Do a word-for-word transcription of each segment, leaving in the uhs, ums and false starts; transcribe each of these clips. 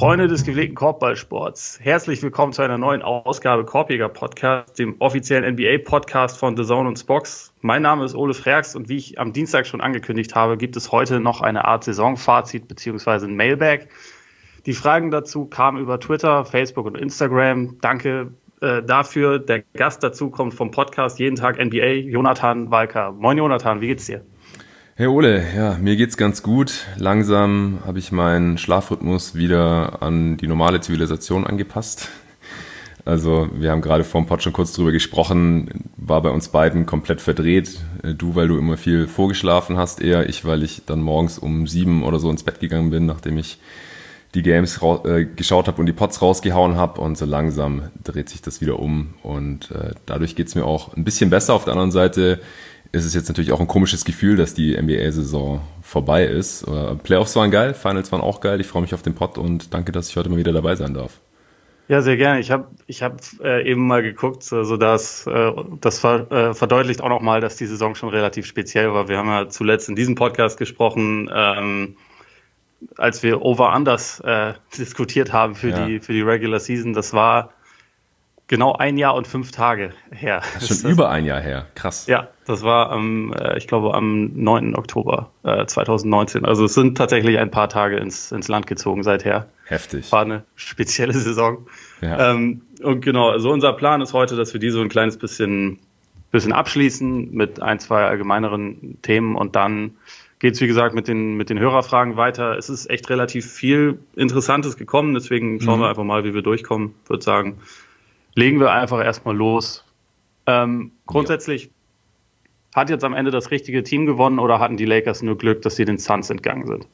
Freunde des gepflegten Korbballsports, herzlich willkommen zu einer neuen Ausgabe Korbjäger Podcast, dem offiziellen N B A-Podcast von The Zone und Spox. Mein Name ist Ole Freaks und wie ich am Dienstag schon angekündigt habe, gibt es heute noch eine Art Saisonfazit bzw. ein Mailbag. Die Fragen dazu kamen über Twitter, Facebook und Instagram. Danke äh, dafür. Der Gast dazu kommt vom Podcast Jeden Tag N B A, Jonathan Walker. Moin Jonathan, wie geht's dir? Hey Ole, ja, mir geht's ganz gut. Langsam habe ich meinen Schlafrhythmus wieder an die normale Zivilisation angepasst. Also wir haben gerade vor dem Pod schon kurz drüber gesprochen, war bei uns beiden komplett verdreht. Du, weil du immer viel vorgeschlafen hast, eher ich, weil ich dann morgens um sieben oder so ins Bett gegangen bin, nachdem ich die Games ra- äh, geschaut habe und die Pods rausgehauen habe. Und so langsam dreht sich das wieder um und äh, dadurch geht's mir auch ein bisschen besser. Auf der anderen Seite ist es jetzt natürlich auch ein komisches Gefühl, dass die N B A-Saison vorbei ist. Playoffs waren geil, Finals waren auch geil. Ich freue mich auf den Pod und danke, dass ich heute mal wieder dabei sein darf. Ja, sehr gerne. Ich habe ich hab, äh, eben mal geguckt, also das, äh, das ver, äh, verdeutlicht auch nochmal, dass die Saison schon relativ speziell war. Wir haben ja zuletzt in diesem Podcast gesprochen, ähm, als wir Over-Unders äh, diskutiert haben für, ja. die, für die Regular Season. Das war genau ein Jahr und fünf Tage her. Das ist schon das, über ein Jahr her, krass. Ja, das war am, äh, ich glaube, am neunten Oktober äh, zwanzig neunzehn. Also es sind tatsächlich ein paar Tage ins, ins Land gezogen seither. Heftig. War eine spezielle Saison. Ja. Ähm, und genau, also unser Plan ist heute, dass wir die so ein kleines bisschen, bisschen abschließen mit ein, zwei allgemeineren Themen und dann geht's wie gesagt, mit den, mit den Hörerfragen weiter. Es ist echt relativ viel Interessantes gekommen, deswegen schauen mhm. wir einfach mal, wie wir durchkommen. Ich würde sagen, legen wir einfach erstmal los. Ähm, grundsätzlich ja. Hat jetzt am Ende das richtige Team gewonnen oder hatten die Lakers nur Glück, dass sie den Suns entgangen sind?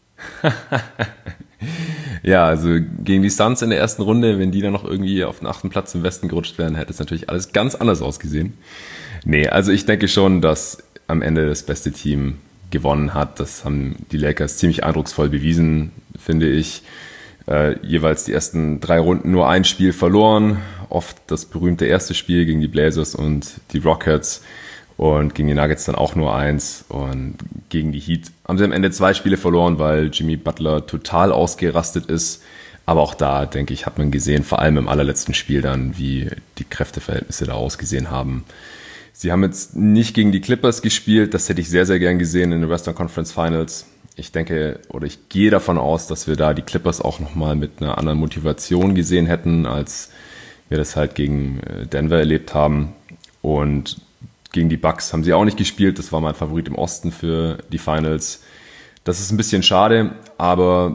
Ja, also gegen die Suns in der ersten Runde, wenn die dann noch irgendwie auf den achten Platz im Westen gerutscht wären, hätte es natürlich alles ganz anders ausgesehen. Nee, also ich denke schon, dass am Ende das beste Team gewonnen hat. Das haben die Lakers ziemlich eindrucksvoll bewiesen, finde ich. Äh, jeweils die ersten drei Runden nur ein Spiel verloren. Oft das berühmte erste Spiel gegen die Blazers und die Rockets und gegen die Nuggets dann auch nur eins. Und gegen die Heat haben sie am Ende zwei Spiele verloren, weil Jimmy Butler total ausgerastet ist. Aber auch da, denke ich, hat man gesehen, vor allem im allerletzten Spiel dann, wie die Kräfteverhältnisse da ausgesehen haben. Sie haben jetzt nicht gegen die Clippers gespielt. Das hätte ich sehr, sehr gern gesehen in den Western Conference Finals. Ich denke, oder ich gehe davon aus, dass wir da die Clippers auch nochmal mit einer anderen Motivation gesehen hätten, als wir das halt gegen Denver erlebt haben. Und gegen die Bucks haben sie auch nicht gespielt. Das war mein Favorit im Osten für die Finals. Das ist ein bisschen schade, aber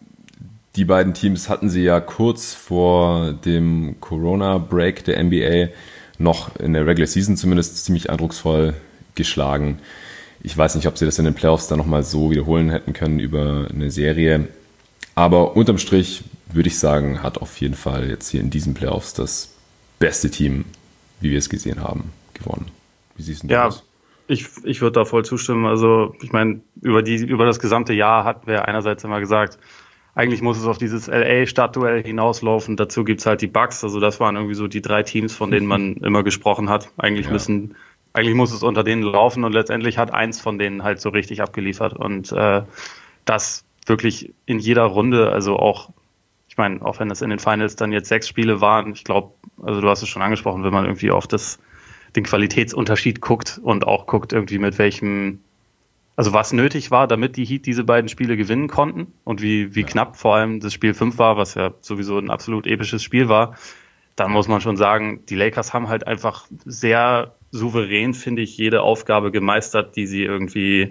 die beiden Teams hatten sie ja kurz vor dem Corona-Break der N B A noch in der Regular Season zumindest ziemlich eindrucksvoll geschlagen. Ich weiß nicht, ob sie das in den Playoffs dann nochmal so wiederholen hätten können über eine Serie. Aber unterm Strich würde ich sagen, hat auf jeden Fall jetzt hier in diesen Playoffs das beste Team, wie wir es gesehen haben, gewonnen. Wie siehst du ja, das? Ich, ich würde da voll zustimmen. Also ich meine, über die über das gesamte Jahr hatten wir einerseits immer gesagt, eigentlich muss es auf dieses L A-Stadtduell hinauslaufen. Dazu gibt's halt die Bucks. Also das waren irgendwie so die drei Teams, von denen man immer gesprochen hat. Eigentlich ja. müssen Eigentlich muss es unter denen laufen und letztendlich hat eins von denen halt so richtig abgeliefert und äh, das wirklich in jeder Runde, also auch, ich meine, auch wenn es in den Finals dann jetzt sechs Spiele waren, ich glaube, also du hast es schon angesprochen, wenn man irgendwie auf das den Qualitätsunterschied guckt und auch guckt irgendwie mit welchem, also was nötig war, damit die Heat diese beiden Spiele gewinnen konnten und wie wie ja. knapp vor allem das Spiel fünf war, was ja sowieso ein absolut episches Spiel war, dann muss man schon sagen, die Lakers haben halt einfach sehr souverän, finde ich, jede Aufgabe gemeistert, die sie irgendwie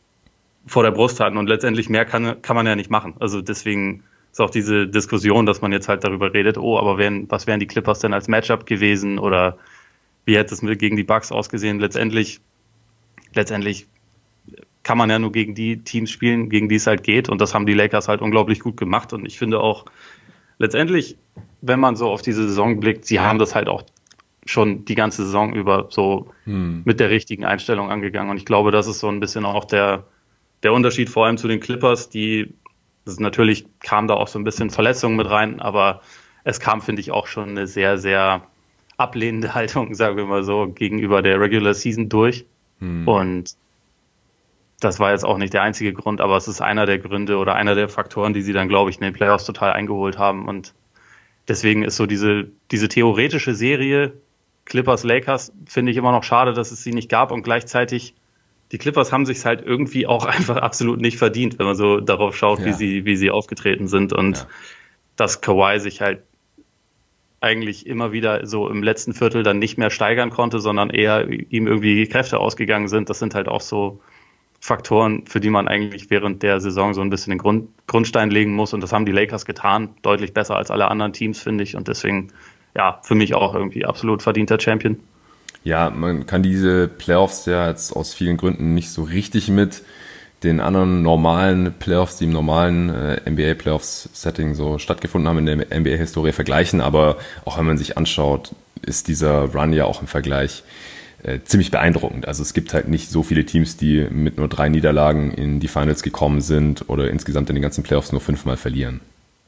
vor der Brust hatten. Und letztendlich mehr kann, kann man ja nicht machen. Also deswegen ist auch diese Diskussion, dass man jetzt halt darüber redet, oh, aber wären, was wären die Clippers denn als Matchup gewesen oder wie hätte es gegen die Bucks ausgesehen? Letztendlich, letztendlich kann man ja nur gegen die Teams spielen, gegen die es halt geht. Und das haben die Lakers halt unglaublich gut gemacht. Und ich finde auch, letztendlich, wenn man so auf diese Saison blickt, sie haben das halt auch schon die ganze Saison über so hm. mit der richtigen Einstellung angegangen. Und ich glaube, das ist so ein bisschen auch der, der Unterschied vor allem zu den Clippers, die, das ist natürlich kam da auch so ein bisschen Verletzungen mit rein, aber es kam, finde ich, auch schon eine sehr, sehr ablehnende Haltung, sagen wir mal so, gegenüber der Regular Season durch. Hm. Und das war jetzt auch nicht der einzige Grund, aber es ist einer der Gründe oder einer der Faktoren, die sie dann, glaube ich, in den Playoffs total eingeholt haben. Und deswegen ist so diese, diese theoretische Serie Clippers-Lakers, finde ich immer noch schade, dass es sie nicht gab. Und gleichzeitig, die Clippers haben sich es halt irgendwie auch einfach absolut nicht verdient, wenn man so darauf schaut, ja. wie sie, wie sie aufgetreten sind. Und ja. dass Kawhi sich halt eigentlich immer wieder so im letzten Viertel dann nicht mehr steigern konnte, sondern eher ihm irgendwie die Kräfte ausgegangen sind. Das sind halt auch so Faktoren, für die man eigentlich während der Saison so ein bisschen den Grund, Grundstein legen muss. Und das haben die Lakers getan. Deutlich besser als alle anderen Teams, finde ich. Und deswegen, ja, für mich auch irgendwie absolut verdienter Champion. Ja, man kann diese Playoffs ja jetzt aus vielen Gründen nicht so richtig mit den anderen normalen Playoffs, die im normalen äh, N B A-Playoffs-Setting so stattgefunden haben, in der N B A-Historie vergleichen. Aber auch wenn man sich anschaut, ist dieser Run ja auch im Vergleich äh, ziemlich beeindruckend. Also es gibt halt nicht so viele Teams, die mit nur drei Niederlagen in die Finals gekommen sind oder insgesamt in den ganzen Playoffs nur fünfmal verlieren.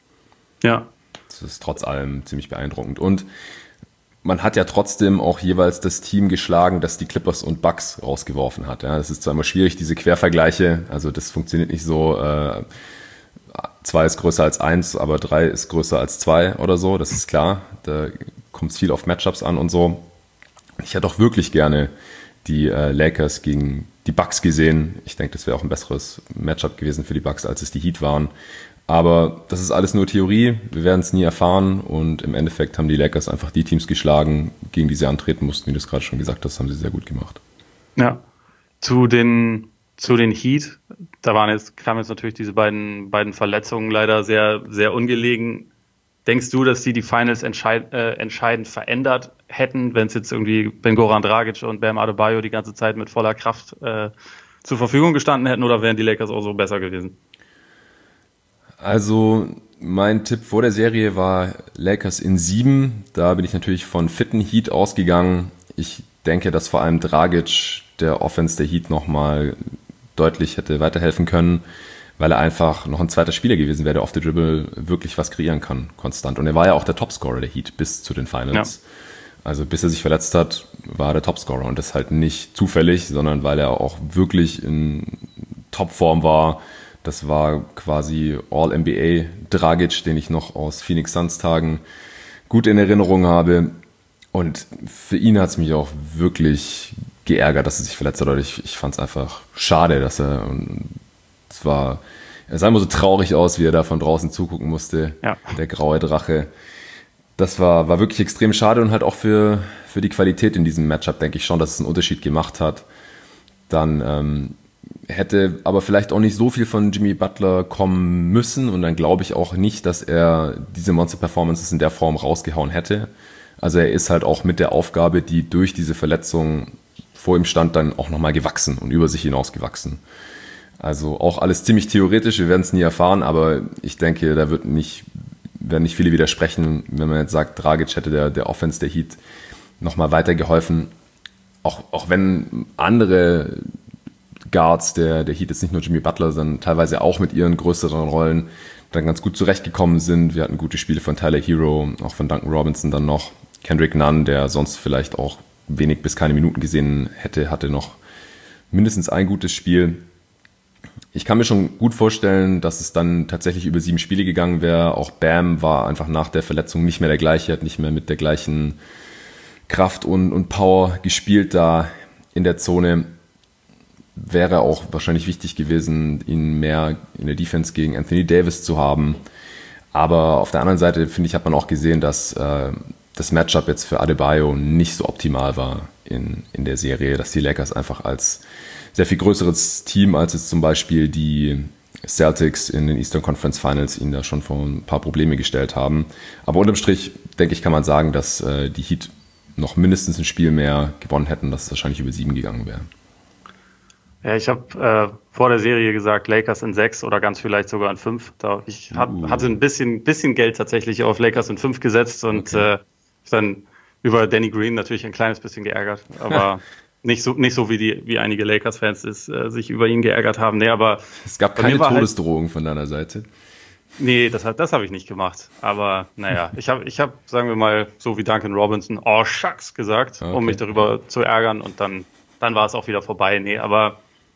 Ja. Das ist trotz allem ziemlich beeindruckend. Und man hat ja trotzdem auch jeweils das Team geschlagen, das die Clippers und Bucks rausgeworfen hat. Ja, das ist zwar immer schwierig, diese Quervergleiche, also das funktioniert nicht so, äh, zwei ist größer als eins, aber drei ist größer als zwei oder so, das ist klar. Da kommt es viel auf Matchups an und so. Ich hätte auch wirklich gerne die äh, Lakers gegen die Bucks gesehen. Ich denke, das wäre auch ein besseres Matchup gewesen für die Bucks, als es die Heat waren. Aber das ist alles nur Theorie, wir werden es nie erfahren und im Endeffekt haben die Lakers einfach die Teams geschlagen, gegen die sie antreten mussten, wie du es gerade schon gesagt hast, haben sie sehr gut gemacht. Ja, zu den, zu den Heat, da waren jetzt, kamen jetzt natürlich diese beiden, beiden Verletzungen leider sehr, sehr ungelegen. Denkst du, dass die die Finals entscheid, äh, entscheidend verändert hätten, wenn es jetzt irgendwie wenn Goran Dragic und Bam Adebayo die ganze Zeit mit voller Kraft äh, zur Verfügung gestanden hätten, oder wären die Lakers auch so besser gewesen? Also mein Tipp vor der Serie war Lakers in sieben. Da bin ich natürlich von fitten Heat ausgegangen. Ich denke, dass vor allem Dragic der Offense der Heat nochmal deutlich hätte weiterhelfen können, weil er einfach noch ein zweiter Spieler gewesen wäre, der auf der Dribble wirklich was kreieren kann, konstant. Und er war ja auch der Topscorer der Heat bis zu den Finals. Ja. Also bis er sich verletzt hat, war er der Topscorer. Und das halt nicht zufällig, sondern weil er auch wirklich in Topform war. Das war quasi All-N B A Dragic, den ich noch aus Phoenix Suns Tagen gut in Erinnerung habe. Und für ihn hat es mich auch wirklich geärgert, dass er sich verletzt hat. Ich, ich fand es einfach schade, dass er, es war, er sah immer so traurig aus, wie er da von draußen zugucken musste. Ja. Der graue Drache. Das war, war wirklich extrem schade und halt auch für, für die Qualität in diesem Matchup, denke ich schon, dass es einen Unterschied gemacht hat. Dann, ähm, hätte aber vielleicht auch nicht so viel von Jimmy Butler kommen müssen und dann glaube ich auch nicht, dass er diese Monster-Performances in der Form rausgehauen hätte. Also er ist halt auch mit der Aufgabe, die durch diese Verletzung vor ihm stand, dann auch nochmal gewachsen und über sich hinaus gewachsen. Also auch alles ziemlich theoretisch, wir werden es nie erfahren, aber ich denke, da wird nicht, werden nicht viele widersprechen, wenn man jetzt sagt, Dragic hätte der, der Offense der Heat nochmal weitergeholfen. Auch, auch wenn andere Guards der, der Heat jetzt nicht nur Jimmy Butler, sondern teilweise auch mit ihren größeren Rollen dann ganz gut zurechtgekommen sind. Wir hatten gute Spiele von Tyler Hero, auch von Duncan Robinson dann noch. Kendrick Nunn, der sonst vielleicht auch wenig bis keine Minuten gesehen hätte, hatte noch mindestens ein gutes Spiel. Ich kann mir schon gut vorstellen, dass es dann tatsächlich über sieben Spiele gegangen wäre. Auch Bam war einfach nach der Verletzung nicht mehr der gleiche, hat nicht mehr mit der gleichen Kraft und, und Power gespielt da in der Zone. Wäre auch wahrscheinlich wichtig gewesen, ihn mehr in der Defense gegen Anthony Davis zu haben. Aber auf der anderen Seite, finde ich, hat man auch gesehen, dass äh, das Matchup jetzt für Adebayo nicht so optimal war in, in der Serie, dass die Lakers einfach als sehr viel größeres Team, als jetzt zum Beispiel die Celtics in den Eastern Conference Finals ihnen da schon vor ein paar Probleme gestellt haben. Aber unterm Strich, denke ich, kann man sagen, dass äh, die Heat noch mindestens ein Spiel mehr gewonnen hätten, dass es wahrscheinlich über sieben gegangen wäre. Ja, ich habe äh, vor der Serie gesagt, Lakers in sechs oder ganz vielleicht sogar in fünf. Da ich hat, uh. hatte ein bisschen, bisschen Geld tatsächlich auf Lakers in fünf gesetzt und okay. äh, dann über Danny Green natürlich ein kleines bisschen geärgert, aber nicht so nicht so wie die wie einige Lakers-Fans es äh, sich über ihn geärgert haben. Nee, aber es gab keine Todesdrohung halt, von deiner Seite. Nee, das hat das habe ich nicht gemacht. Aber naja, ich habe ich habe sagen wir mal so wie Duncan Robinson, oh shucks gesagt, okay. um mich darüber zu ärgern und dann dann war es auch wieder vorbei. Nee, aber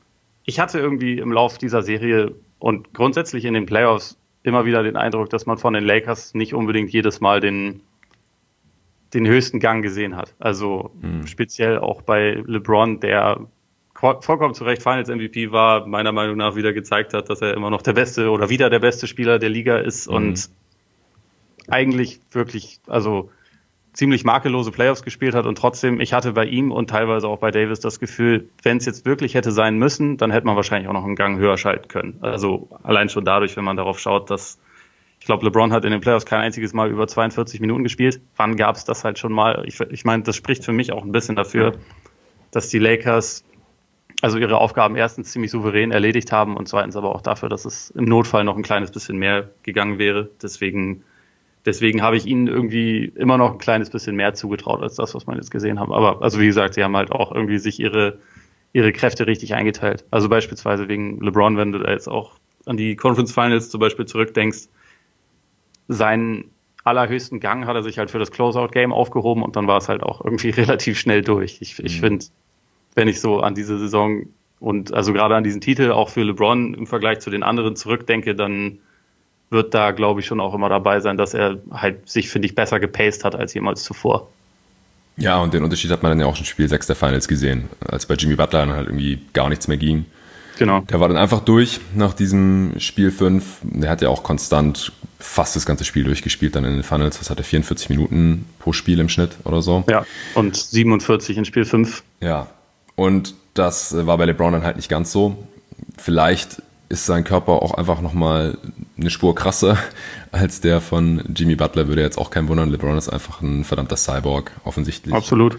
ich hatte irgendwie im Lauf dieser Serie und grundsätzlich in den Playoffs immer wieder den Eindruck, dass man von den Lakers nicht unbedingt jedes Mal den, den höchsten Gang gesehen hat. Also mhm. speziell auch bei LeBron, der vollkommen zu Recht Finals-M V P war, meiner Meinung nach wieder gezeigt hat, dass er immer noch der beste oder wieder der beste Spieler der Liga ist mhm. und eigentlich wirklich, also ziemlich makellose Playoffs gespielt hat und trotzdem, ich hatte bei ihm und teilweise auch bei Davis das Gefühl, wenn es jetzt wirklich hätte sein müssen, dann hätte man wahrscheinlich auch noch einen Gang höher schalten können. Also allein schon dadurch, wenn man darauf schaut, dass, ich glaube, LeBron hat in den Playoffs kein einziges Mal über zweiundvierzig Minuten gespielt. Wann gab es das halt schon mal? Ich, ich meine, das spricht für mich auch ein bisschen dafür, dass die Lakers also ihre Aufgaben erstens ziemlich souverän erledigt haben und zweitens aber auch dafür, dass es im Notfall noch ein kleines bisschen mehr gegangen wäre. Deswegen Deswegen habe ich ihnen irgendwie immer noch ein kleines bisschen mehr zugetraut als das, was man jetzt gesehen hat. Aber also wie gesagt, sie haben halt auch irgendwie sich ihre, ihre Kräfte richtig eingeteilt. Also beispielsweise wegen LeBron, wenn du da jetzt auch an die Conference Finals zum Beispiel zurückdenkst, seinen allerhöchsten Gang hat er sich halt für das Closeout-Game aufgehoben und dann war es halt auch irgendwie relativ schnell durch. Ich, ich finde, wenn ich so an diese Saison und also gerade an diesen Titel auch für LeBron im Vergleich zu den anderen zurückdenke, dann wird da, glaube ich, schon auch immer dabei sein, dass er halt sich, finde ich, besser gepaced hat als jemals zuvor. Ja, und den Unterschied hat man dann ja auch im Spiel sechs der Finals gesehen, als bei Jimmy Butler dann halt irgendwie gar nichts mehr ging. Genau. Der war dann einfach durch nach diesem Spiel fünf. Der hat ja auch konstant fast das ganze Spiel durchgespielt dann in den Finals. Das hatte vierundvierzig Minuten pro Spiel im Schnitt oder so. Ja, und siebenundvierzig in Spiel fünf. Ja, und das war bei LeBron dann halt nicht ganz so. Vielleicht ist sein Körper auch einfach nochmal eine Spur krasser als der von Jimmy Butler. Würde jetzt auch kein wundern. LeBron ist einfach ein verdammter Cyborg, offensichtlich. Absolut.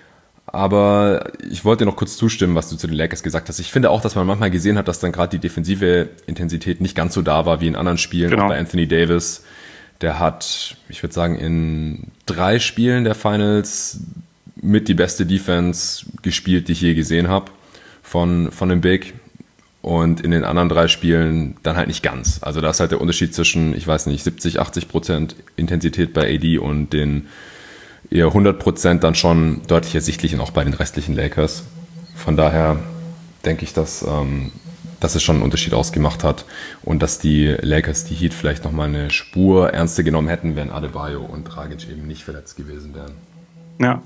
Aber ich wollte dir noch kurz zustimmen, was du zu den Lakers gesagt hast. Ich finde auch, dass man manchmal gesehen hat, dass dann gerade die defensive Intensität nicht ganz so da war wie in anderen Spielen. Genau. Auch bei Anthony Davis. Der hat, ich würde sagen, in drei Spielen der Finals mit die beste Defense gespielt, die ich je gesehen habe von, von dem Big. Und in den anderen drei Spielen dann halt nicht ganz. Also da ist halt der Unterschied zwischen, ich weiß nicht, siebzig, achtzig Prozent Intensität bei A D und den eher hundert Prozent dann schon deutlich ersichtlich und auch bei den restlichen Lakers. Von daher denke ich, dass, ähm, dass es schon einen Unterschied ausgemacht hat und dass die Lakers die Heat vielleicht nochmal eine Spur ernster genommen hätten, wenn Adebayo und Dragic eben nicht verletzt gewesen wären. Ja.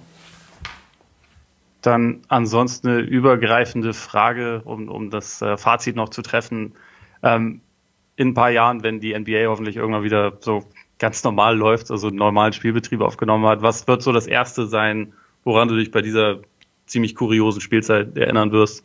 Dann ansonsten eine übergreifende Frage, um, um das äh, Fazit noch zu treffen. Ähm, in ein paar Jahren, wenn die N B A hoffentlich irgendwann wieder so ganz normal läuft, also einen normalen Spielbetrieb aufgenommen hat, was wird so das Erste sein, woran du dich bei dieser ziemlich kuriosen Spielzeit erinnern wirst?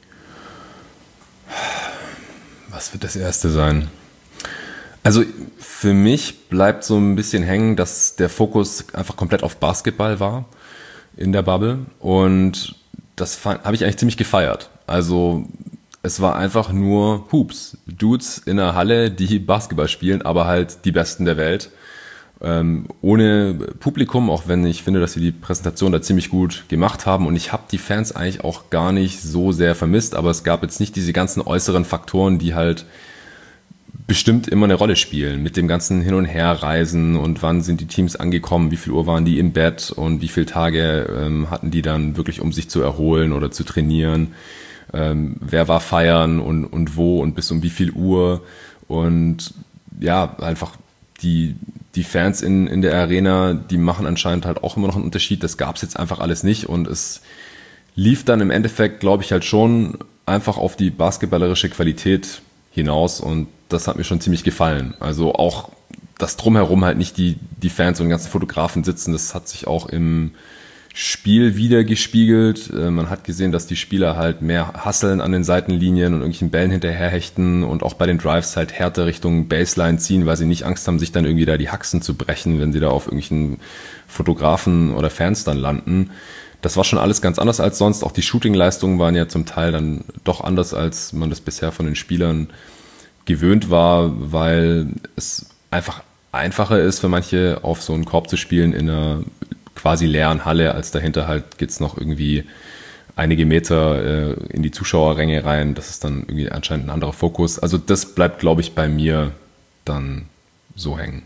Was wird das Erste sein? Also für mich bleibt so ein bisschen hängen, dass der Fokus einfach komplett auf Basketball war in der Bubble und das habe ich eigentlich ziemlich gefeiert. Also es war einfach nur Hoops, Dudes in der Halle, die Basketball spielen, aber halt die Besten der Welt. Ähm, ohne Publikum, auch wenn ich finde, dass sie die Präsentation da ziemlich gut gemacht haben und ich habe die Fans eigentlich auch gar nicht so sehr vermisst, aber es gab jetzt nicht diese ganzen äußeren Faktoren, die halt bestimmt immer eine Rolle spielen, mit dem ganzen Hin- und Herreisen und wann sind die Teams angekommen, wie viel Uhr waren die im Bett und wie viele Tage ähm, hatten die dann wirklich, um sich zu erholen oder zu trainieren, ähm, wer war feiern und, und wo und bis um wie viel Uhr und ja, einfach die, die Fans in, in der Arena, die machen anscheinend halt auch immer noch einen Unterschied, das gab's jetzt einfach alles nicht und es lief dann im Endeffekt, glaube ich, halt schon einfach auf die basketballerische Qualität hinaus und das hat mir schon ziemlich gefallen. Also auch das Drumherum halt nicht die, die Fans und die ganzen Fotografen sitzen, das hat sich auch im Spiel wieder gespiegelt. Man hat gesehen, dass die Spieler halt mehr hasseln an den Seitenlinien und irgendwelchen Bällen hinterherhechten und auch bei den Drives halt härter Richtung Baseline ziehen, weil sie nicht Angst haben, sich dann irgendwie da die Haxen zu brechen, wenn sie da auf irgendwelchen Fotografen oder Fans dann landen. Das war schon alles ganz anders als sonst. Auch die Shooting-Leistungen waren ja zum Teil dann doch anders, als man das bisher von den Spielern gewöhnt war, weil es einfach einfacher ist für manche, auf so einen Korb zu spielen in einer quasi leeren Halle, als dahinter halt geht's noch irgendwie einige Meter äh, in die Zuschauerränge rein. Das ist dann irgendwie anscheinend ein anderer Fokus. Also das bleibt, glaube ich, bei mir dann so hängen.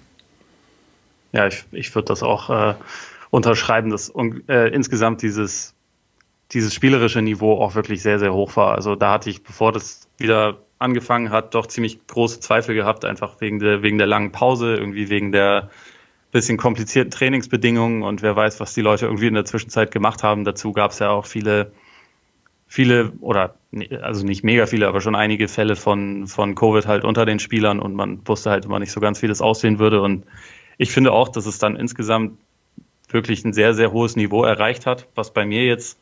Ja, ich, ich würde das auch äh, unterschreiben, dass äh, insgesamt dieses dieses spielerische Niveau auch wirklich sehr, sehr hoch war. Also da hatte ich, bevor das wieder angefangen hat, doch ziemlich große Zweifel gehabt, einfach wegen der, wegen der langen Pause, irgendwie wegen der bisschen komplizierten Trainingsbedingungen und wer weiß, was die Leute irgendwie in der Zwischenzeit gemacht haben. Dazu gab es ja auch viele, viele oder also nicht mega viele, aber schon einige Fälle von, von Covid halt unter den Spielern und man wusste halt immer nicht so ganz, wie das aussehen würde. Und ich finde auch, dass es dann insgesamt wirklich ein sehr, sehr hohes Niveau erreicht hat, was bei mir jetzt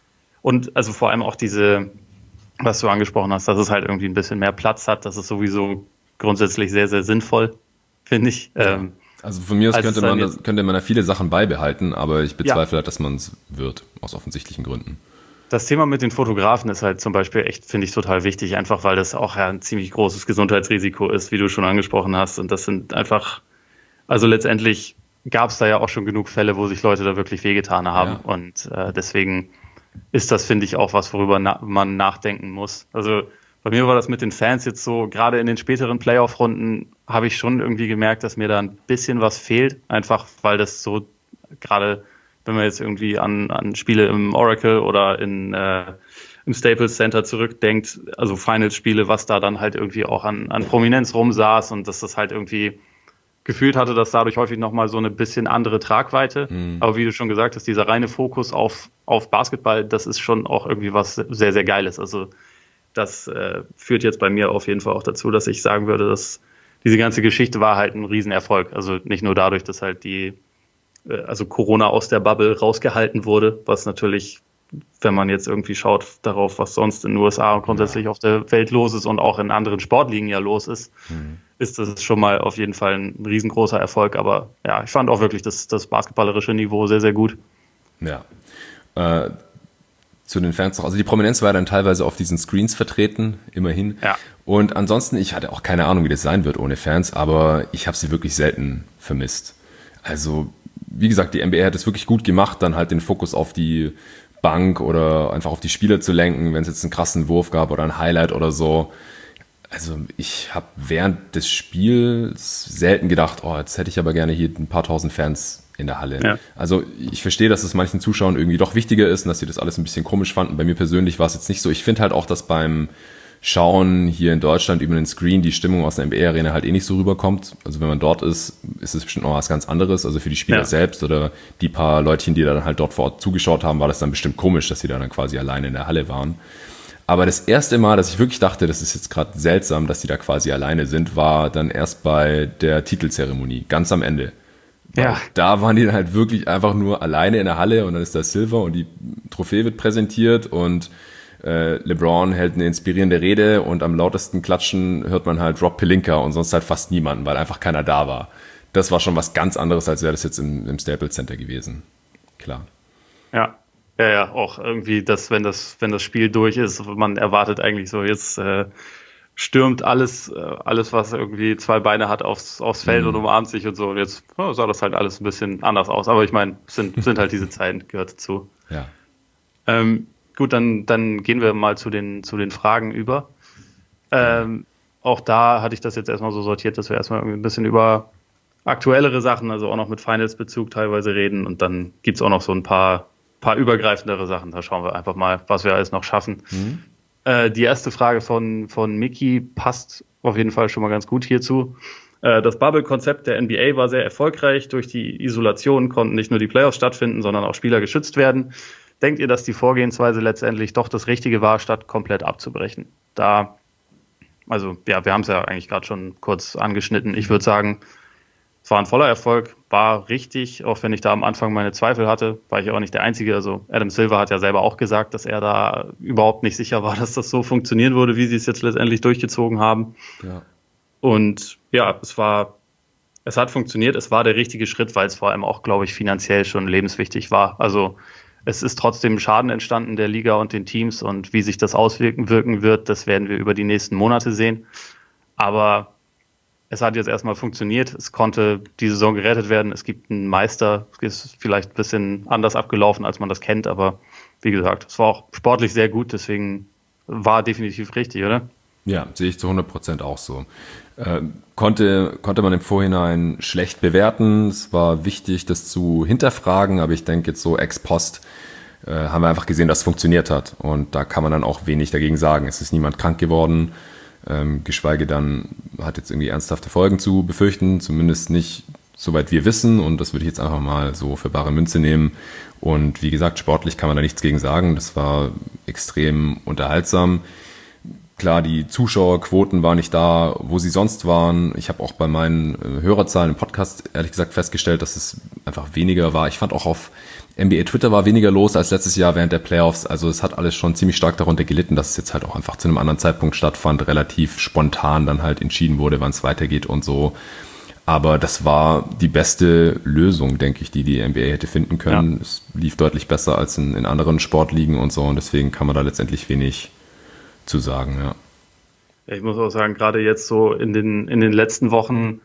und also vor allem auch diese, was du angesprochen hast, dass es halt irgendwie ein bisschen mehr Platz hat, das ist sowieso grundsätzlich sehr, sehr sinnvoll, finde ich. Ja. Ähm, Also von mir aus könnte man, jetzt, könnte man da viele Sachen beibehalten, aber ich bezweifle ja. halt, dass man es wird, aus offensichtlichen Gründen. Das Thema mit den Fotografen ist halt zum Beispiel echt, finde ich, total wichtig, einfach weil das auch ja ein ziemlich großes Gesundheitsrisiko ist, wie du schon angesprochen hast. Und das sind einfach, also letztendlich gab es da ja auch schon genug Fälle, wo sich Leute da wirklich wehgetan haben. Ja. Und äh, deswegen ist das, finde ich, auch was, worüber na- man nachdenken muss. Also bei mir war das mit den Fans jetzt so, gerade in den späteren Playoff-Runden habe ich schon irgendwie gemerkt, dass mir da ein bisschen was fehlt, einfach weil das so, gerade wenn man jetzt irgendwie an, an Spiele im Oracle oder in, äh, im Staples Center zurückdenkt, also Finals-Spiele, was da dann halt irgendwie auch an, an Prominenz rumsaß und dass das halt irgendwie gefühlt hatte, dass dadurch häufig nochmal so eine bisschen andere Tragweite. Mhm. Aber wie du schon gesagt hast, dieser reine Fokus auf, auf Basketball, das ist schon auch irgendwie was sehr, sehr Geiles. Also das äh, führt jetzt bei mir auf jeden Fall auch dazu, dass ich sagen würde, dass diese ganze Geschichte war halt ein Riesenerfolg. Also nicht nur dadurch, dass halt die, äh, also Corona aus der Bubble rausgehalten wurde, was natürlich, wenn man jetzt irgendwie schaut darauf, was sonst in den U S A und grundsätzlich ja. auf der Welt los ist und auch in anderen Sportligen ja los ist, mhm. ist das schon mal auf jeden Fall ein riesengroßer Erfolg. Aber ja, ich fand auch wirklich das, das basketballerische Niveau sehr, sehr gut. Ja, äh, zu den Fans noch. Also die Prominenz war dann teilweise auf diesen Screens vertreten, immerhin. Ja. Und ansonsten, ich hatte auch keine Ahnung, wie das sein wird ohne Fans, aber ich habe sie wirklich selten vermisst. Also, wie gesagt, die N B A hat es wirklich gut gemacht, dann halt den Fokus auf die Bank oder einfach auf die Spieler zu lenken, wenn es jetzt einen krassen Wurf gab oder ein Highlight oder so. Also ich habe während des Spiels selten gedacht, oh, jetzt hätte ich aber gerne hier ein paar tausend Fans in der Halle. Ja. Also ich verstehe, dass es manchen Zuschauern irgendwie doch wichtiger ist und dass sie das alles ein bisschen komisch fanden. Bei mir persönlich war es jetzt nicht so. Ich finde halt auch, dass beim Schauen hier in Deutschland über den Screen die Stimmung aus der N B A-Arena halt eh nicht so rüberkommt. Also wenn man dort ist, ist es bestimmt noch was ganz anderes. Also für die Spieler ja. selbst oder die paar Leutchen, die dann halt dort vor Ort zugeschaut haben, war das dann bestimmt komisch, dass sie da dann quasi alleine in der Halle waren. Aber das erste Mal, dass ich wirklich dachte, das ist jetzt gerade seltsam, dass die da quasi alleine sind, war dann erst bei der Titelzeremonie, ganz am Ende. Weil ja. Da waren die dann halt wirklich einfach nur alleine in der Halle und dann ist da Silver und die Trophäe wird präsentiert und äh, LeBron hält eine inspirierende Rede und am lautesten klatschen hört man halt Rob Pelinka und sonst halt fast niemanden, weil einfach keiner da war. Das war schon was ganz anderes, als wäre das jetzt im, im Staples Center gewesen. Klar. Ja. Ja, ja, auch irgendwie, dass wenn das, wenn das Spiel durch ist, man erwartet eigentlich so, jetzt äh, stürmt alles, äh, alles, was irgendwie zwei Beine hat, aufs, aufs Feld mhm. und umarmt sich und so. Und jetzt oh, sah das halt alles ein bisschen anders aus. Aber ich meine, sind, sind halt diese Zeiten, gehört dazu. Ja. Ähm, gut, dann, dann gehen wir mal zu den, zu den Fragen über. Ähm, auch da hatte ich das jetzt erstmal so sortiert, dass wir erstmal irgendwie ein bisschen über aktuellere Sachen, also auch noch mit Finals-Bezug teilweise reden. Und dann gibt's auch noch so ein paar paar übergreifendere Sachen. Da schauen wir einfach mal, was wir alles noch schaffen. Mhm. Äh, die erste Frage von, von Mickey passt auf jeden Fall schon mal ganz gut hierzu. Äh, das Bubble-Konzept der N B A war sehr erfolgreich. Durch die Isolation konnten nicht nur die Playoffs stattfinden, sondern auch Spieler geschützt werden. Denkt ihr, dass die Vorgehensweise letztendlich doch das Richtige war, statt komplett abzubrechen? Da, also ja, wir haben es ja eigentlich gerade schon kurz angeschnitten. Ich würde sagen, es war ein voller Erfolg, war richtig, auch wenn ich da am Anfang meine Zweifel hatte, war ich auch nicht der Einzige. Also Adam Silver hat ja selber auch gesagt, dass er da überhaupt nicht sicher war, dass das so funktionieren würde, wie sie es jetzt letztendlich durchgezogen haben. Ja. Und ja, es war, es hat funktioniert, es war der richtige Schritt, weil es vor allem auch, glaube ich, finanziell schon lebenswichtig war. Also es ist trotzdem Schaden entstanden der Liga und den Teams und wie sich das auswirken wirken wird, das werden wir über die nächsten Monate sehen. Aber es hat jetzt erstmal funktioniert, es konnte die Saison gerettet werden, es gibt einen Meister, es ist vielleicht ein bisschen anders abgelaufen, als man das kennt, aber wie gesagt, es war auch sportlich sehr gut, deswegen war definitiv richtig, oder? Ja, sehe ich zu hundert Prozent auch so. Äh, konnte, konnte man im Vorhinein schlecht bewerten, es war wichtig, das zu hinterfragen, aber ich denke jetzt so ex post äh, haben wir einfach gesehen, dass es funktioniert hat. Und da kann man dann auch wenig dagegen sagen. Es ist niemand krank geworden, ähm, geschweige dann hat jetzt irgendwie ernsthafte Folgen zu befürchten, zumindest nicht soweit wir wissen. Und das würde ich jetzt einfach mal so für bare Münze nehmen. Und wie gesagt, sportlich kann man da nichts gegen sagen. Das war extrem unterhaltsam. Klar, die Zuschauerquoten waren nicht da, wo sie sonst waren. Ich habe auch bei meinen Hörerzahlen im Podcast ehrlich gesagt festgestellt, dass es einfach weniger war. Ich fand auch auf N B A Twitter war weniger los als letztes Jahr während der Playoffs. Also es hat alles schon ziemlich stark darunter gelitten, dass es jetzt halt auch einfach zu einem anderen Zeitpunkt stattfand, relativ spontan dann halt entschieden wurde, wann es weitergeht und so. Aber das war die beste Lösung, denke ich, die die N B A hätte finden können. Ja. Es lief deutlich besser als in, in anderen Sportligen und so und deswegen kann man da letztendlich wenig zu sagen, ja. Ja, ich muss auch sagen, gerade jetzt so in den, in den letzten Wochen,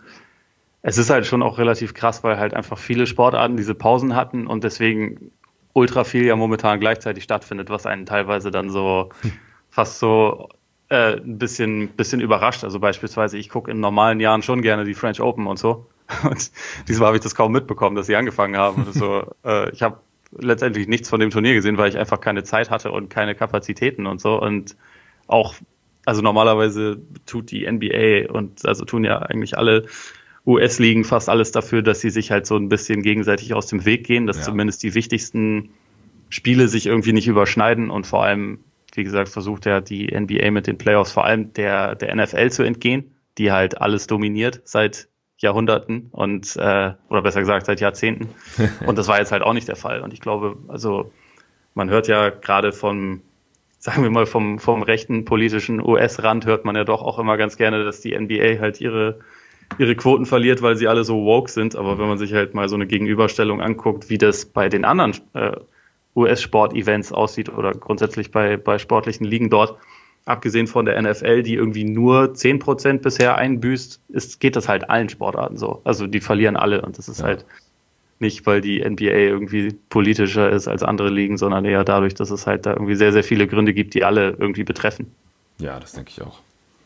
es ist halt schon auch relativ krass, weil halt einfach viele Sportarten diese Pausen hatten und deswegen ultra viel ja momentan gleichzeitig stattfindet, was einen teilweise dann so hm. fast so äh, ein bisschen, bisschen überrascht. Also beispielsweise, ich gucke in normalen Jahren schon gerne die French Open und so. Und diesmal habe ich das kaum mitbekommen, dass sie angefangen haben. so, äh, ich habe letztendlich nichts von dem Turnier gesehen, weil ich einfach keine Zeit hatte und keine Kapazitäten und so. Und auch, also normalerweise tut die N B A und also tun ja eigentlich alle U S-Ligen fast alles dafür, dass sie sich halt so ein bisschen gegenseitig aus dem Weg gehen, dass ja. zumindest die wichtigsten Spiele sich irgendwie nicht überschneiden und vor allem, wie gesagt, versucht ja die N B A mit den Playoffs vor allem der, der N F L zu entgehen, die halt alles dominiert seit Jahrhunderten und, äh, oder besser gesagt seit Jahrzehnten. Und das war jetzt halt auch nicht der Fall. Und ich glaube, also man hört ja gerade vom sagen wir mal, vom, vom rechten politischen U S-Rand hört man ja doch auch immer ganz gerne, dass die N B A halt ihre, ihre Quoten verliert, weil sie alle so woke sind. Aber wenn man sich halt mal so eine Gegenüberstellung anguckt, wie das bei den anderen äh, U S-Sport-Events aussieht oder grundsätzlich bei, bei sportlichen Ligen dort, abgesehen von der N F L, die irgendwie nur zehn Prozent bisher einbüßt, ist, geht das halt allen Sportarten so. Also die verlieren alle und das ist ja. halt nicht, weil die N B A irgendwie politischer ist als andere Ligen, sondern eher dadurch, dass es halt da irgendwie sehr, sehr viele Gründe gibt, die alle irgendwie betreffen. Ja, das denke ich auch.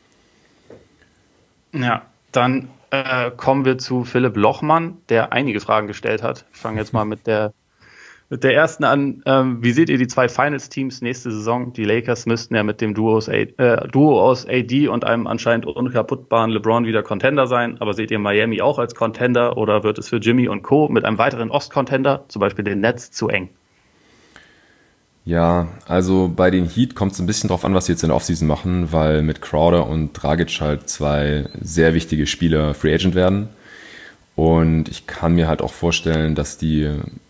Ja, dann äh, kommen wir zu Philipp Lochmann, der einige Fragen gestellt hat. Ich fange jetzt mal mit der mit der ersten an. Ähm, wie seht ihr die zwei Finals-Teams nächste Saison? Die Lakers müssten ja mit dem Duo aus, A, äh, Duo aus A D und einem anscheinend unkaputtbaren LeBron wieder Contender sein. Aber seht ihr Miami auch als Contender oder wird es für Jimmy und Co. mit einem weiteren Ost-Contender, zum Beispiel den Nets, zu eng? Ja, also bei den Heat kommt es ein bisschen drauf an, was sie jetzt in der Offseason machen, weil mit Crowder und Dragic halt zwei sehr wichtige Spieler Free Agent werden. Und ich kann mir halt auch vorstellen, dass die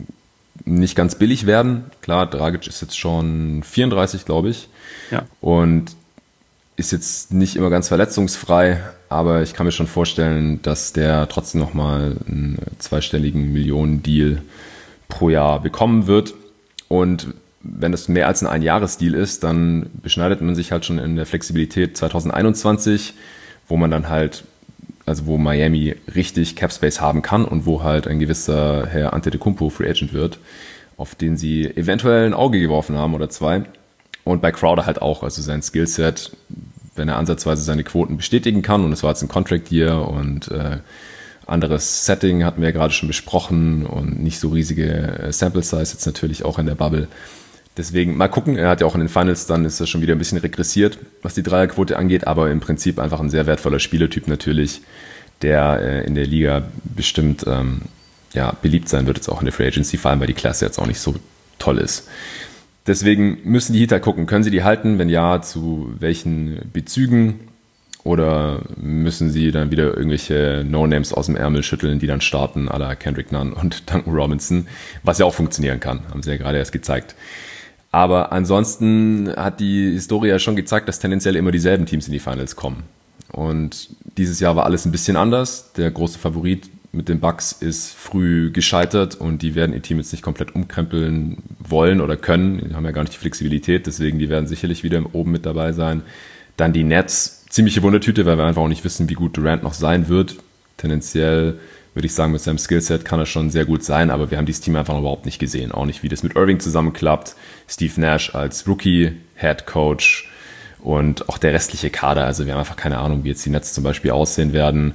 nicht ganz billig werden. Klar, Dragic ist jetzt schon vierunddreißig, glaube ich. Ja. Und ist jetzt nicht immer ganz verletzungsfrei, aber ich kann mir schon vorstellen, dass der trotzdem nochmal einen zweistelligen Millionen-Deal pro Jahr bekommen wird. Und wenn es mehr als ein Einjahresdeal ist, dann beschneidet man sich halt schon in der Flexibilität zwanzig einundzwanzig, wo man dann halt, also wo Miami richtig Capspace haben kann und wo halt ein gewisser Herr Antetokounmpo Free Agent wird, auf den sie eventuell ein Auge geworfen haben oder zwei. Und bei Crowder halt auch, also sein Skillset, wenn er ansatzweise seine Quoten bestätigen kann, und es war jetzt ein Contract Year und äh, anderes Setting hatten wir ja gerade schon besprochen und nicht so riesige Sample Size jetzt natürlich auch in der Bubble. Deswegen mal gucken, er hat ja auch in den Finals, dann ist er schon wieder ein bisschen regressiert, was die Dreierquote angeht, aber im Prinzip einfach ein sehr wertvoller Spielertyp natürlich, der äh, in der Liga bestimmt ähm, ja, beliebt sein wird, jetzt auch in der Free Agency, vor allem weil die Klasse jetzt auch nicht so toll ist. Deswegen müssen die Heat halt gucken, können sie die halten, wenn ja, zu welchen Bezügen, oder müssen sie dann wieder irgendwelche No-Names aus dem Ärmel schütteln, die dann starten, à la Kendrick Nunn und Duncan Robinson, was ja auch funktionieren kann, haben sie ja gerade erst gezeigt. Aber ansonsten hat die Historie ja schon gezeigt, dass tendenziell immer dieselben Teams in die Finals kommen. Und dieses Jahr war alles ein bisschen anders. Der große Favorit mit den Bucks ist früh gescheitert und die werden ihr Team jetzt nicht komplett umkrempeln wollen oder können. Die haben ja gar nicht die Flexibilität, deswegen die werden sicherlich wieder oben mit dabei sein. Dann die Nets, ziemliche Wundertüte, weil wir einfach auch nicht wissen, wie gut Durant noch sein wird. Tendenziell würde ich sagen, mit seinem Skillset kann er schon sehr gut sein, aber wir haben dieses Team einfach überhaupt nicht gesehen. Auch nicht, wie das mit Irving zusammenklappt. Steve Nash als Rookie, Head Coach und auch der restliche Kader. Also wir haben einfach keine Ahnung, wie jetzt die Nets zum Beispiel aussehen werden.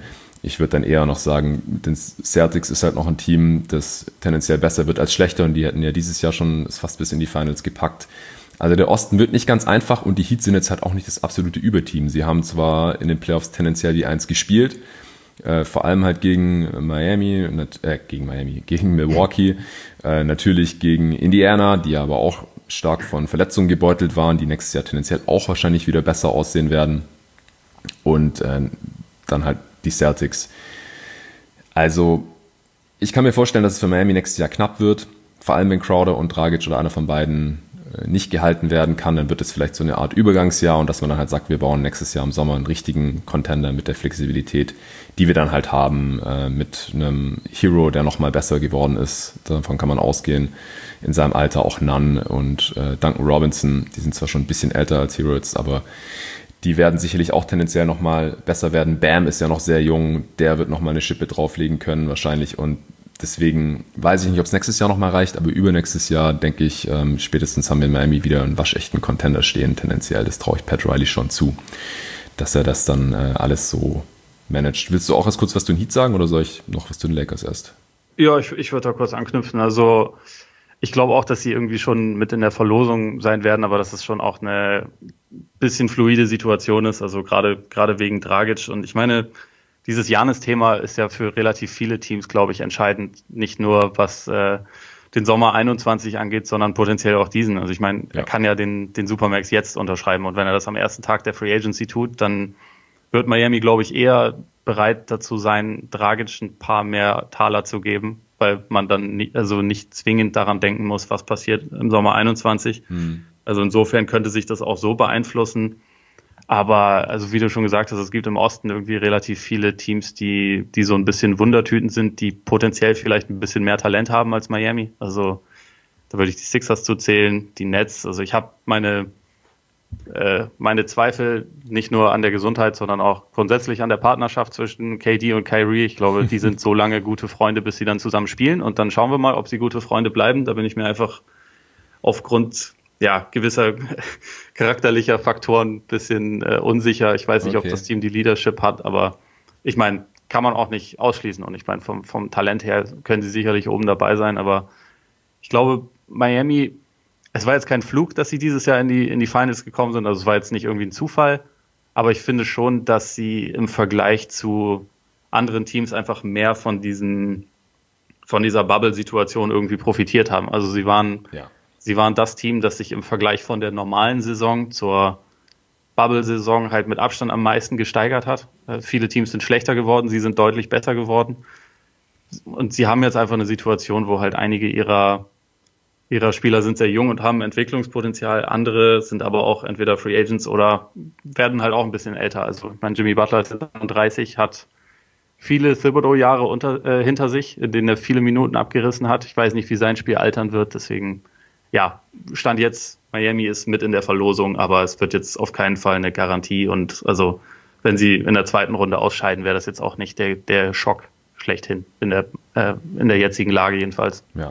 ich würde dann eher noch sagen, den Celtics ist halt noch ein Team, das tendenziell besser wird als schlechter und die hätten ja dieses Jahr schon es fast bis in die Finals gepackt. Also der Osten wird nicht ganz einfach und die Heat sind jetzt halt auch nicht das absolute Überteam. Sie haben zwar in den Playoffs tendenziell die Eins gespielt, äh, vor allem halt gegen Miami, äh, gegen Miami, gegen Milwaukee, äh, natürlich gegen Indiana, die aber auch stark von Verletzungen gebeutelt waren, die nächstes Jahr tendenziell auch wahrscheinlich wieder besser aussehen werden. Und äh, dann halt die Celtics. Also ich kann mir vorstellen, dass es für Miami nächstes Jahr knapp wird, vor allem wenn Crowder und Dragic oder einer von beiden nicht gehalten werden kann, dann wird es vielleicht so eine Art Übergangsjahr und dass man dann halt sagt, wir bauen nächstes Jahr im Sommer einen richtigen Contender mit der Flexibilität, die wir dann halt haben, äh, mit einem Hero, der nochmal besser geworden ist. Davon kann man ausgehen. In seinem Alter auch Nunn und äh, Duncan Robinson, die sind zwar schon ein bisschen älter als Hero jetzt, aber die werden sicherlich auch tendenziell nochmal besser werden. Bam ist ja noch sehr jung, der wird nochmal eine Schippe drauflegen können wahrscheinlich und deswegen weiß ich nicht, ob es nächstes Jahr nochmal reicht, aber übernächstes Jahr, denke ich, ähm, spätestens haben wir in Miami wieder einen waschechten Contender stehen, tendenziell. Das traue ich Pat Riley schon zu, dass er das dann äh, alles so managt. Willst du auch erst kurz was zu den Heat sagen oder soll ich noch was zu den Lakers erst? Ja, ich, ich würde da kurz anknüpfen. Also ich glaube auch, dass sie irgendwie schon mit in der Verlosung sein werden, aber dass es schon auch eine bisschen fluide Situation ist, also gerade gerade wegen Dragic. Und ich meine, dieses Giannis-Thema ist ja für relativ viele Teams, glaube ich, entscheidend. Nicht nur, was äh, den Sommer einundzwanzig angeht, sondern potenziell auch diesen. Also ich meine, ja. er kann ja den, den Supermax jetzt unterschreiben. Und wenn er das am ersten Tag der Free Agency tut, dann wird Miami, glaube ich, eher bereit dazu sein, Dragic ein paar mehr Taler zu geben, weil man dann nicht, also nicht zwingend daran denken muss, was passiert im Sommer einundzwanzig. Hm. Also insofern könnte sich das auch so beeinflussen. Aber, also wie du schon gesagt hast, es gibt im Osten irgendwie relativ viele Teams, die, die so ein bisschen Wundertüten sind, die potenziell vielleicht ein bisschen mehr Talent haben als Miami. Also, da würde ich die Sixers zu zählen, die Nets. Also, ich habe meine, äh, meine Zweifel nicht nur an der Gesundheit, sondern auch grundsätzlich an der Partnerschaft zwischen K D und Kyrie. Ich glaube, die sind so lange gute Freunde, bis sie dann zusammen spielen. Und dann schauen wir mal, ob sie gute Freunde bleiben. Da bin ich mir einfach aufgrund ja, gewisser charakterlicher Faktoren ein bisschen äh, unsicher. Ich weiß nicht, okay. ob das Team die Leadership hat, aber ich meine, kann man auch nicht ausschließen. Und ich meine, vom, vom Talent her können sie sicherlich oben dabei sein, aber ich glaube, Miami, es war jetzt kein Flug, dass sie dieses Jahr in die, in die Finals gekommen sind, also es war jetzt nicht irgendwie ein Zufall, aber ich finde schon, dass sie im Vergleich zu anderen Teams einfach mehr von diesen, von dieser Bubble-Situation irgendwie profitiert haben. Also sie waren ja. Sie waren das Team, das sich im Vergleich von der normalen Saison zur Bubble-Saison halt mit Abstand am meisten gesteigert hat. Äh, viele Teams sind schlechter geworden, sie sind deutlich besser geworden. Und sie haben jetzt einfach eine Situation, wo halt einige ihrer, ihrer Spieler sind sehr jung und haben Entwicklungspotenzial. Andere sind aber auch entweder Free Agents oder werden halt auch ein bisschen älter. Also ich meine, Jimmy Butler ist dreiunddreißig, hat viele Thibodeau-Jahre unter, äh, hinter sich, in denen er viele Minuten abgerissen hat. Ich weiß nicht, wie sein Spiel altern wird, deswegen ja, Stand jetzt, Miami ist mit in der Verlosung, aber es wird jetzt auf keinen Fall eine Garantie und also wenn sie in der zweiten Runde ausscheiden, wäre das jetzt auch nicht der, der Schock schlechthin, in der, äh, in der jetzigen Lage jedenfalls. Ja.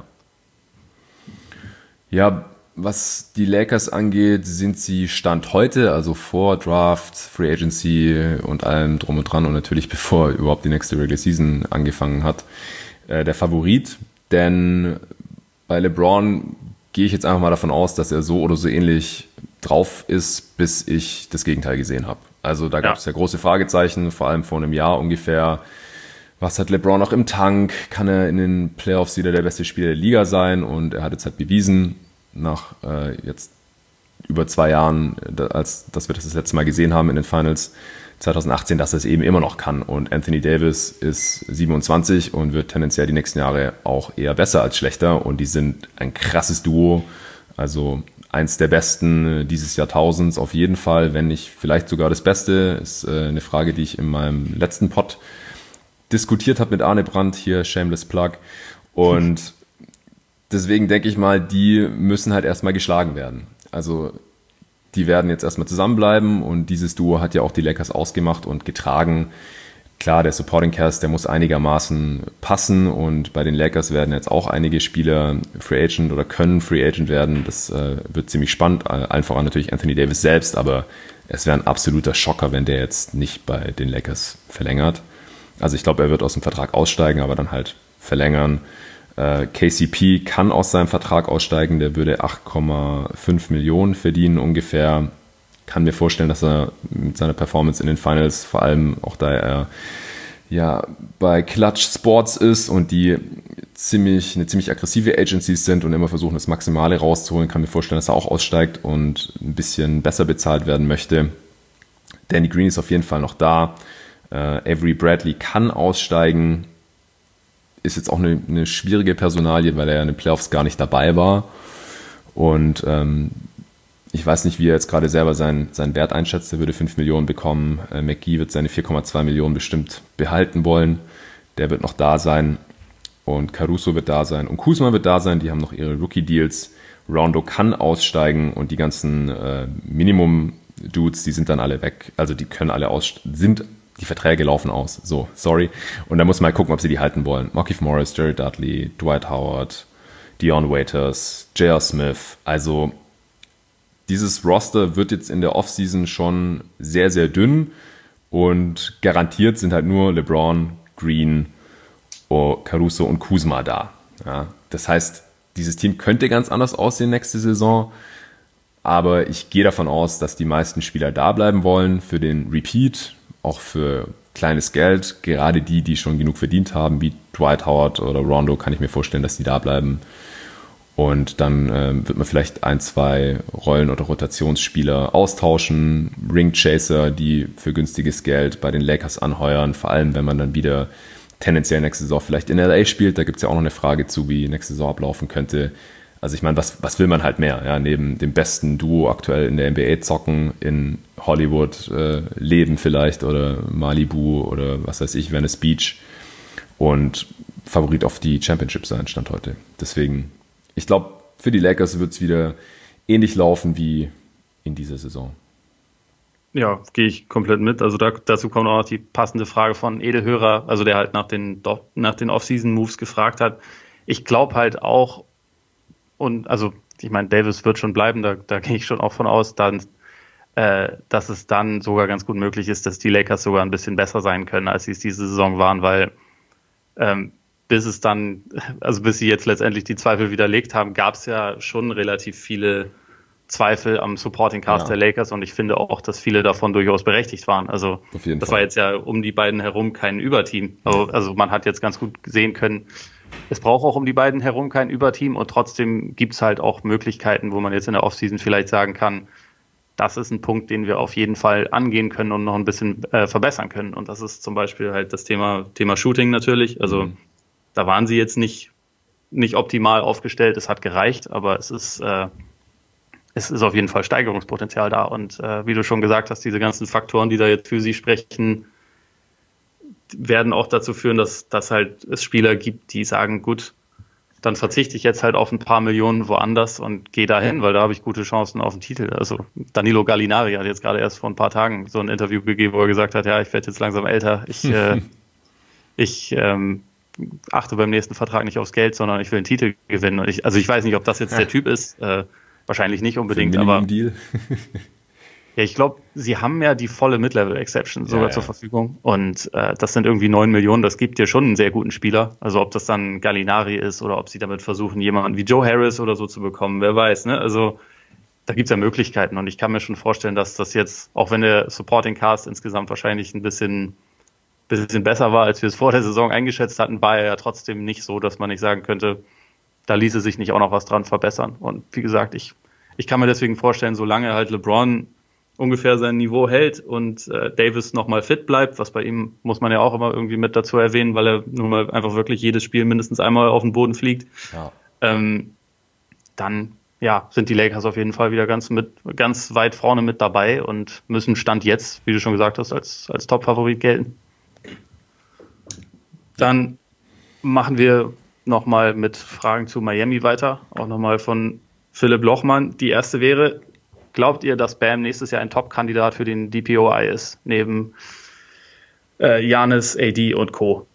Ja, was die Lakers angeht, sind sie Stand heute, also vor Draft, Free Agency und allem drum und dran und natürlich bevor überhaupt die nächste Regular Season angefangen hat, äh, der Favorit, denn bei LeBron gehe ich jetzt einfach mal davon aus, dass er so oder so ähnlich drauf ist, bis ich das Gegenteil gesehen habe. Also da gab es ja. ja große Fragezeichen, vor allem vor einem Jahr ungefähr. Was hat LeBron noch im Tank? Kann er in den Playoffs wieder der beste Spieler der Liga sein? Und er hat jetzt halt bewiesen, nach äh, jetzt über zwei Jahren, als dass wir das das letzte Mal gesehen haben in den Finals zwanzig achtzehn, dass er es eben immer noch kann. Und Anthony Davis ist siebenundzwanzig und wird tendenziell die nächsten Jahre auch eher besser als schlechter. Und die sind ein krasses Duo. Also eins der besten dieses Jahrtausends auf jeden Fall, wenn nicht vielleicht sogar das Beste. Ist äh, eine Frage, die ich in meinem letzten Pod diskutiert habe mit Arne Brandt, hier Shameless Plug. Und deswegen denke ich mal, die müssen halt erstmal geschlagen werden. Also die werden jetzt erstmal zusammenbleiben und dieses Duo hat ja auch die Lakers ausgemacht und getragen. Klar, der Supporting Cast, der muss einigermaßen passen und bei den Lakers werden jetzt auch einige Spieler Free Agent oder können Free Agent werden. Das äh, wird ziemlich spannend, allen voran natürlich Anthony Davis selbst, aber es wäre ein absoluter Schocker, wenn der jetzt nicht bei den Lakers verlängert. Also ich glaube, er wird aus dem Vertrag aussteigen, aber dann halt verlängern. Äh, K C P kann aus seinem Vertrag aussteigen, der würde acht Komma fünf Millionen verdienen ungefähr. Kann mir vorstellen, dass er mit seiner Performance in den Finals, vor allem auch da er ja bei Clutch Sports ist und die ziemlich eine ziemlich aggressive Agencies sind und immer versuchen, das Maximale rauszuholen, kann mir vorstellen, dass er auch aussteigt und ein bisschen besser bezahlt werden möchte. Danny Green ist auf jeden Fall noch da. Äh, Avery Bradley kann aussteigen. Ist jetzt auch eine, eine schwierige Personalie, weil er in den Playoffs gar nicht dabei war. Und ähm, ich weiß nicht, wie er jetzt gerade selber seinen, seinen Wert einschätzt. Er würde fünf Millionen bekommen. Äh, McGee wird seine vier Komma zwei Millionen bestimmt behalten wollen. Der wird noch da sein. Und Caruso wird da sein. Und Kuzma wird da sein. Die haben noch ihre Rookie-Deals. Rondo kann aussteigen. Und die ganzen äh, Minimum-Dudes, die sind dann alle weg. Also die können alle aussteigen. Sind, die Verträge laufen aus. So, sorry. Und da muss man mal gucken, ob sie die halten wollen. Markieff Morris, Jared Dudley, Dwight Howard, Dion Waiters, J R. Smith. Also dieses Roster wird jetzt in der Offseason schon sehr, sehr dünn und garantiert sind halt nur LeBron, Green, Caruso und Kuzma da. Ja, das heißt, dieses Team könnte ganz anders aussehen nächste Saison, aber ich gehe davon aus, dass die meisten Spieler da bleiben wollen für den Repeat, auch für kleines Geld. Gerade die, die schon genug verdient haben, wie Dwight Howard oder Rondo, kann ich mir vorstellen, dass die da bleiben. Und dann ähm, wird man vielleicht ein, zwei Rollen- oder Rotationsspieler austauschen, Ringchaser, die für günstiges Geld bei den Lakers anheuern, vor allem wenn man dann wieder tendenziell nächste Saison vielleicht in L A spielt. Da gibt es ja auch noch eine Frage zu, wie nächste Saison ablaufen könnte. Also ich meine, was, was will man halt mehr? Ja, neben dem besten Duo aktuell in der N B A zocken, in Hollywood äh, leben vielleicht oder Malibu oder was weiß ich, Venice Beach und Favorit auf die Championship sein, Stand heute. Deswegen, ich glaube, für die Lakers wird es wieder ähnlich laufen wie in dieser Saison. Ja, gehe ich komplett mit. Also da, dazu kommt auch noch die passende Frage von Edelhörer, also der halt nach den, nach den Off-Season-Moves gefragt hat. Ich glaube halt auch, und also ich meine, Davis wird schon bleiben, da, da gehe ich schon auch von aus, dann, äh, dass es dann sogar ganz gut möglich ist, dass die Lakers sogar ein bisschen besser sein können, als sie es diese Saison waren, weil ähm, bis es dann, also bis sie jetzt letztendlich die Zweifel widerlegt haben, gab es ja schon relativ viele Zweifel am Supporting Cast ja. der Lakers und ich finde auch, dass viele davon durchaus berechtigt waren. Also das Fall. war jetzt ja um die beiden herum kein Überteam. Also, also man hat jetzt ganz gut sehen können, es braucht auch um die beiden herum kein Überteam und trotzdem gibt es halt auch Möglichkeiten, wo man jetzt in der Offseason vielleicht sagen kann, das ist ein Punkt, den wir auf jeden Fall angehen können und noch ein bisschen äh, verbessern können. Und das ist zum Beispiel halt das Thema, Thema Shooting natürlich. Also mhm. da waren sie jetzt nicht, nicht optimal aufgestellt, es hat gereicht, aber es ist, äh, es ist auf jeden Fall Steigerungspotenzial da. Und äh, wie du schon gesagt hast, diese ganzen Faktoren, die da jetzt für sie sprechen, werden auch dazu führen, dass, dass halt es Spieler gibt, die sagen, gut, dann verzichte ich jetzt halt auf ein paar Millionen woanders und gehe dahin, weil da habe ich gute Chancen auf den Titel. Also Danilo Gallinari hat jetzt gerade erst vor ein paar Tagen so ein Interview gegeben, wo er gesagt hat, ja, ich werde jetzt langsam älter, ich, äh, ich ähm, achte beim nächsten Vertrag nicht aufs Geld, sondern ich will einen Titel gewinnen. Und ich, also ich weiß nicht, ob das jetzt der Typ ist, äh, wahrscheinlich nicht unbedingt, aber Deal. ja, ich glaube, sie haben ja die volle Mid-Level-Exception sogar ja, ja. zur Verfügung und äh, das sind irgendwie neun Millionen, das gibt dir schon einen sehr guten Spieler, also ob das dann Gallinari ist oder ob sie damit versuchen, jemanden wie Joe Harris oder so zu bekommen, wer weiß, ne, also da gibt's ja Möglichkeiten und ich kann mir schon vorstellen, dass das jetzt, auch wenn der Supporting Cast insgesamt wahrscheinlich ein bisschen, bisschen besser war, als wir es vor der Saison eingeschätzt hatten, war er ja trotzdem nicht so, dass man nicht sagen könnte, da ließe sich nicht auch noch was dran verbessern und wie gesagt, ich, ich kann mir deswegen vorstellen, solange halt LeBron ungefähr sein Niveau hält und äh, Davis nochmal fit bleibt, was bei ihm muss man ja auch immer irgendwie mit dazu erwähnen, weil er nun mal einfach wirklich jedes Spiel mindestens einmal auf den Boden fliegt, ja. ähm, dann ja, sind die Lakers auf jeden Fall wieder ganz mit ganz weit vorne mit dabei und müssen Stand jetzt, wie du schon gesagt hast, als, als Top-Favorit gelten. Dann machen wir nochmal mit Fragen zu Miami weiter, auch nochmal von Philipp Lochmann. Die erste wäre, glaubt ihr, dass Bam nächstes Jahr ein Top-Kandidat für den D P O I ist, neben Giannis, äh, A D und Co.?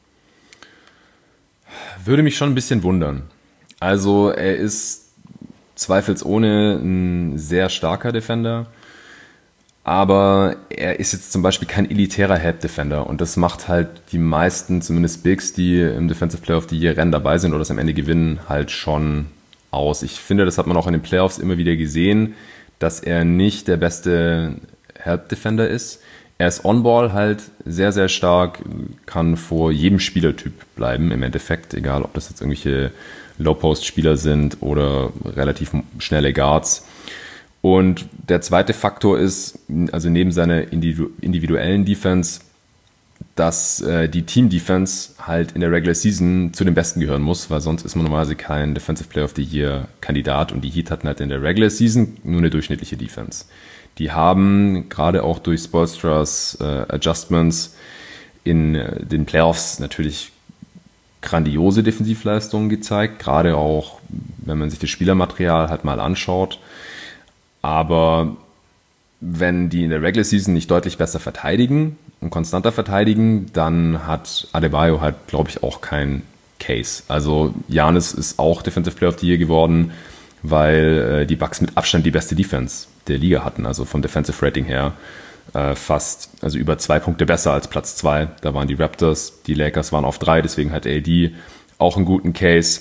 Würde mich schon ein bisschen wundern. Also er ist zweifelsohne ein sehr starker Defender, aber er ist jetzt zum Beispiel kein elitärer Help Defender und das macht halt die meisten, zumindest Bigs, die im Defensive Player of the Year Rennen dabei sind oder das am Ende gewinnen, halt schon aus. Ich finde, das hat man auch in den Playoffs immer wieder gesehen, dass er nicht der beste Help Defender ist. Er ist on-ball halt sehr, sehr stark, kann vor jedem Spielertyp bleiben im Endeffekt, egal ob das jetzt irgendwelche Low-Post-Spieler sind oder relativ schnelle Guards. Und der zweite Faktor ist, also neben seiner individuellen Defense, dass äh, die Team-Defense halt in der Regular Season zu den Besten gehören muss, weil sonst ist man normalerweise kein Defensive Player of the Year Kandidat und die Heat hatten halt in der Regular Season nur eine durchschnittliche Defense. Die haben gerade auch durch Spoelstras äh, Adjustments in äh, den Playoffs natürlich grandiose Defensivleistungen gezeigt, gerade auch, wenn man sich das Spielermaterial halt mal anschaut. Aber wenn die in der Regular Season nicht deutlich besser verteidigen und konstanter verteidigen, dann hat Adebayo halt, glaube ich, auch kein Case. Also Giannis ist auch Defensive Player of the Year geworden, weil äh, die Bucks mit Abstand die beste Defense der Liga hatten, also vom Defensive Rating her äh, fast, also über zwei Punkte besser als Platz zwei. Da waren die Raptors, die Lakers waren auf drei, deswegen hat A D auch einen guten Case.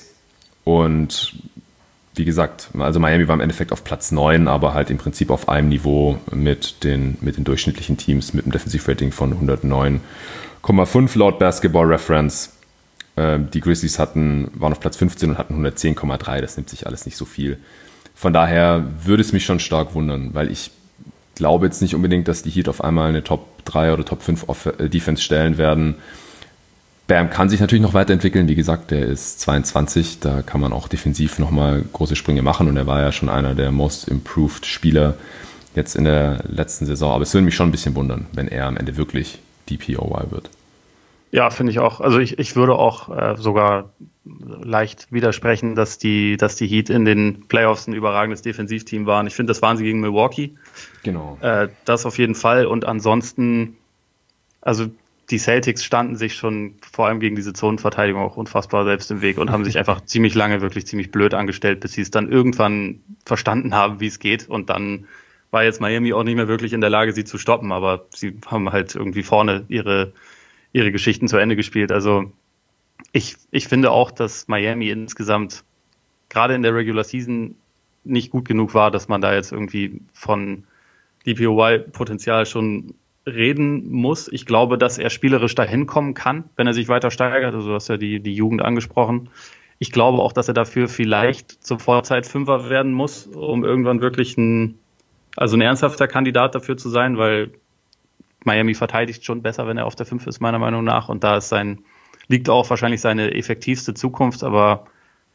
Und wie gesagt, also Miami war im Endeffekt auf Platz neun, aber halt im Prinzip auf einem Niveau mit den, mit den durchschnittlichen Teams mit einem Defensive Rating von hundertneun Komma fünf laut Basketball Reference. Äh, die Grizzlies hatten, waren auf Platz fünfzehn und hatten hundertzehn Komma drei, das nimmt sich alles nicht so viel. Von daher würde es mich schon stark wundern, weil ich glaube jetzt nicht unbedingt, dass die Heat auf einmal eine Top drei oder Top fünf Defense stellen werden. Bam kann sich natürlich noch weiterentwickeln. Wie gesagt, der ist zweiundzwanzig, da kann man auch defensiv nochmal große Sprünge machen und er war ja schon einer der most improved Spieler jetzt in der letzten Saison. Aber es würde mich schon ein bisschen wundern, wenn er am Ende wirklich D P O Y wird. Ja, finde ich auch. Also ich, ich würde auch äh, sogar leicht widersprechen, dass die, dass die Heat in den Playoffs ein überragendes Defensivteam waren. Ich finde, das waren sie gegen Milwaukee. Genau. Äh, das auf jeden Fall. Und ansonsten, also die Celtics standen sich schon vor allem gegen diese Zonenverteidigung auch unfassbar selbst im Weg und haben sich einfach ziemlich lange wirklich ziemlich blöd angestellt, bis sie es dann irgendwann verstanden haben, wie es geht. Und dann war jetzt Miami auch nicht mehr wirklich in der Lage, sie zu stoppen. Aber sie haben halt irgendwie vorne ihre ihre Geschichten zu Ende gespielt. Also ich, ich finde auch, dass Miami insgesamt gerade in der Regular Season nicht gut genug war, dass man da jetzt irgendwie von D P O Y-Potenzial schon reden muss. Ich glaube, dass er spielerisch dahin kommen kann, wenn er sich weiter steigert. Also du hast ja die, die Jugend angesprochen. Ich glaube auch, dass er dafür vielleicht zur Vorzeit Fünfer werden muss, um irgendwann wirklich ein, also ein ernsthafter Kandidat dafür zu sein, weil Miami verteidigt schon besser, wenn er auf der fünf ist, meiner Meinung nach. Und da ist sein, liegt auch wahrscheinlich seine effektivste Zukunft. Aber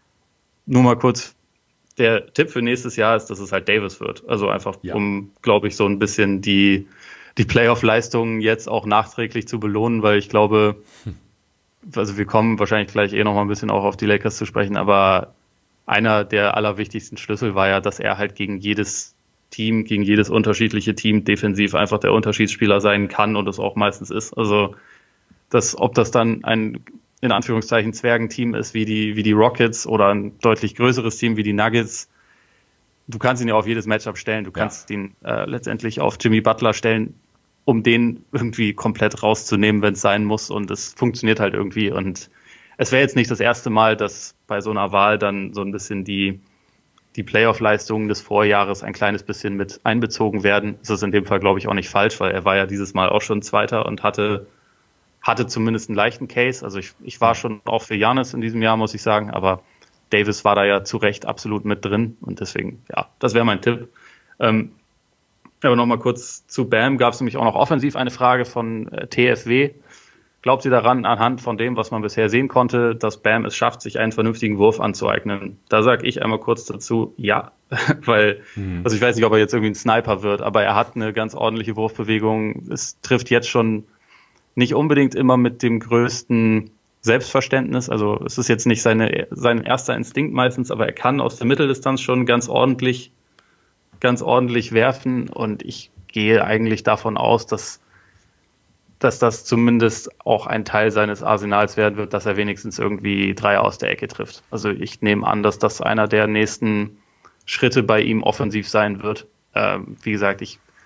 nur mal kurz, der Tipp für nächstes Jahr ist, dass es halt Davis wird. Also einfach, ja. um, glaube ich, so ein bisschen die, die Playoff-Leistungen jetzt auch nachträglich zu belohnen, weil ich glaube, hm. also wir kommen wahrscheinlich gleich eh noch mal ein bisschen auch auf die Lakers zu sprechen, aber einer der allerwichtigsten Schlüssel war ja, dass er halt gegen jedes Team, gegen jedes unterschiedliche Team defensiv einfach der Unterschiedsspieler sein kann und es auch meistens ist. Also das, ob das dann ein in Anführungszeichen Zwergenteam ist wie die wie die Rockets oder ein deutlich größeres Team wie die Nuggets, du kannst ihn ja auf jedes Matchup stellen. Du kannst ja. ihn äh, letztendlich auf Jimmy Butler stellen, um den irgendwie komplett rauszunehmen, wenn es sein muss, und es funktioniert halt irgendwie. Und es wäre jetzt nicht das erste Mal, dass bei so einer Wahl dann so ein bisschen die die Playoff-Leistungen des Vorjahres ein kleines bisschen mit einbezogen werden. Das ist in dem Fall, glaube ich, auch nicht falsch, weil er war ja dieses Mal auch schon Zweiter und hatte, hatte zumindest einen leichten Case. Also ich, ich war schon auch für Giannis in diesem Jahr, muss ich sagen, aber Davis war da ja zu Recht absolut mit drin und deswegen, ja, das wäre mein Tipp. Ähm, aber nochmal kurz zu Bam, gab es nämlich auch noch offensiv eine Frage von äh, T F W. Glaubt ihr daran, anhand von dem, was man bisher sehen konnte, dass Bam es schafft, sich einen vernünftigen Wurf anzueignen? Da sage ich einmal kurz dazu, ja, weil, mhm. also ich weiß nicht, ob er jetzt irgendwie ein Sniper wird, aber er hat eine ganz ordentliche Wurfbewegung. Es trifft jetzt schon nicht unbedingt immer mit dem größten Selbstverständnis. Also es ist jetzt nicht seine, sein erster Instinkt meistens, aber er kann aus der Mitteldistanz schon ganz ordentlich, ganz ordentlich werfen und ich gehe eigentlich davon aus, dass dass das zumindest auch ein Teil seines Arsenals werden wird, dass er wenigstens irgendwie drei aus der Ecke trifft. Also ich nehme an, dass das einer der nächsten Schritte bei ihm offensiv sein wird. Ähm, wie gesagt, ich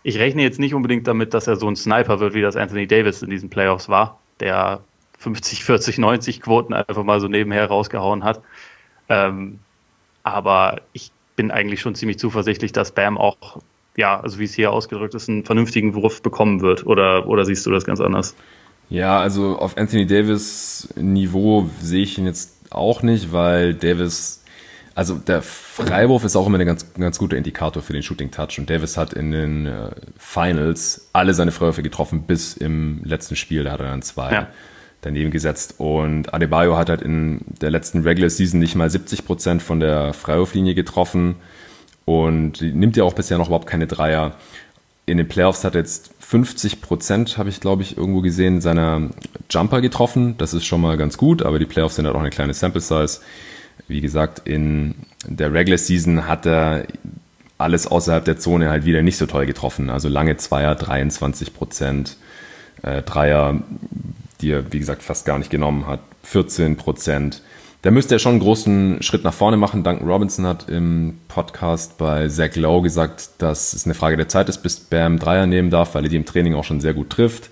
ich rechne jetzt nicht unbedingt damit, dass er so ein Sniper wird, wie das Anthony Davis in diesen Playoffs war, der fünfzig, vierzig, neunzig Quoten einfach mal so nebenher rausgehauen hat. Ähm, aber ich bin eigentlich schon ziemlich zuversichtlich, dass Bam auch, ja, also wie es hier ausgedrückt ist, einen vernünftigen Wurf bekommen wird. Oder, oder siehst du das ganz anders? Ja, also auf Anthony Davis Niveau sehe ich ihn jetzt auch nicht, weil Davis, also der Freiwurf ist auch immer ein ganz, ganz guter Indikator für den Shooting Touch und Davis hat in den äh, Finals alle seine Freiwürfe getroffen, bis im letzten Spiel, da hat er dann zwei ja. daneben gesetzt und Adebayo hat halt in der letzten Regular Season nicht mal siebzig Prozent von der Freiwurflinie getroffen und nimmt ja auch bisher noch überhaupt keine Dreier. In den Playoffs hat er jetzt fünfzig Prozent, habe ich glaube ich irgendwo gesehen, seiner Jumper getroffen. Das ist schon mal ganz gut, aber die Playoffs sind halt auch eine kleine Sample Size. Wie gesagt, in der Regular Season hat er alles außerhalb der Zone halt wieder nicht so toll getroffen. Also lange Zweier, dreiundzwanzig Prozent, äh, Dreier, die er wie gesagt fast gar nicht genommen hat, vierzehn Prozent. Da müsste er schon einen großen Schritt nach vorne machen. Duncan Robinson hat im Podcast bei Zach Lowe gesagt, dass es eine Frage der Zeit ist, bis Bam Dreier nehmen darf, weil er die im Training auch schon sehr gut trifft.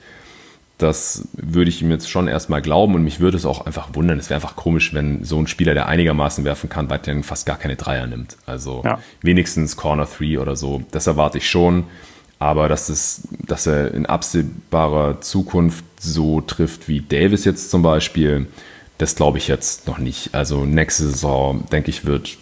Das würde ich ihm jetzt schon erstmal glauben und mich würde es auch einfach wundern. Es wäre einfach komisch, wenn so ein Spieler, der einigermaßen werfen kann, weiterhin fast gar keine Dreier nimmt. Also ja. wenigstens Corner Three oder so. Das erwarte ich schon. Aber dass, es, dass er in absehbarer Zukunft so trifft wie Davis jetzt zum Beispiel, das glaube ich jetzt noch nicht. Also nächste Saison, denke ich, wird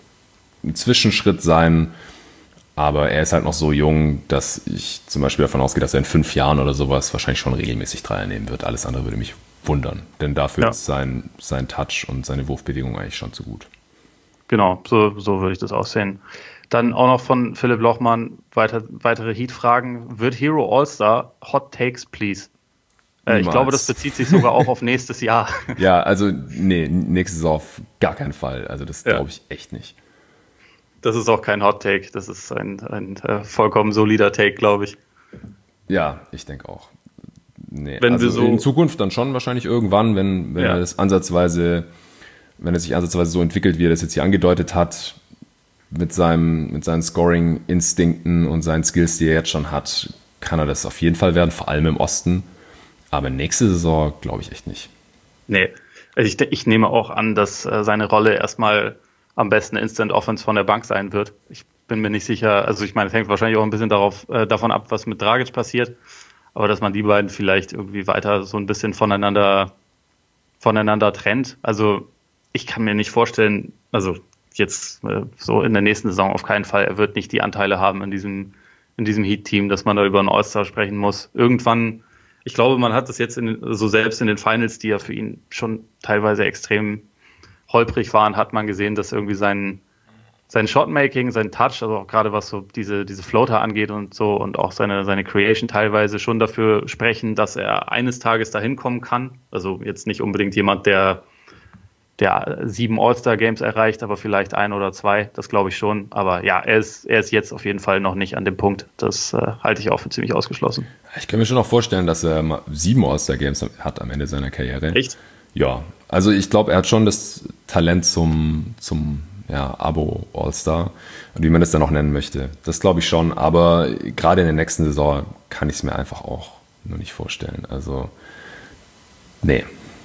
ein Zwischenschritt sein. Aber er ist halt noch so jung, dass ich zum Beispiel davon ausgehe, dass er in fünf Jahren oder sowas wahrscheinlich schon regelmäßig Dreier nehmen wird. Alles andere würde mich wundern. Denn dafür ja. ist sein, sein Touch und seine Wurfbewegung eigentlich schon zu gut. Genau, so, so würde ich das aussehen. Dann auch noch von Philipp Lochmann weiter, weitere Heat-Fragen. Wird Hero All-Star? Hot Takes, please. Äh, ich glaube, das bezieht sich sogar auch auf nächstes Jahr. Ja, also nee, nächste Saison auf gar keinen Fall. Also das ja. glaube ich echt nicht. Das ist auch kein Hot Take. Das ist ein, ein äh, vollkommen solider Take, glaube ich. Ja, ich denke auch. Nee, wenn also wir so in Zukunft dann schon wahrscheinlich irgendwann, wenn, wenn ja. er das ansatzweise, wenn er sich ansatzweise so entwickelt, wie er das jetzt hier angedeutet hat, mit seinem, mit seinen Scoring-Instinkten und seinen Skills, die er jetzt schon hat, kann er das auf jeden Fall werden, vor allem im Osten. Aber nächste Saison glaube ich echt nicht. Nee, also ich, ich nehme auch an, dass äh, seine Rolle erstmal am besten Instant Offense von der Bank sein wird. Ich bin mir nicht sicher, also ich meine, es hängt wahrscheinlich auch ein bisschen darauf, äh, davon ab, was mit Dragic passiert, aber dass man die beiden vielleicht irgendwie weiter so ein bisschen voneinander, voneinander trennt. Also ich kann mir nicht vorstellen, also jetzt äh, so in der nächsten Saison auf keinen Fall, er wird nicht die Anteile haben in diesem, in diesem Heat-Team, dass man da über einen All-Star sprechen muss. Irgendwann, ich glaube, man hat das jetzt in, so selbst in den Finals, die ja für ihn schon teilweise extrem holprig waren, hat man gesehen, dass irgendwie sein, sein Shotmaking, sein Touch, also auch gerade was so diese, diese Floater angeht und so und auch seine, seine Creation teilweise schon dafür sprechen, dass er eines Tages dahin kommen kann. Also jetzt nicht unbedingt jemand, der, der sieben All-Star-Games erreicht, aber vielleicht ein oder zwei, das glaube ich schon. Aber ja, er ist, er ist jetzt auf jeden Fall noch nicht an dem Punkt. Das äh, halte ich auch für ziemlich ausgeschlossen. Ich kann mir schon auch vorstellen, dass er mal sieben All-Star-Games hat am Ende seiner Karriere. Echt? Ja, also ich glaube, er hat schon das Talent zum, zum ja, Abo-All-Star und wie man das dann auch nennen möchte. Das glaube ich schon, aber gerade in der nächsten Saison kann ich es mir einfach auch nur nicht vorstellen. Also, nee.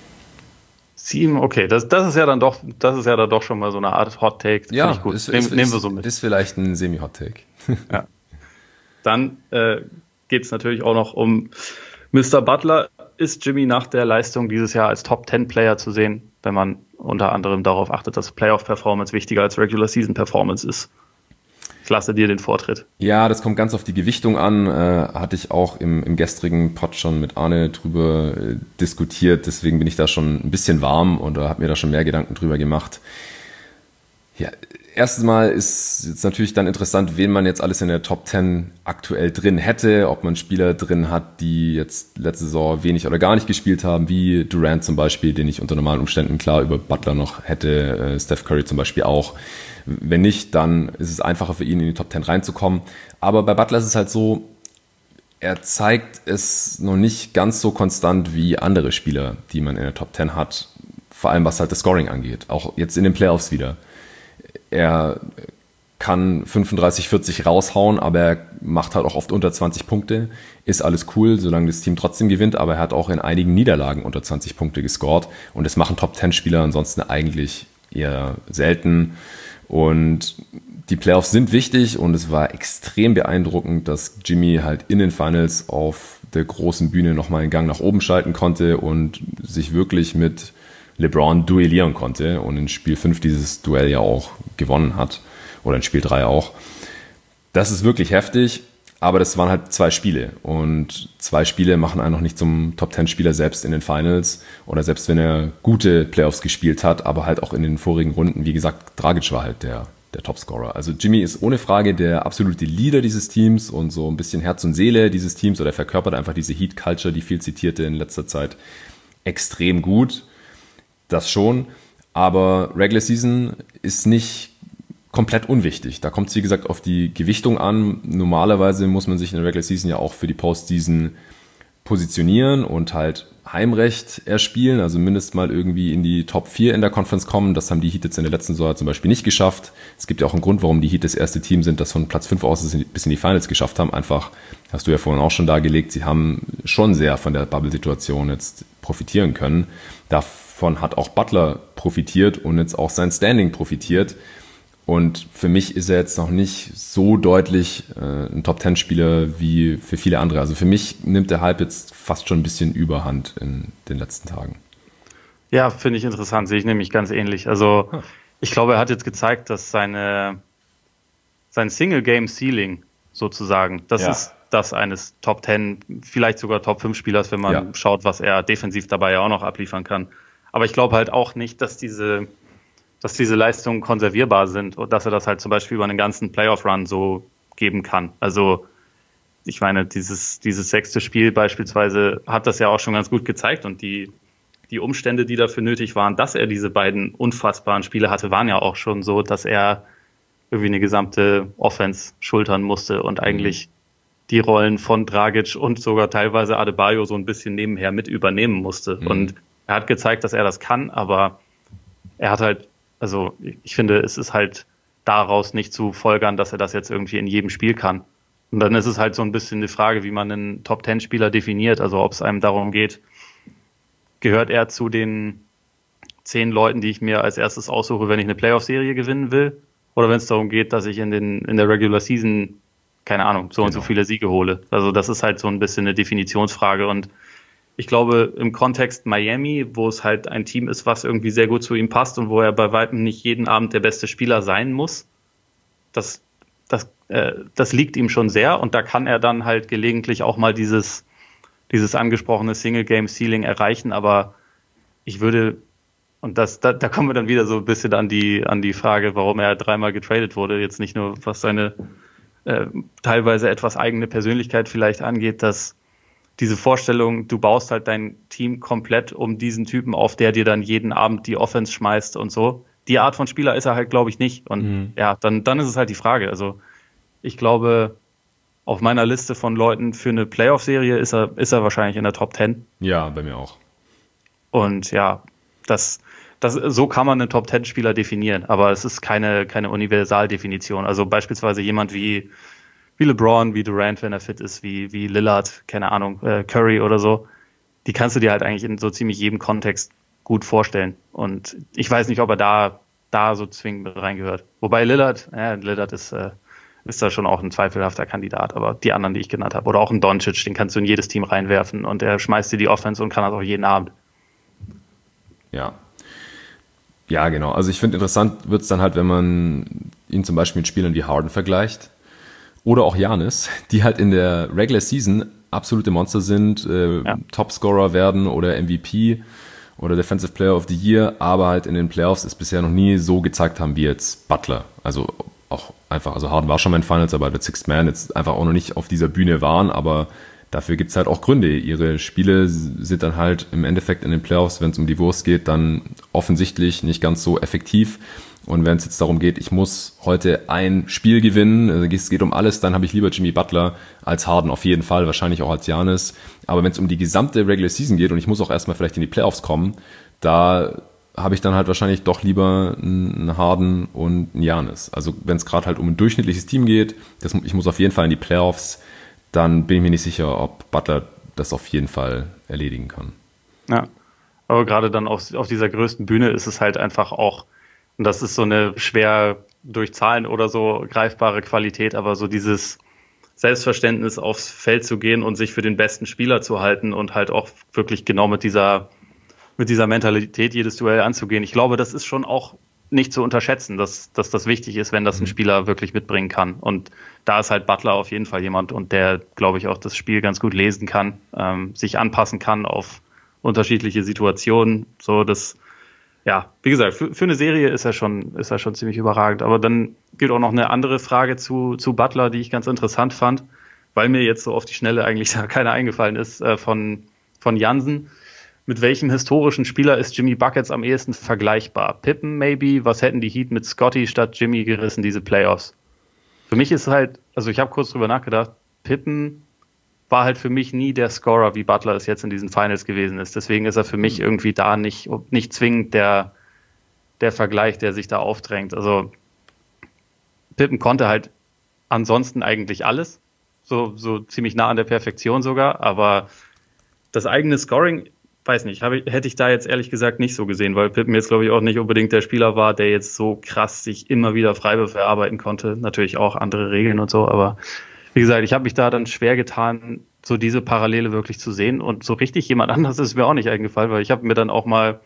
Sieben, okay, das, das ist ja dann doch, das ist ja dann doch schon mal so eine Art Hot Take. Ja, ich gut. Ist, Nehm, ist, nehmen wir so mit. Ist vielleicht ein Semi-Hot Take. Ja. Dann äh, geht es natürlich auch noch um Mister Butler. Ist Jimmy nach der Leistung dieses Jahr als Top Ten Player zu sehen, wenn man unter anderem darauf achtet, dass Playoff-Performance wichtiger als Regular-Season-Performance ist? Ich lasse dir den Vortritt. Ja, das kommt ganz auf die Gewichtung an. Äh, hatte ich auch im, im gestrigen Pod schon mit Arne drüber äh, diskutiert. Deswegen bin ich da schon ein bisschen warm und habe mir da schon mehr Gedanken drüber gemacht. Ja, erstens mal ist jetzt natürlich dann interessant, wen man jetzt alles in der Top Ten aktuell drin hätte. Ob man Spieler drin hat, die jetzt letzte Saison wenig oder gar nicht gespielt haben, wie Durant zum Beispiel, den ich unter normalen Umständen klar über Butler noch hätte, äh, Steph Curry zum Beispiel auch. Wenn nicht, dann ist es einfacher für ihn, in die Top Ten reinzukommen. Aber bei Butler ist es halt so, er zeigt es noch nicht ganz so konstant wie andere Spieler, die man in der Top Ten hat. Vor allem, was halt das Scoring angeht. Auch jetzt in den Playoffs wieder. Er kann fünfunddreißig, vierzig raushauen, aber er macht halt auch oft unter zwanzig Punkte. Ist alles cool, solange das Team trotzdem gewinnt, aber er hat auch in einigen Niederlagen unter zwanzig Punkte gescored und das machen Top-Zehn-Spieler ansonsten eigentlich eher selten. Und die Playoffs sind wichtig und es war extrem beeindruckend, dass Jimmy halt in den Finals auf der großen Bühne nochmal einen Gang nach oben schalten konnte und sich wirklich mit LeBron duellieren konnte und in Spiel fünf dieses Duell ja auch gewonnen hat. Oder in Spiel drei auch. Das ist wirklich heftig, aber das waren halt zwei Spiele. Und zwei Spiele machen einen noch nicht zum Top-Zehn-Spieler selbst in den Finals. Oder selbst wenn er gute Playoffs gespielt hat, aber halt auch in den vorigen Runden. Wie gesagt, Dragic war halt der, der Topscorer. Also Jimmy ist ohne Frage der absolute Leader dieses Teams und so ein bisschen Herz und Seele dieses Teams. Oder er verkörpert einfach diese Heat-Culture, die viel zitierte in letzter Zeit, extrem gut. Das schon. Aber Regular Season ist nicht komplett unwichtig. Da kommt es, wie gesagt, auf die Gewichtung an. Normalerweise muss man sich in der Regular Season ja auch für die Postseason positionieren und halt Heimrecht erspielen, also mindestens mal irgendwie in die Top vier in der Conference kommen. Das haben die Heat jetzt in der letzten Saison zum Beispiel nicht geschafft. Es gibt ja auch einen Grund, warum die Heat das erste Team sind, das von Platz fünf aus bis in die Finals geschafft haben. Einfach, hast du ja vorhin auch schon dargelegt, sie haben schon sehr von der Bubble-Situation jetzt profitieren können. Davon hat auch Butler profitiert und jetzt auch sein Standing profitiert. Und für mich ist er jetzt noch nicht so deutlich äh, ein Top-Zehn-Spieler wie für viele andere. Also für mich nimmt der Hype jetzt fast schon ein bisschen Überhand in den letzten Tagen. Ja, finde ich interessant, sehe ich nämlich ganz ähnlich. Also hm. ich glaube, er hat jetzt gezeigt, dass seine sein Single-Game-Ceiling sozusagen, das ja. ist das eines Top-Zehn, vielleicht sogar Top-fünf-Spielers, wenn man ja. schaut, was er defensiv dabei ja auch noch abliefern kann. Aber ich glaube halt auch nicht, dass diese dass diese Leistungen konservierbar sind und dass er das halt zum Beispiel über einen ganzen Playoff-Run so geben kann. Also ich meine, dieses, dieses sechste Spiel beispielsweise hat das ja auch schon ganz gut gezeigt und die, die Umstände, die dafür nötig waren, dass er diese beiden unfassbaren Spiele hatte, waren ja auch schon so, dass er irgendwie eine gesamte Offense schultern musste und eigentlich die Rollen von Dragic und sogar teilweise Adebayo so ein bisschen nebenher mit übernehmen musste. Mhm. Und er hat gezeigt, dass er das kann, aber er hat halt Also ich finde, es ist halt daraus nicht zu folgern, dass er das jetzt irgendwie in jedem Spiel kann. Und dann ist es halt so ein bisschen die Frage, wie man einen Top-Zehn-Spieler definiert. Also ob es einem darum geht, gehört er zu den zehn Leuten, die ich mir als erstes aussuche, wenn ich eine Playoff-Serie gewinnen will? Oder wenn es darum geht, dass ich in den in der Regular Season, keine Ahnung, so genau. und so viele Siege hole. Also das ist halt so ein bisschen eine Definitionsfrage. Und ich glaube, im Kontext Miami, wo es halt ein Team ist, was irgendwie sehr gut zu ihm passt und wo er bei weitem nicht jeden Abend der beste Spieler sein muss, das, das, äh, das liegt ihm schon sehr und da kann er dann halt gelegentlich auch mal dieses, dieses angesprochene Single-Game-Ceiling erreichen, aber ich würde, und das, da, da kommen wir dann wieder so ein bisschen an die, an die Frage, warum er dreimal getradet wurde, jetzt nicht nur was seine äh, teilweise etwas eigene Persönlichkeit vielleicht angeht, dass diese Vorstellung, du baust halt dein Team komplett um diesen Typen auf, der dir dann jeden Abend die Offense schmeißt und so. Die Art von Spieler ist er halt, glaube ich, nicht. Und mhm. ja, dann, dann ist es halt die Frage. Also ich glaube, auf meiner Liste von Leuten für eine Playoff-Serie ist er, ist er wahrscheinlich in der Top Ten. Ja, bei mir auch. Und ja, das, das, so kann man einen Top Ten-Spieler definieren. Aber es ist keine, keine Universaldefinition. Also beispielsweise jemand wie wie LeBron, wie Durant, wenn er fit ist, wie, wie Lillard, keine Ahnung, äh, Curry oder so, die kannst du dir halt eigentlich in so ziemlich jedem Kontext gut vorstellen. Und ich weiß nicht, ob er da, da so zwingend mit reingehört. Wobei Lillard, ja, Lillard ist, äh, ist da schon auch ein zweifelhafter Kandidat, aber die anderen, die ich genannt habe, oder auch ein Doncic, den kannst du in jedes Team reinwerfen und er schmeißt dir die Offense und kann das auch jeden Abend. Ja. Ja, genau. Also ich finde, interessant wird es dann halt, wenn man ihn zum Beispiel mit Spielern wie Harden vergleicht. Oder auch Giannis, die halt in der Regular Season absolute Monster sind, äh, ja. Topscorer werden oder M V P oder Defensive Player of the Year, aber halt in den Playoffs es bisher noch nie so gezeigt haben wie jetzt Butler. Also auch einfach, also Harden war schon mal in Finals, aber der Sixth Man jetzt einfach auch noch nicht auf dieser Bühne waren, aber dafür gibt's halt auch Gründe. Ihre Spiele sind dann halt im Endeffekt in den Playoffs, wenn es um die Wurst geht, dann offensichtlich nicht ganz so effektiv. Und wenn es jetzt darum geht, ich muss heute ein Spiel gewinnen, es geht um alles, dann habe ich lieber Jimmy Butler als Harden auf jeden Fall, wahrscheinlich auch als Giannis. Aber wenn es um die gesamte Regular Season geht und ich muss auch erstmal vielleicht in die Playoffs kommen, da habe ich dann halt wahrscheinlich doch lieber einen Harden und einen Giannis. Also wenn es gerade halt um ein durchschnittliches Team geht, das, ich muss auf jeden Fall in die Playoffs, dann bin ich mir nicht sicher, ob Butler das auf jeden Fall erledigen kann. Ja, aber gerade dann auf, auf dieser größten Bühne ist es halt einfach auch, und das ist so eine schwer durch Zahlen oder so greifbare Qualität, aber so dieses Selbstverständnis aufs Feld zu gehen und sich für den besten Spieler zu halten und halt auch wirklich genau mit dieser mit dieser Mentalität jedes Duell anzugehen. Ich glaube, das ist schon auch nicht zu unterschätzen, dass, dass das wichtig ist, wenn das ein Spieler wirklich mitbringen kann. Und da ist halt Butler auf jeden Fall jemand, und der, glaube ich, auch das Spiel ganz gut lesen kann, ähm, sich anpassen kann auf unterschiedliche Situationen. So, das, ja, wie gesagt, für, für eine Serie ist er schon, ist er schon ziemlich überragend. Aber dann gibt auch noch eine andere Frage zu, zu Butler, die ich ganz interessant fand, weil mir jetzt so auf die Schnelle eigentlich da keiner eingefallen ist, äh, von, von Jansen. Mit welchem historischen Spieler ist Jimmy Buckets am ehesten vergleichbar? Pippen maybe? Was hätten die Heat mit Scotty statt Jimmy gerissen, diese Playoffs? Für mich ist halt, also ich habe kurz drüber nachgedacht, Pippen war halt für mich nie der Scorer, wie Butler es jetzt in diesen Finals gewesen ist. Deswegen ist er für mich irgendwie da nicht, nicht zwingend der, der Vergleich, der sich da aufdrängt. Also Pippen konnte halt ansonsten eigentlich alles, so, so ziemlich nah an der Perfektion sogar, aber das eigene Scoring, weiß nicht, habe ich, hätte ich da jetzt ehrlich gesagt nicht so gesehen, weil Pippen jetzt, glaube ich, auch nicht unbedingt der Spieler war, der jetzt so krass sich immer wieder Freiwürfe erarbeiten konnte. Natürlich auch andere Regeln und so, aber wie gesagt, ich habe mich da dann schwer getan, so diese Parallele wirklich zu sehen, und so richtig jemand anderes ist mir auch nicht eingefallen, weil ich habe mir dann auch mal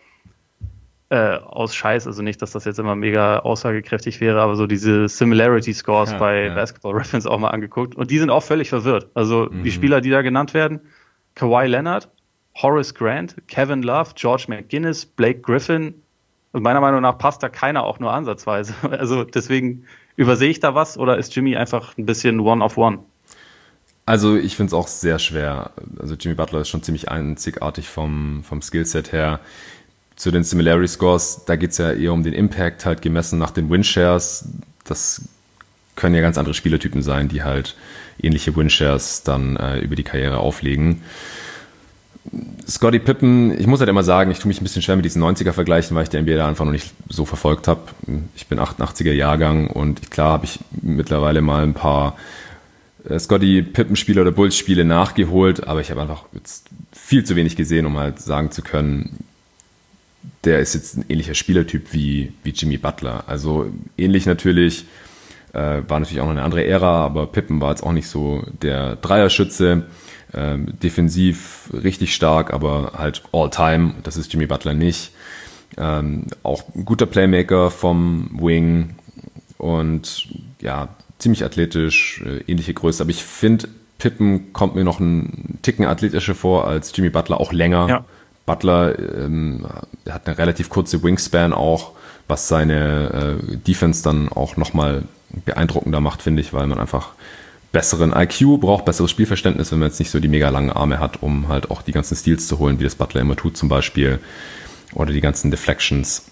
äh, aus Scheiß, also nicht, dass das jetzt immer mega aussagekräftig wäre, aber so diese Similarity Scores ja, bei ja. Basketball Reference auch mal angeguckt, und die sind auch völlig verwirrt. Also mhm. die Spieler, die da genannt werden, Kawhi Leonard, Horace Grant, Kevin Love, George McGinnis, Blake Griffin. Und meiner Meinung nach passt da keiner auch nur ansatzweise. Also deswegen übersehe ich da was, oder ist Jimmy einfach ein bisschen one of one? Also ich finde es auch sehr schwer. Also Jimmy Butler ist schon ziemlich einzigartig vom, vom Skillset her. Zu den Similarity Scores, da geht es ja eher um den Impact, halt gemessen nach den Winshares. Das können ja ganz andere Spielertypen sein, die halt ähnliche Winshares dann äh, über die Karriere auflegen. Scottie Pippen, ich muss halt immer sagen, ich tue mich ein bisschen schwer mit diesen neunziger-Vergleichen, weil ich die N B A da einfach noch nicht so verfolgt habe. Ich bin achtundachtziger-Jahrgang und klar habe ich mittlerweile mal ein paar Scottie Pippen-Spiele oder Bulls-Spiele nachgeholt, aber ich habe einfach jetzt viel zu wenig gesehen, um halt sagen zu können, der ist jetzt ein ähnlicher Spielertyp wie, wie Jimmy Butler. Also ähnlich natürlich, äh, war natürlich auch noch eine andere Ära, aber Pippen war jetzt auch nicht so der Dreierschütze. Ähm, defensiv richtig stark, aber halt all-time, das ist Jimmy Butler nicht. Ähm, auch ein guter Playmaker vom Wing und ja, ziemlich athletisch, äh, ähnliche Größe, aber ich finde, Pippen kommt mir noch einen Ticken athletischer vor als Jimmy Butler, auch länger. Ja. Butler ähm, hat eine relativ kurze Wingspan auch, was seine äh, Defense dann auch nochmal beeindruckender macht, finde ich, weil man einfach besseren I Q braucht, besseres Spielverständnis, wenn man jetzt nicht so die mega langen Arme hat, um halt auch die ganzen Steals zu holen, wie das Butler immer tut zum Beispiel, oder die ganzen Deflections.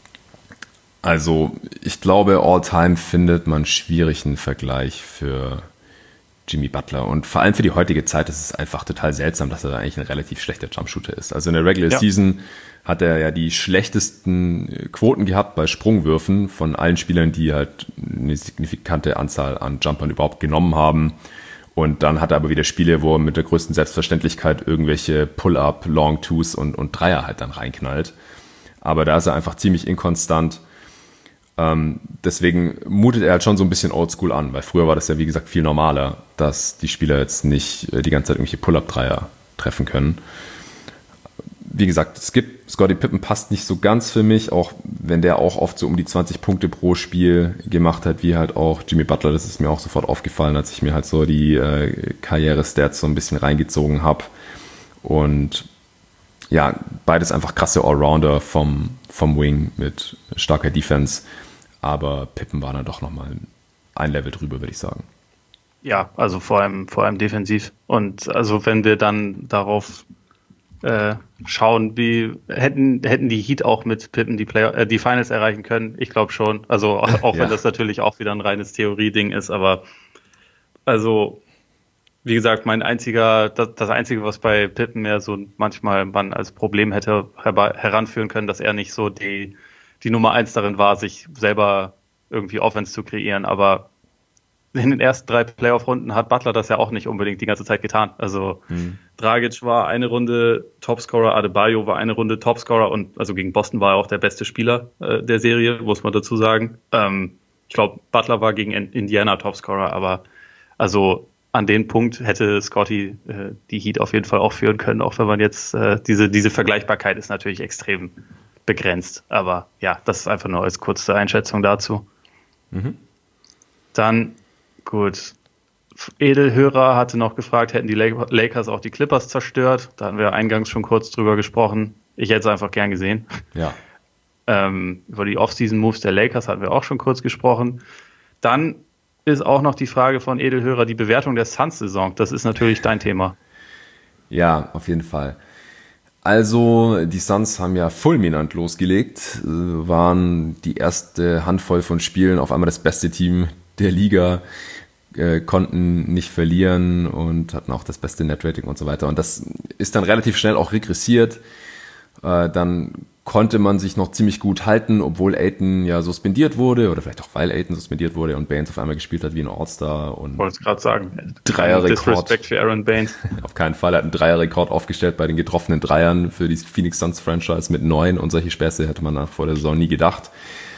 Also ich glaube, all-time findet man schwierig einen Vergleich für Jimmy Butler, und vor allem für die heutige Zeit ist es einfach total seltsam, dass er eigentlich ein relativ schlechter Jumpshooter ist. Also in der Regular ja. Season hat er ja die schlechtesten Quoten gehabt bei Sprungwürfen von allen Spielern, die halt eine signifikante Anzahl an Jumpern überhaupt genommen haben. Und dann hat er aber wieder Spiele, wo er mit der größten Selbstverständlichkeit irgendwelche Pull-Up, Long-Twos und, und Dreier halt dann reinknallt. Aber da ist er einfach ziemlich inkonstant. Ähm, deswegen mutet er halt schon so ein bisschen oldschool an, weil früher war das ja, wie gesagt, viel normaler, dass die Spieler jetzt nicht die ganze Zeit irgendwelche Pull-Up-Dreier treffen können. Wie gesagt, es gibt, Scottie Pippen passt nicht so ganz für mich, auch wenn der auch oft so um die zwanzig Punkte pro Spiel gemacht hat, wie halt auch Jimmy Butler. Das ist mir auch sofort aufgefallen, als ich mir halt so die äh, Karriere-Stats so ein bisschen reingezogen habe. Und ja, beides einfach krasse Allrounder vom, vom Wing mit starker Defense. Aber Pippen war dann doch nochmal ein Level drüber, würde ich sagen. Ja, also vor allem, vor allem defensiv. Und also wenn wir dann darauf äh, schauen, wie hätten, hätten die Heat auch mit Pippen die, Play- äh, die Finals erreichen können? Ich glaube schon. Also auch, auch ja. wenn das natürlich auch wieder ein reines Theorie-Ding ist, aber also wie gesagt, mein einziger, das, das Einzige, was bei Pippen mehr so manchmal man als Problem hätte herbe- heranführen können, dass er nicht so die, die Nummer eins darin war, sich selber irgendwie Offense zu kreieren. Aber in den ersten drei Playoff-Runden hat Butler das ja auch nicht unbedingt die ganze Zeit getan. Also mhm. Dragic war eine Runde Topscorer, Adebayo war eine Runde Topscorer und also gegen Boston war er auch der beste Spieler äh, der Serie, muss man dazu sagen. Ähm, ich glaube, Butler war gegen Indiana Topscorer, aber also an den Punkt hätte Scotty äh, die Heat auf jeden Fall auch führen können, auch wenn man jetzt äh, diese, diese Vergleichbarkeit ist natürlich extrem begrenzt. Aber ja, das ist einfach nur als kurze Einschätzung dazu. Mhm. Dann, gut, Edelhörer hatte noch gefragt, hätten die Lakers auch die Clippers zerstört? Da hatten wir eingangs schon kurz drüber gesprochen. Ich hätte es einfach gern gesehen. Ja. ähm, über die Off-Season-Moves der Lakers hatten wir auch schon kurz gesprochen. Dann ist auch noch die Frage von Edelhörer, die Bewertung der Suns-Saison. Das ist natürlich dein Thema. Ja, auf jeden Fall. Also, die Suns haben ja fulminant losgelegt, waren die erste Handvoll von Spielen auf einmal das beste Team der Liga, äh, konnten nicht verlieren und hatten auch das beste Netrating und so weiter. Und das ist dann relativ schnell auch regressiert. Äh, dann konnte man sich noch ziemlich gut halten, obwohl Ayton ja suspendiert wurde oder vielleicht auch weil Ayton suspendiert wurde und Baines auf einmal gespielt hat wie ein All-Star. Und ich wollte es gerade sagen. Dreierrekord. Disrespect für Aaron Baines. Auf keinen Fall. Er hat einen Dreierrekord aufgestellt bei den getroffenen Dreiern für die Phoenix Suns Franchise mit neun und solche Späße hätte man vor der Saison nie gedacht.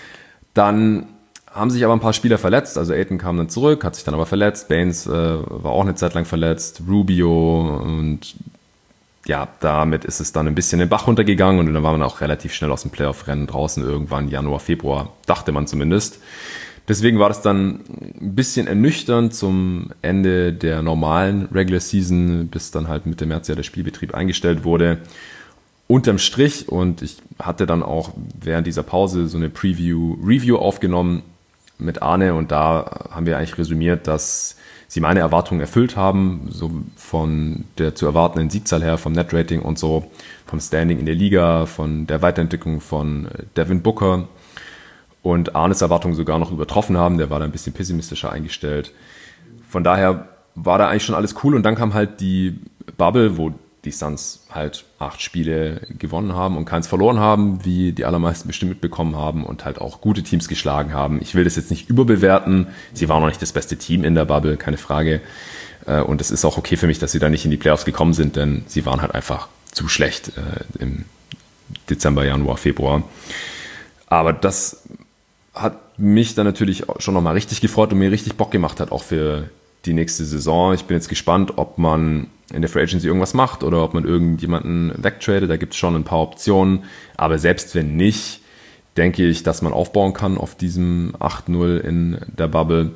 Dann haben sich aber ein paar Spieler verletzt. Also Ayton kam dann zurück, hat sich dann aber verletzt. Baines äh, war auch eine Zeit lang verletzt. Rubio und ja, damit ist es dann ein bisschen den Bach runtergegangen und dann war man auch relativ schnell aus dem Playoff-Rennen draußen irgendwann Januar, Februar, dachte man zumindest. Deswegen war das dann ein bisschen ernüchternd zum Ende der normalen Regular Season, bis dann halt Mitte März ja der Spielbetrieb eingestellt wurde. Unterm Strich, und ich hatte dann auch während dieser Pause so eine Preview-Review aufgenommen mit Arne und da haben wir eigentlich resümiert, dass sie meine Erwartungen erfüllt haben, so von der zu erwartenden Siegzahl her, vom Net-Rating und so, vom Standing in der Liga, von der Weiterentwicklung von Devin Booker und Arnes Erwartungen sogar noch übertroffen haben, der war da ein bisschen pessimistischer eingestellt. Von daher war da eigentlich schon alles cool und dann kam halt die Bubble, wo die Suns halt acht Spiele gewonnen haben und keins verloren haben, wie die allermeisten bestimmt mitbekommen haben und halt auch gute Teams geschlagen haben. Ich will das jetzt nicht überbewerten. Sie waren noch nicht das beste Team in der Bubble, keine Frage. Und es ist auch okay für mich, dass sie da nicht in die Playoffs gekommen sind, denn sie waren halt einfach zu schlecht im Dezember, Januar, Februar. Aber das hat mich dann natürlich schon nochmal richtig gefreut und mir richtig Bock gemacht hat, auch für die nächste Saison. Ich bin jetzt gespannt, ob man in der Free Agency irgendwas macht oder ob man irgendjemanden wegtradet. Da gibt es schon ein paar Optionen. Aber selbst wenn nicht, denke ich, dass man aufbauen kann auf diesem acht null in der Bubble.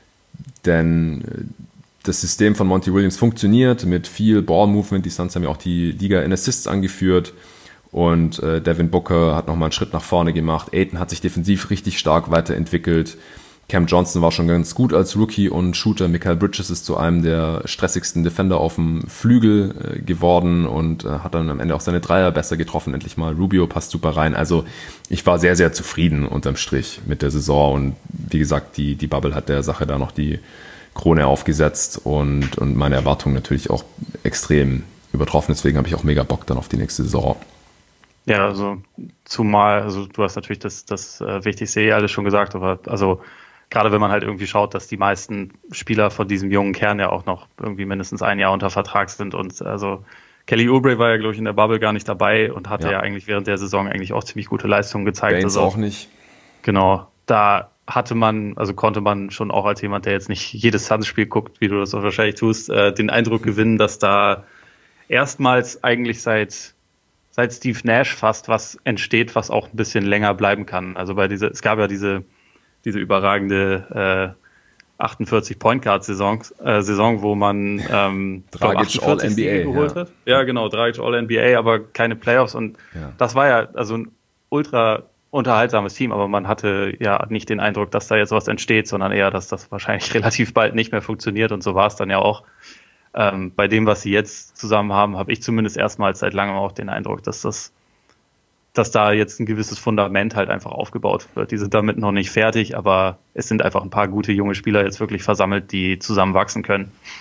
Denn das System von Monty Williams funktioniert mit viel Ball-Movement. Die Suns haben ja auch die Liga in Assists angeführt. Und äh, Devin Booker hat nochmal einen Schritt nach vorne gemacht. Ayton hat sich defensiv richtig stark weiterentwickelt. Cam Johnson war schon ganz gut als Rookie und Shooter. Mikal Bridges ist zu einem der stressigsten Defender auf dem Flügel äh, geworden und äh, hat dann am Ende auch seine Dreier besser getroffen. Endlich mal. Rubio passt super rein. Also ich war sehr, sehr zufrieden unterm Strich mit der Saison. Und wie gesagt, die, die Bubble hat der Sache da noch die Krone aufgesetzt und, und meine Erwartungen natürlich auch extrem übertroffen. Deswegen habe ich auch mega Bock dann auf die nächste Saison. Ja, also zumal, also du hast natürlich das, das äh, Wichtigste eh alles schon gesagt, aber also gerade wenn man halt irgendwie schaut, dass die meisten Spieler von diesem jungen Kern ja auch noch irgendwie mindestens ein Jahr unter Vertrag sind und also Kelly Oubre war ja, glaube ich, in der Bubble gar nicht dabei und hatte ja, ja eigentlich während der Saison eigentlich auch ziemlich gute Leistungen gezeigt. Baines also, auch nicht. Genau, da hatte man, also konnte man schon auch als jemand, der jetzt nicht jedes Suns-Spiel guckt, wie du das wahrscheinlich tust, äh, den Eindruck gewinnen, dass da erstmals eigentlich seit seit Steve Nash fast was entsteht, was auch ein bisschen länger bleiben kann. Also bei dieser, es gab ja diese diese überragende äh, achtundvierzig Point Guard Saison, äh, Saison, wo man ähm, Dragic All N B A geholt ja. hat. Ja, genau, Dragic All N B A, aber keine Playoffs und ja. Das war ja also ein ultra unterhaltsames Team, aber man hatte ja nicht den Eindruck, dass da jetzt was entsteht, sondern eher, dass das wahrscheinlich relativ bald nicht mehr funktioniert und so war es dann ja auch. Ähm, bei dem, was sie jetzt zusammen haben, habe ich zumindest erstmals seit langem auch den Eindruck, dass das dass da jetzt ein gewisses Fundament halt einfach aufgebaut wird. Die sind damit noch nicht fertig, aber es sind einfach ein paar gute junge Spieler jetzt wirklich versammelt, die zusammen wachsen können.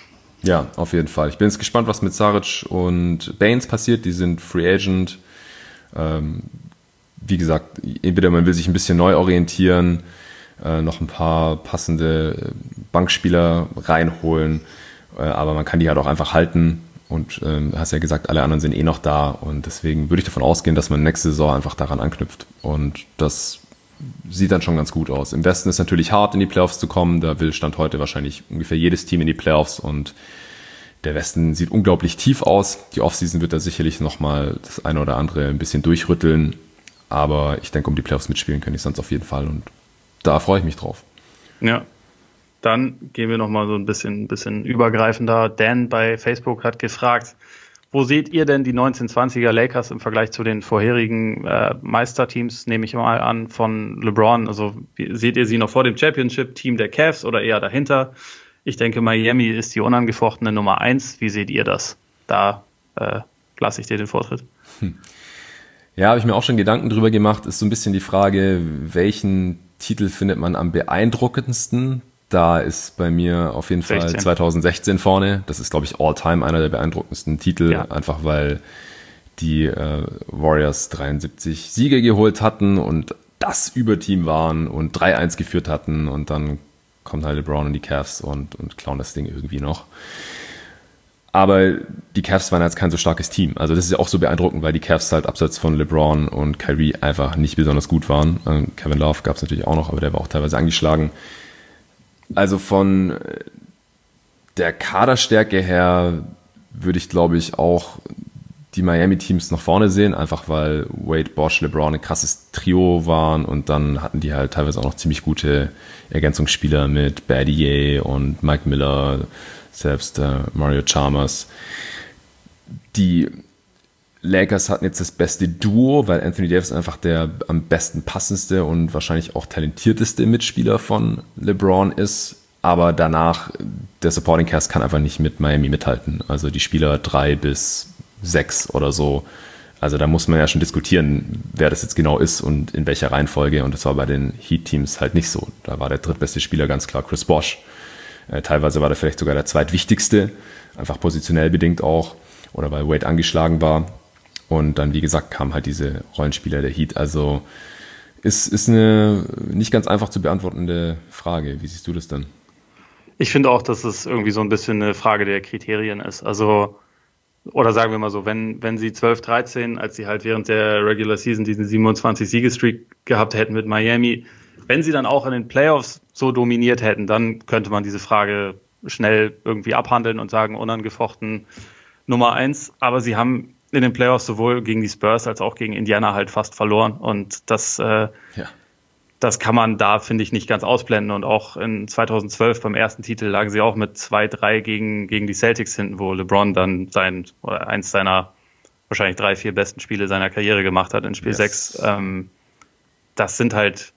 Ja, auf jeden Fall. Ich bin jetzt gespannt, was mit Saric und Baines passiert. Die sind Free Agent. Ähm, wie gesagt, entweder man will sich ein bisschen neu orientieren, äh, noch ein paar passende Bankspieler reinholen, äh, aber man kann die halt auch einfach halten. Und ähm, hast ja gesagt, alle anderen sind eh noch da. Und deswegen würde ich davon ausgehen, dass man nächste Saison einfach daran anknüpft. Und das sieht dann schon ganz gut aus. Im Westen ist natürlich hart, in die Playoffs zu kommen. Da will Stand heute wahrscheinlich ungefähr jedes Team in die Playoffs. Und der Westen sieht unglaublich tief aus. Die Offseason wird da sicherlich nochmal das eine oder andere ein bisschen durchrütteln. Aber ich denke, um die Playoffs mitspielen können ich sonst auf jeden Fall. Und da freue ich mich drauf. Ja, dann gehen wir nochmal so ein bisschen, bisschen übergreifender. Dan bei Facebook hat gefragt, wo seht ihr denn die neunzehnhundertzwanziger Lakers im Vergleich zu den vorherigen äh, Meisterteams, nehme ich mal an, von LeBron? Also wie, seht ihr sie noch vor dem Championship-Team der Cavs oder eher dahinter? Ich denke, Miami ist die unangefochtene Nummer eins. Wie seht ihr das? Da äh, lasse ich dir den Vortritt. Hm. Ja, habe ich mir auch schon Gedanken drüber gemacht. Ist so ein bisschen die Frage, welchen Titel findet man am beeindruckendsten? Da ist bei mir auf jeden Fall sechzehn. zwanzig sechzehn vorne. Das ist, glaube ich, all-time einer der beeindruckendsten Titel. Ja. Einfach weil die äh, Warriors dreiundsiebzig Siege geholt hatten und das Überteam waren und drei eins geführt hatten. Und dann kommt halt LeBron und die Cavs und, und klauen das Ding irgendwie noch. Aber die Cavs waren jetzt kein so starkes Team. Also das ist ja auch so beeindruckend, weil die Cavs halt abseits von LeBron und Kyrie einfach nicht besonders gut waren. Kevin Love gab es natürlich auch noch, aber der war auch teilweise angeschlagen. Also von der Kaderstärke her würde ich, glaube ich, auch die Miami-Teams nach vorne sehen, einfach weil Wade, Bosh, LeBron ein krasses Trio waren und dann hatten die halt teilweise auch noch ziemlich gute Ergänzungsspieler mit Battier und Mike Miller, selbst äh, Mario Chalmers. Die Lakers hatten jetzt das beste Duo, weil Anthony Davis einfach der am besten passendste und wahrscheinlich auch talentierteste Mitspieler von LeBron ist. Aber danach, der Supporting Cast kann einfach nicht mit Miami mithalten. Also die Spieler drei bis sechs oder so. Also da muss man ja schon diskutieren, wer das jetzt genau ist und in welcher Reihenfolge. Und das war bei den Heat-Teams halt nicht so. Da war der drittbeste Spieler ganz klar Chris Bosh. Äh, teilweise war der vielleicht sogar der zweitwichtigste, einfach positionell bedingt auch. Oder weil Wade angeschlagen war. Und dann, wie gesagt, kamen halt diese Rollenspieler der Heat. Also ist, ist eine nicht ganz einfach zu beantwortende Frage. Wie siehst du das denn? Ich finde auch, dass es irgendwie so ein bisschen eine Frage der Kriterien ist. Also, oder sagen wir mal so, wenn, wenn sie zwölf dreizehn, als sie halt während der Regular Season diesen siebenundzwanzig-Siege-Streak gehabt hätten mit Miami, wenn sie dann auch in den Playoffs so dominiert hätten, dann könnte man diese Frage schnell irgendwie abhandeln und sagen, unangefochten Nummer eins. Aber sie haben in den Playoffs sowohl gegen die Spurs als auch gegen Indiana halt fast verloren. Und das, äh, ja. das kann man da, finde ich, nicht ganz ausblenden. Und auch in zweitausendzwölf beim ersten Titel lagen sie auch mit zwei drei gegen, gegen die Celtics hinten, wo LeBron dann sein, oder eins seiner wahrscheinlich drei, vier besten Spiele seiner Karriere gemacht hat in Spiel yes. sechs. Ähm, das sind halt,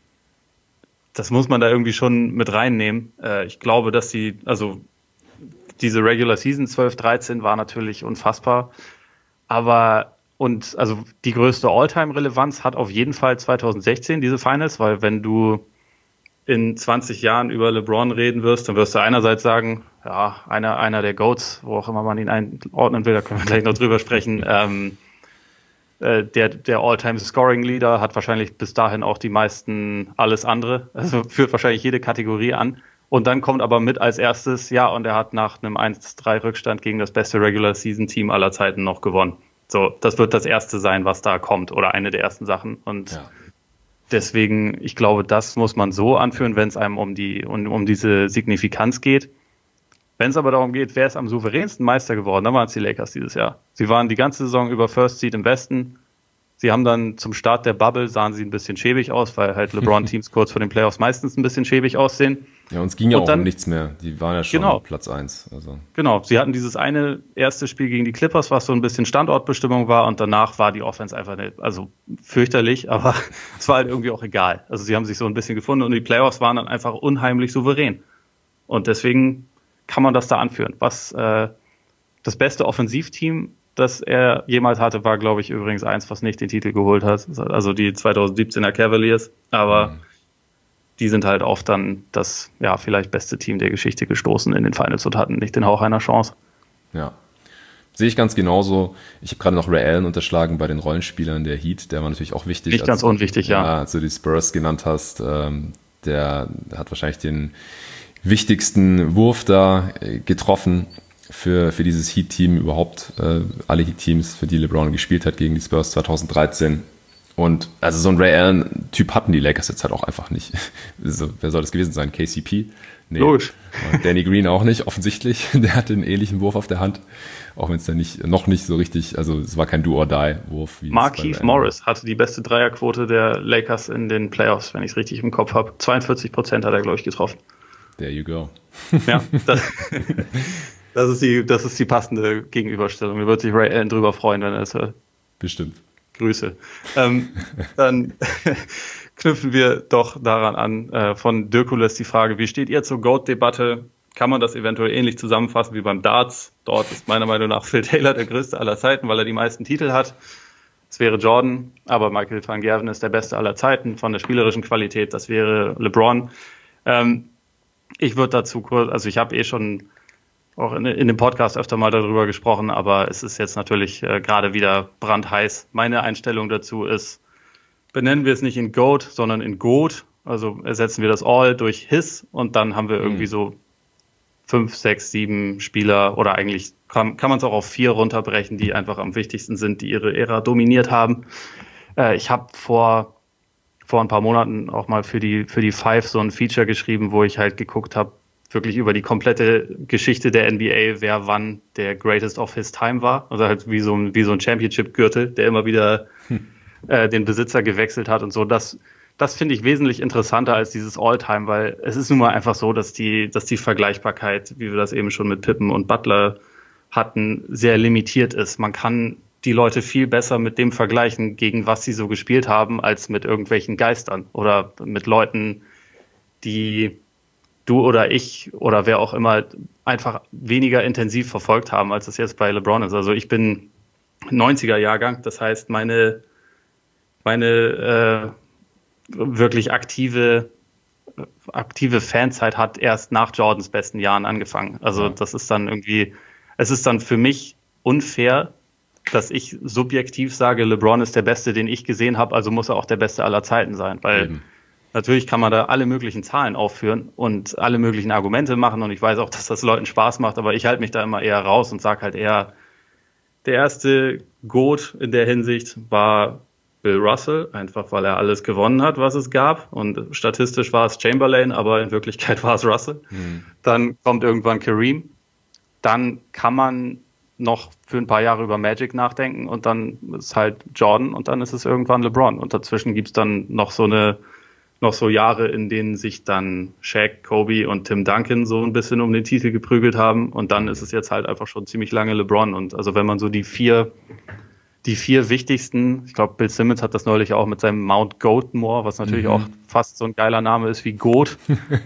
das muss man da irgendwie schon mit reinnehmen. Äh, ich glaube, dass die, also diese Regular Season zwölf dreizehn war natürlich unfassbar. Aber, und also die größte All-Time-Relevanz hat auf jeden Fall zweitausendsechzehn, diese Finals, weil wenn du in zwanzig Jahren über LeBron reden wirst, dann wirst du einerseits sagen, ja, einer, einer der GOATs, wo auch immer man ihn einordnen will, da können wir gleich noch drüber sprechen, ähm, äh, der, der All-Time-Scoring-Leader hat wahrscheinlich bis dahin auch die meisten alles andere, also führt wahrscheinlich jede Kategorie an. Und dann kommt aber mit als erstes, ja, und er hat nach einem eins drei Rückstand gegen das beste Regular-Season-Team aller Zeiten noch gewonnen. So, das wird das Erste sein, was da kommt, oder eine der ersten Sachen. Und ja. deswegen, ich glaube, das muss man so anführen, wenn es einem um die um, um diese Signifikanz geht. Wenn es aber darum geht, wer ist am souveränsten Meister geworden, dann waren es die Lakers dieses Jahr. Sie waren die ganze Saison über First Seed im Westen. Sie haben dann zum Start der Bubble, sahen sie ein bisschen schäbig aus, weil halt LeBron-Teams kurz vor den Playoffs meistens ein bisschen schäbig aussehen. Ja, uns ging ja auch dann um nichts mehr. Die waren ja schon genau, auf Platz eins. Also. Genau, sie hatten dieses eine erste Spiel gegen die Clippers, was so ein bisschen Standortbestimmung war, und danach war die Offense einfach nicht, also fürchterlich, aber es war halt irgendwie auch egal. Also sie haben sich so ein bisschen gefunden und die Playoffs waren dann einfach unheimlich souverän. Und deswegen kann man das da anführen. Was äh, das beste Offensivteam, das er jemals hatte, war, glaube ich, übrigens eins, was nicht den Titel geholt hat. Also die zweitausendsiebzehner Cavaliers. Aber mhm. die sind halt auf dann das ja vielleicht beste Team der Geschichte gestoßen in den Finals und hatten nicht den Hauch einer Chance. Ja, sehe ich ganz genauso. Ich habe gerade noch Ray Allen unterschlagen bei den Rollenspielern der Heat, der war natürlich auch wichtig. Nicht ganz du, unwichtig, ja. ja. Als du die Spurs genannt hast, ähm, der hat wahrscheinlich den wichtigsten Wurf da äh, getroffen für, für dieses Heat-Team überhaupt, äh, alle Heat-Teams, für die LeBron gespielt hat gegen die Spurs zwanzig dreizehn. Und also so ein Ray Allen-Typ hatten die Lakers jetzt halt auch einfach nicht. Also, wer soll das gewesen sein? K C P? Nee. Logisch. Und Danny Green auch nicht, offensichtlich. Der hatte einen ähnlichen Wurf auf der Hand. Auch wenn es dann nicht, noch nicht so richtig, also es war kein Do-or-Die-Wurf. Markieff Morris hatte die beste Dreierquote der Lakers in den Playoffs, wenn ich es richtig im Kopf habe. zweiundvierzig Prozent hat er, glaube ich, getroffen. There you go. Ja, das, das, ist die, das ist die passende Gegenüberstellung. Da wird sich Ray Allen drüber freuen, wenn er es hört. Bestimmt. Grüße. Ähm, dann knüpfen wir doch daran an. Äh, von Dirkules die Frage, wie steht ihr zur GOAT-Debatte? Kann man das eventuell ähnlich zusammenfassen wie beim Darts? Dort ist meiner Meinung nach Phil Taylor der größte aller Zeiten, weil er die meisten Titel hat. Es wäre Jordan, aber Michael van Gerwen ist der beste aller Zeiten von der spielerischen Qualität. Das wäre LeBron. Ähm, ich würde dazu kurz, also ich habe eh schon auch in, in dem Podcast öfter mal darüber gesprochen, aber es ist jetzt natürlich äh, gerade wieder brandheiß. Meine Einstellung dazu ist, benennen wir es nicht in GOAT, sondern in GOAT. Also ersetzen wir das All durch His und dann haben wir irgendwie so fünf, sechs, sieben Spieler oder eigentlich kann, kann man es auch auf vier runterbrechen, die einfach am wichtigsten sind, die ihre Ära dominiert haben. Äh, ich habe vor, vor ein paar Monaten auch mal für die, für die Five so ein Feature geschrieben, wo ich halt geguckt habe, wirklich über die komplette Geschichte der N B A, wer wann der Greatest of His Time war. Also halt wie so ein, wie so ein Championship-Gürtel, der immer wieder hm. äh, den Besitzer gewechselt hat und so. Das, das finde ich wesentlich interessanter als dieses All-Time, weil es ist nun mal einfach so, dass die, dass die Vergleichbarkeit, wie wir das eben schon mit Pippen und Butler hatten, sehr limitiert ist. Man kann die Leute viel besser mit dem vergleichen, gegen was sie so gespielt haben, als mit irgendwelchen Geistern oder mit Leuten, die du oder ich oder wer auch immer einfach weniger intensiv verfolgt haben, als es jetzt bei LeBron ist. Also ich bin neunziger Jahrgang, das heißt, meine, meine äh, wirklich aktive, aktive Fanzeit hat erst nach Jordans besten Jahren angefangen. Also das ist dann irgendwie, es ist dann für mich unfair, dass ich subjektiv sage, LeBron ist der Beste, den ich gesehen habe, also muss er auch der Beste aller Zeiten sein, weil Eben. Natürlich kann man da alle möglichen Zahlen aufführen und alle möglichen Argumente machen und ich weiß auch, dass das Leuten Spaß macht, aber ich halte mich da immer eher raus und sage halt eher, der erste GOAT in der Hinsicht war Bill Russell, einfach weil er alles gewonnen hat, was es gab und statistisch war es Chamberlain, aber in Wirklichkeit war es Russell. Mhm. Dann kommt irgendwann Kareem, dann kann man noch für ein paar Jahre über Magic nachdenken und dann ist halt Jordan und dann ist es irgendwann LeBron und dazwischen gibt's dann noch so eine noch so Jahre, in denen sich dann Shaq, Kobe und Tim Duncan so ein bisschen um den Titel geprügelt haben und dann ist es jetzt halt einfach schon ziemlich lange LeBron und also wenn man so die vier die vier wichtigsten, ich glaube Bill Simmons hat das neulich auch mit seinem Mount Goatmore, was natürlich mhm. auch fast so ein geiler Name ist wie Goat,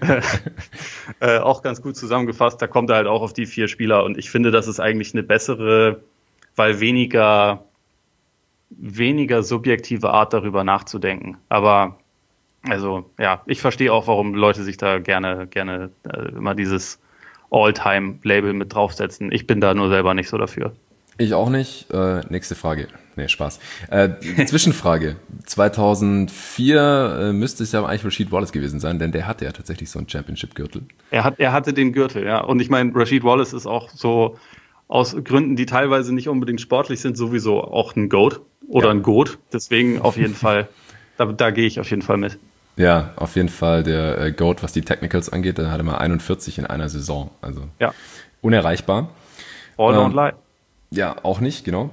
äh, auch ganz gut zusammengefasst, da kommt er halt auch auf die vier Spieler und ich finde, das ist eigentlich eine bessere, weil weniger weniger subjektive Art darüber nachzudenken, aber also ja, ich verstehe auch, warum Leute sich da gerne gerne äh, immer dieses All-Time-Label mit draufsetzen. Ich bin da nur selber nicht so dafür. Ich auch nicht. Äh, nächste Frage. Nee, Spaß. Äh, Zwischenfrage. zweitausendvier äh, müsste es ja eigentlich Rasheed Wallace gewesen sein, denn der hatte ja tatsächlich so einen Championship-Gürtel. Er hat, er hatte den Gürtel, ja. Und ich meine, Rasheed Wallace ist auch so aus Gründen, die teilweise nicht unbedingt sportlich sind, sowieso auch ein GOAT oder ja. ein GOAT. Deswegen auf jeden Fall, da, da gehe ich auf jeden Fall mit. Ja, auf jeden Fall der äh, GOAT, was die Technicals angeht, da hatte man einundvierzig in einer Saison. Also ja. unerreichbar. All don't lie. Ja, auch nicht, genau.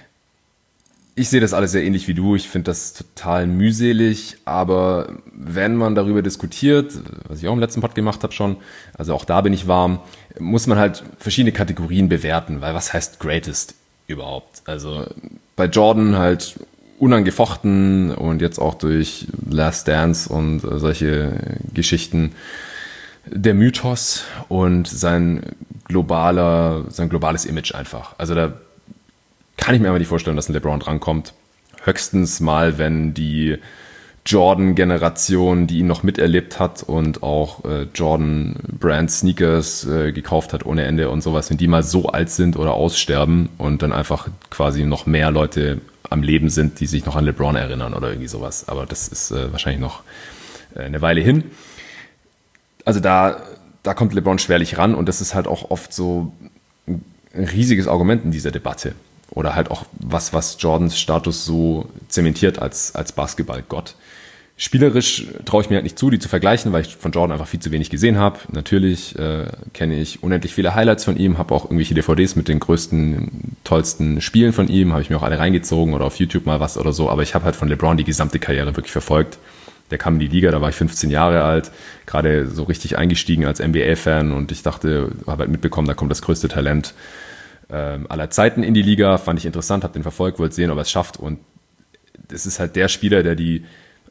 Ich sehe das alles sehr ähnlich wie du. Ich finde das total mühselig, aber wenn man darüber diskutiert, was ich auch im letzten Pod gemacht habe schon, also auch da bin ich warm, muss man halt verschiedene Kategorien bewerten, weil was heißt Greatest überhaupt? Also bei Jordan halt unangefochten und jetzt auch durch Last Dance und solche Geschichten der Mythos und sein globaler, sein globales Image einfach. Also da kann ich mir einfach nicht vorstellen, dass ein LeBron drankommt. Höchstens mal, wenn die Jordan-Generation, die ihn noch miterlebt hat und auch äh, Jordan-Brand-Sneakers äh, gekauft hat ohne Ende und sowas, wenn die mal so alt sind oder aussterben und dann einfach quasi noch mehr Leute am Leben sind, die sich noch an LeBron erinnern oder irgendwie sowas. Aber das ist äh, wahrscheinlich noch äh, eine Weile hin. Also da, da kommt LeBron schwerlich ran und das ist halt auch oft so ein riesiges Argument in dieser Debatte. Oder halt auch was, was Jordans Status so zementiert als, als Basketballgott. Spielerisch traue ich mir halt nicht zu, die zu vergleichen, weil ich von Jordan einfach viel zu wenig gesehen habe. Natürlich äh, kenne ich unendlich viele Highlights von ihm, habe auch irgendwelche D V Ds mit den größten, tollsten Spielen von ihm, habe ich mir auch alle reingezogen oder auf YouTube mal was oder so. Aber ich habe halt von LeBron die gesamte Karriere wirklich verfolgt. Der kam in die Liga, da war ich fünfzehn Jahre alt, gerade so richtig eingestiegen als N B A-Fan und ich dachte, habe halt mitbekommen, da kommt das größte Talent ähm, aller Zeiten in die Liga. Fand ich interessant, habe den verfolgt, wollte sehen, ob er es schafft und es ist halt der Spieler, der die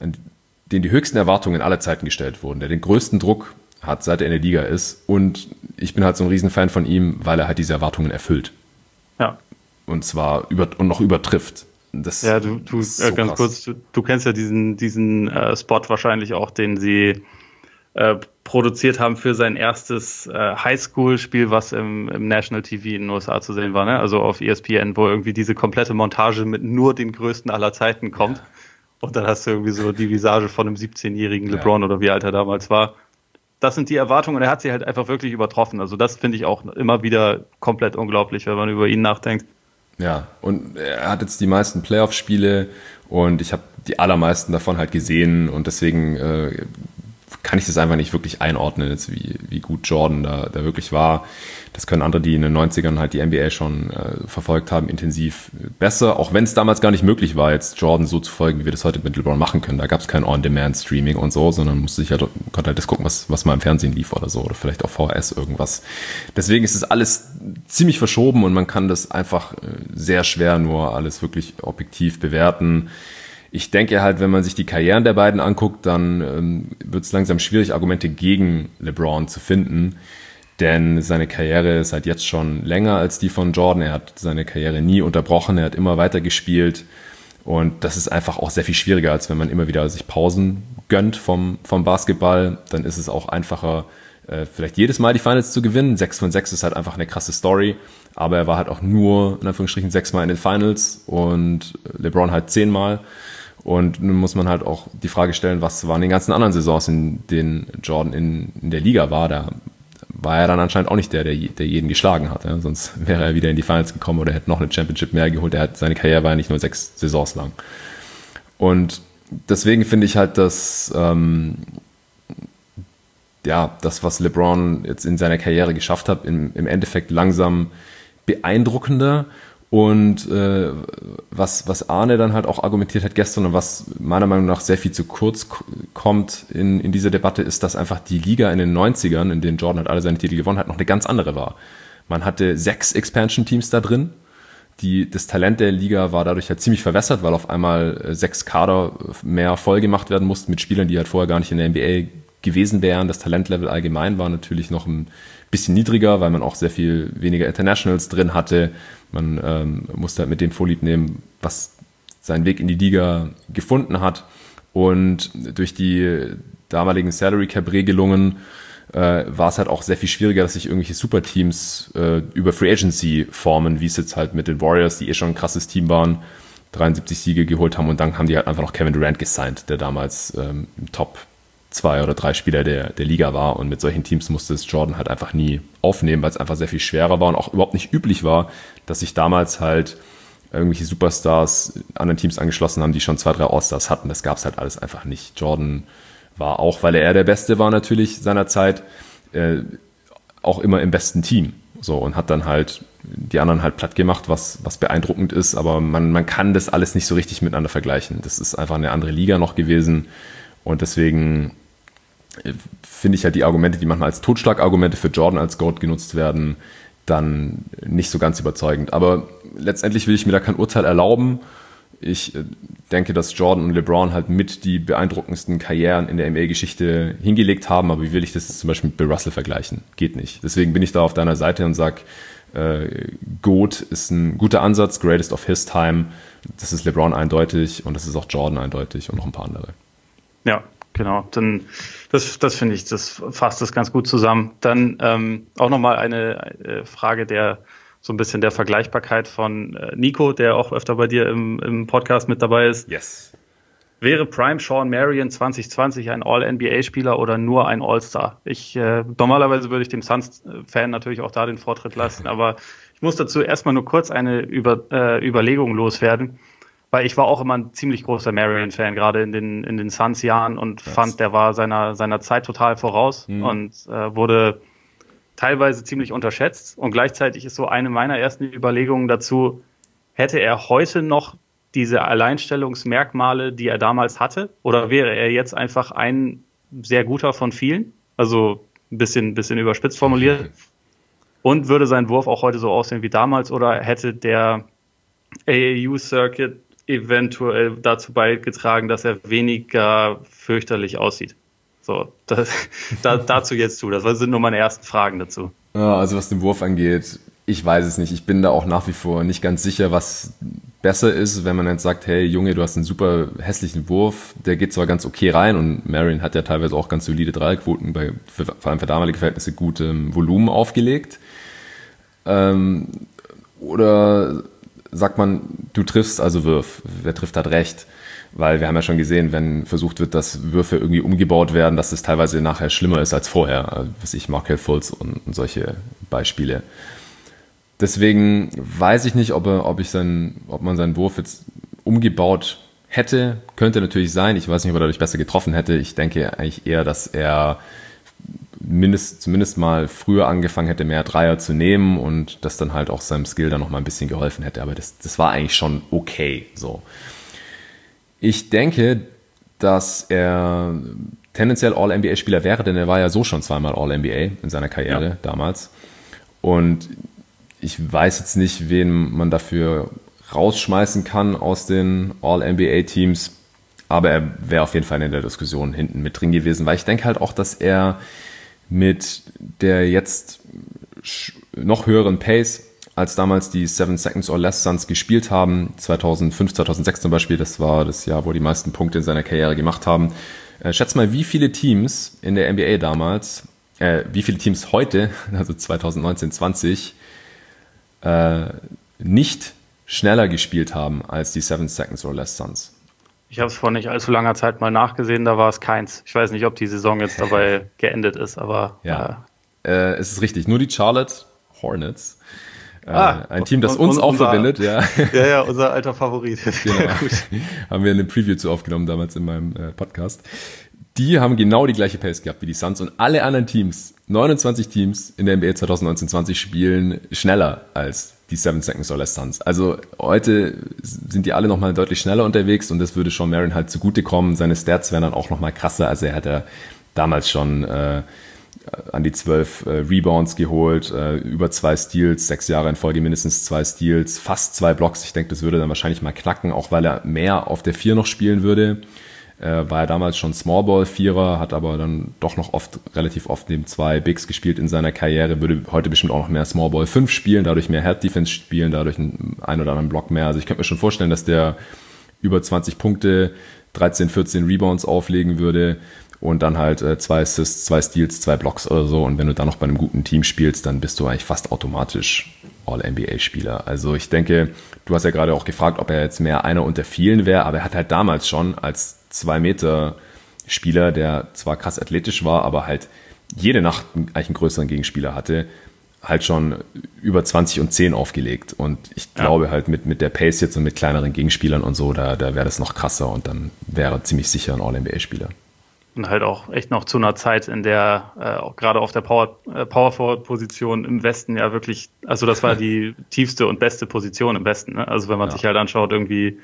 den die höchsten Erwartungen aller Zeiten gestellt wurden, der den größten Druck hat, seit er in der Liga ist. Und ich bin halt so ein Riesenfan von ihm, weil er halt diese Erwartungen erfüllt. Ja. Und zwar über und noch übertrifft. Das ja, du, du so äh, ganz krass. kurz, du, du kennst ja diesen, diesen äh, Spot wahrscheinlich auch, den sie äh, produziert haben für sein erstes äh, Highschool-Spiel, was im, im National T V in den U S A zu sehen war, ne? Also auf E S P N, wo irgendwie diese komplette Montage mit nur den größten aller Zeiten kommt. Ja. Und dann hast du irgendwie so die Visage von einem siebzehnjährigen LeBron ja. oder wie alt er damals war. Das sind die Erwartungen und er hat sie halt einfach wirklich übertroffen. Also das finde ich auch immer wieder komplett unglaublich, wenn man über ihn nachdenkt. Ja, und er hat jetzt die meisten Playoff-Spiele und ich habe die allermeisten davon halt gesehen und deswegen äh, kann ich das einfach nicht wirklich einordnen, jetzt wie, wie gut Jordan da, da wirklich war. Das können andere, die in den neunzigern halt die N B A schon äh, verfolgt haben, intensiv besser, auch wenn es damals gar nicht möglich war, jetzt Jordan so zu folgen, wie wir das heute mit LeBron machen können. Da gab es kein On-Demand-Streaming und so, sondern musste sich halt, konnte halt das gucken, was, was mal im Fernsehen lief oder so, oder vielleicht auf V H S irgendwas. Deswegen ist es alles ziemlich verschoben und man kann das einfach sehr schwer nur alles wirklich objektiv bewerten. Ich denke halt, wenn man sich die Karrieren der beiden anguckt, dann ähm, wird es langsam schwierig, Argumente gegen LeBron zu finden. Denn seine Karriere ist halt jetzt schon länger als die von Jordan. Er hat seine Karriere nie unterbrochen, er hat immer weiter gespielt. Und das ist einfach auch sehr viel schwieriger, als wenn man immer wieder sich Pausen gönnt vom, vom Basketball. Dann ist es auch einfacher, äh, vielleicht jedes Mal die Finals zu gewinnen. sechs von sechs ist halt einfach eine krasse Story. Aber er war halt auch nur, in Anführungsstrichen, sechs Mal in den Finals und LeBron halt zehnmal. Und nun muss man halt auch die Frage stellen, was waren die ganzen anderen Saisons, in denen Jordan in, in der Liga war. Da war er dann anscheinend auch nicht der, der, der jeden geschlagen hat. Ja? Sonst wäre er wieder in die Finals gekommen oder hätte noch eine Championship mehr geholt. Er hat, seine Karriere war ja nicht nur sechs Saisons lang. Und deswegen finde ich halt, dass ähm, ja, das, was LeBron jetzt in seiner Karriere geschafft hat, im, im Endeffekt langsam beeindruckender. Und äh, was, was Arne dann halt auch argumentiert hat gestern und was meiner Meinung nach sehr viel zu kurz k- kommt in, in dieser Debatte, ist, dass einfach die Liga in den neunzigern, in denen Jordan halt alle seine Titel gewonnen hat, noch eine ganz andere war. Man hatte sechs Expansion-Teams da drin. Die, das Talent der Liga war dadurch halt ziemlich verwässert, weil auf einmal äh, sechs Kader mehr voll gemacht werden mussten mit Spielern, die halt vorher gar nicht in der N B A gewesen wären. Das Talentlevel allgemein war natürlich noch ein bisschen niedriger, weil man auch sehr viel weniger Internationals drin hatte. Man ähm, musste halt mit dem Vorlieb nehmen, was seinen Weg in die Liga gefunden hat. Und durch die damaligen Salary Cap Regelungen äh, war es halt auch sehr viel schwieriger, dass sich irgendwelche Superteams äh, über Free Agency formen, wie es jetzt halt mit den Warriors, die eh schon ein krasses Team waren, dreiundsiebzig Siege geholt haben und dann haben die halt einfach noch Kevin Durant gesigned, der damals ähm, im Top zwei oder drei Spieler der, der Liga war und mit solchen Teams musste es Jordan halt einfach nie aufnehmen, weil es einfach sehr viel schwerer war und auch überhaupt nicht üblich war, dass sich damals halt irgendwelche Superstars anderen Teams angeschlossen haben, die schon zwei, drei All-Stars hatten. Das gab es halt alles einfach nicht. Jordan war auch, weil er der Beste war natürlich seiner Zeit, äh, auch immer im besten Team. So, und hat dann halt die anderen halt platt gemacht, was, was beeindruckend ist, aber man, man kann das alles nicht so richtig miteinander vergleichen. Das ist einfach eine andere Liga noch gewesen und deswegen finde ich halt die Argumente, die manchmal als Totschlagargumente für Jordan als GOAT genutzt werden, dann nicht so ganz überzeugend. Aber letztendlich will ich mir da kein Urteil erlauben. Ich denke, dass Jordan und LeBron halt mit die beeindruckendsten Karrieren in der N B A-Geschichte hingelegt haben, aber wie will ich das jetzt zum Beispiel mit Bill Russell vergleichen? Geht nicht. Deswegen bin ich da auf deiner Seite und sage, äh, GOAT ist ein guter Ansatz, Greatest of His Time. Das ist LeBron eindeutig und das ist auch Jordan eindeutig und noch ein paar andere. Ja, genau. Dann das, das finde ich, das fasst das ganz gut zusammen. Dann ähm, auch nochmal eine äh, Frage der so ein bisschen der Vergleichbarkeit von äh, Nico, der auch öfter bei dir im, im Podcast mit dabei ist. Yes. Wäre Prime Sean Marion zwanzig zwanzig ein All-N B A-Spieler oder nur ein All-Star? Ich äh, normalerweise würde ich dem Suns-Fan natürlich auch da den Vortritt lassen, aber ich muss dazu erstmal nur kurz eine Über, äh, Überlegung loswerden, weil ich war auch immer ein ziemlich großer Marion-Fan, gerade in den in den Suns-Jahren und Was? fand, der war seiner seiner Zeit total voraus Mhm. und äh, wurde teilweise ziemlich unterschätzt. Und gleichzeitig ist so eine meiner ersten Überlegungen dazu: Hätte er heute noch diese Alleinstellungsmerkmale, die er damals hatte? Oder wäre er jetzt einfach ein sehr guter von vielen? Also ein bisschen, bisschen überspitzt formuliert. Und würde sein Wurf auch heute so aussehen wie damals? Oder hätte der A A U-Circuit eventuell dazu beigetragen, dass er weniger fürchterlich aussieht? So, das, da, dazu jetzt zu. Das sind nur meine ersten Fragen dazu. Ja, also was den Wurf angeht, ich weiß es nicht. Ich bin da auch nach wie vor nicht ganz sicher, was besser ist, wenn man jetzt sagt, hey Junge, du hast einen super hässlichen Wurf, der geht zwar ganz okay rein und Marion hat ja teilweise auch ganz solide Dreierquoten, bei für, vor allem für damalige Verhältnisse gutem Volumen aufgelegt. Ähm, oder sagt man, du triffst, also wirf. Wer trifft, hat recht. Weil wir haben ja schon gesehen, wenn versucht wird, dass Würfe irgendwie umgebaut werden, dass es teilweise nachher schlimmer ist als vorher. Also, was ich, Markelle Fultz und, und solche Beispiele. Deswegen weiß ich nicht, ob, er, ob, ich sein, ob man seinen Wurf jetzt umgebaut hätte. Könnte natürlich sein. Ich weiß nicht, ob er dadurch besser getroffen hätte. Ich denke eigentlich eher, dass er mindest, zumindest mal früher angefangen hätte, mehr Dreier zu nehmen und das dann halt auch seinem Skill dann noch mal ein bisschen geholfen hätte. Aber das, das war eigentlich schon okay. So. Ich denke, dass er tendenziell All-N B A-Spieler wäre, denn er war ja so schon zweimal All-N B A in seiner Karriere ja. damals. Und ich weiß jetzt nicht, wen man dafür rausschmeißen kann aus den All-N B A-Teams, aber er wäre auf jeden Fall in der Diskussion hinten mit drin gewesen, weil ich denke halt auch, dass er mit der jetzt noch höheren Pace als damals die Seven Seconds or Less Suns gespielt haben, zweitausendfünf, zweitausendsechs zum Beispiel, das war das Jahr, wo er die meisten Punkte in seiner Karriere gemacht haben. Äh, schätz mal, wie viele Teams in der N B A damals, äh, wie viele Teams heute, also zweitausendneunzehn, zwanzig, äh, nicht schneller gespielt haben als die Seven Seconds or Less Suns. Ich habe es vor nicht allzu langer Zeit mal nachgesehen, da war es keins. Ich weiß nicht, ob die Saison jetzt dabei geendet ist, aber... Ja, äh, äh, es ist richtig, nur die Charlotte Hornets. Ah, ein Team, das uns un, auch unser, verbindet, ja. Ja, ja, unser alter Favorit. Genau. Haben wir eine Preview zu aufgenommen damals in meinem äh, Podcast. Die haben genau die gleiche Pace gehabt wie die Suns und alle anderen Teams, neunundzwanzig Teams in der N B A zweitausendneunzehn zwanzig spielen schneller als die Seven Seconds or Less Suns. Also heute sind die alle nochmal deutlich schneller unterwegs und das würde Sean Marion halt zugutekommen. Seine Stats wären dann auch nochmal krasser. Also er hat ja damals schon äh, an die zwölf äh, Rebounds geholt, äh, über zwei Steals, sechs Jahre in Folge mindestens zwei Steals, fast zwei Blocks. Ich denke, das würde dann wahrscheinlich mal knacken, auch weil er mehr auf der vier noch spielen würde. Äh, war er damals schon Smallball-Vierer, hat aber dann doch noch oft, relativ oft neben zwei Bigs gespielt in seiner Karriere, würde heute bestimmt auch noch mehr Smallball fünf spielen, dadurch mehr Head-Defense spielen, dadurch einen, einen oder anderen Block mehr. Also ich könnte mir schon vorstellen, dass der über zwanzig Punkte, dreizehn, vierzehn Rebounds auflegen würde. Und dann halt äh, zwei Assists, zwei Steals, zwei Blocks oder so. Und wenn du dann noch bei einem guten Team spielst, dann bist du eigentlich fast automatisch All-N B A-Spieler. Also ich denke, du hast ja gerade auch gefragt, ob er jetzt mehr einer unter vielen wäre, aber er hat halt damals schon als zwei Meter Spieler, der zwar krass athletisch war, aber halt jede Nacht eigentlich einen größeren Gegenspieler hatte, halt schon über zwanzig und zehn aufgelegt. Und ich ja. glaube halt mit, mit der Pace jetzt und mit kleineren Gegenspielern und so, da, da wäre das noch krasser und dann wäre er ziemlich sicher ein All-N B A-Spieler. Und halt auch echt noch zu einer Zeit, in der äh, auch gerade auf der Power, äh, Power-Forward-Position im Westen ja wirklich, also das war die tiefste und beste Position im Westen. Ne? Also wenn man ja. sich halt anschaut, irgendwie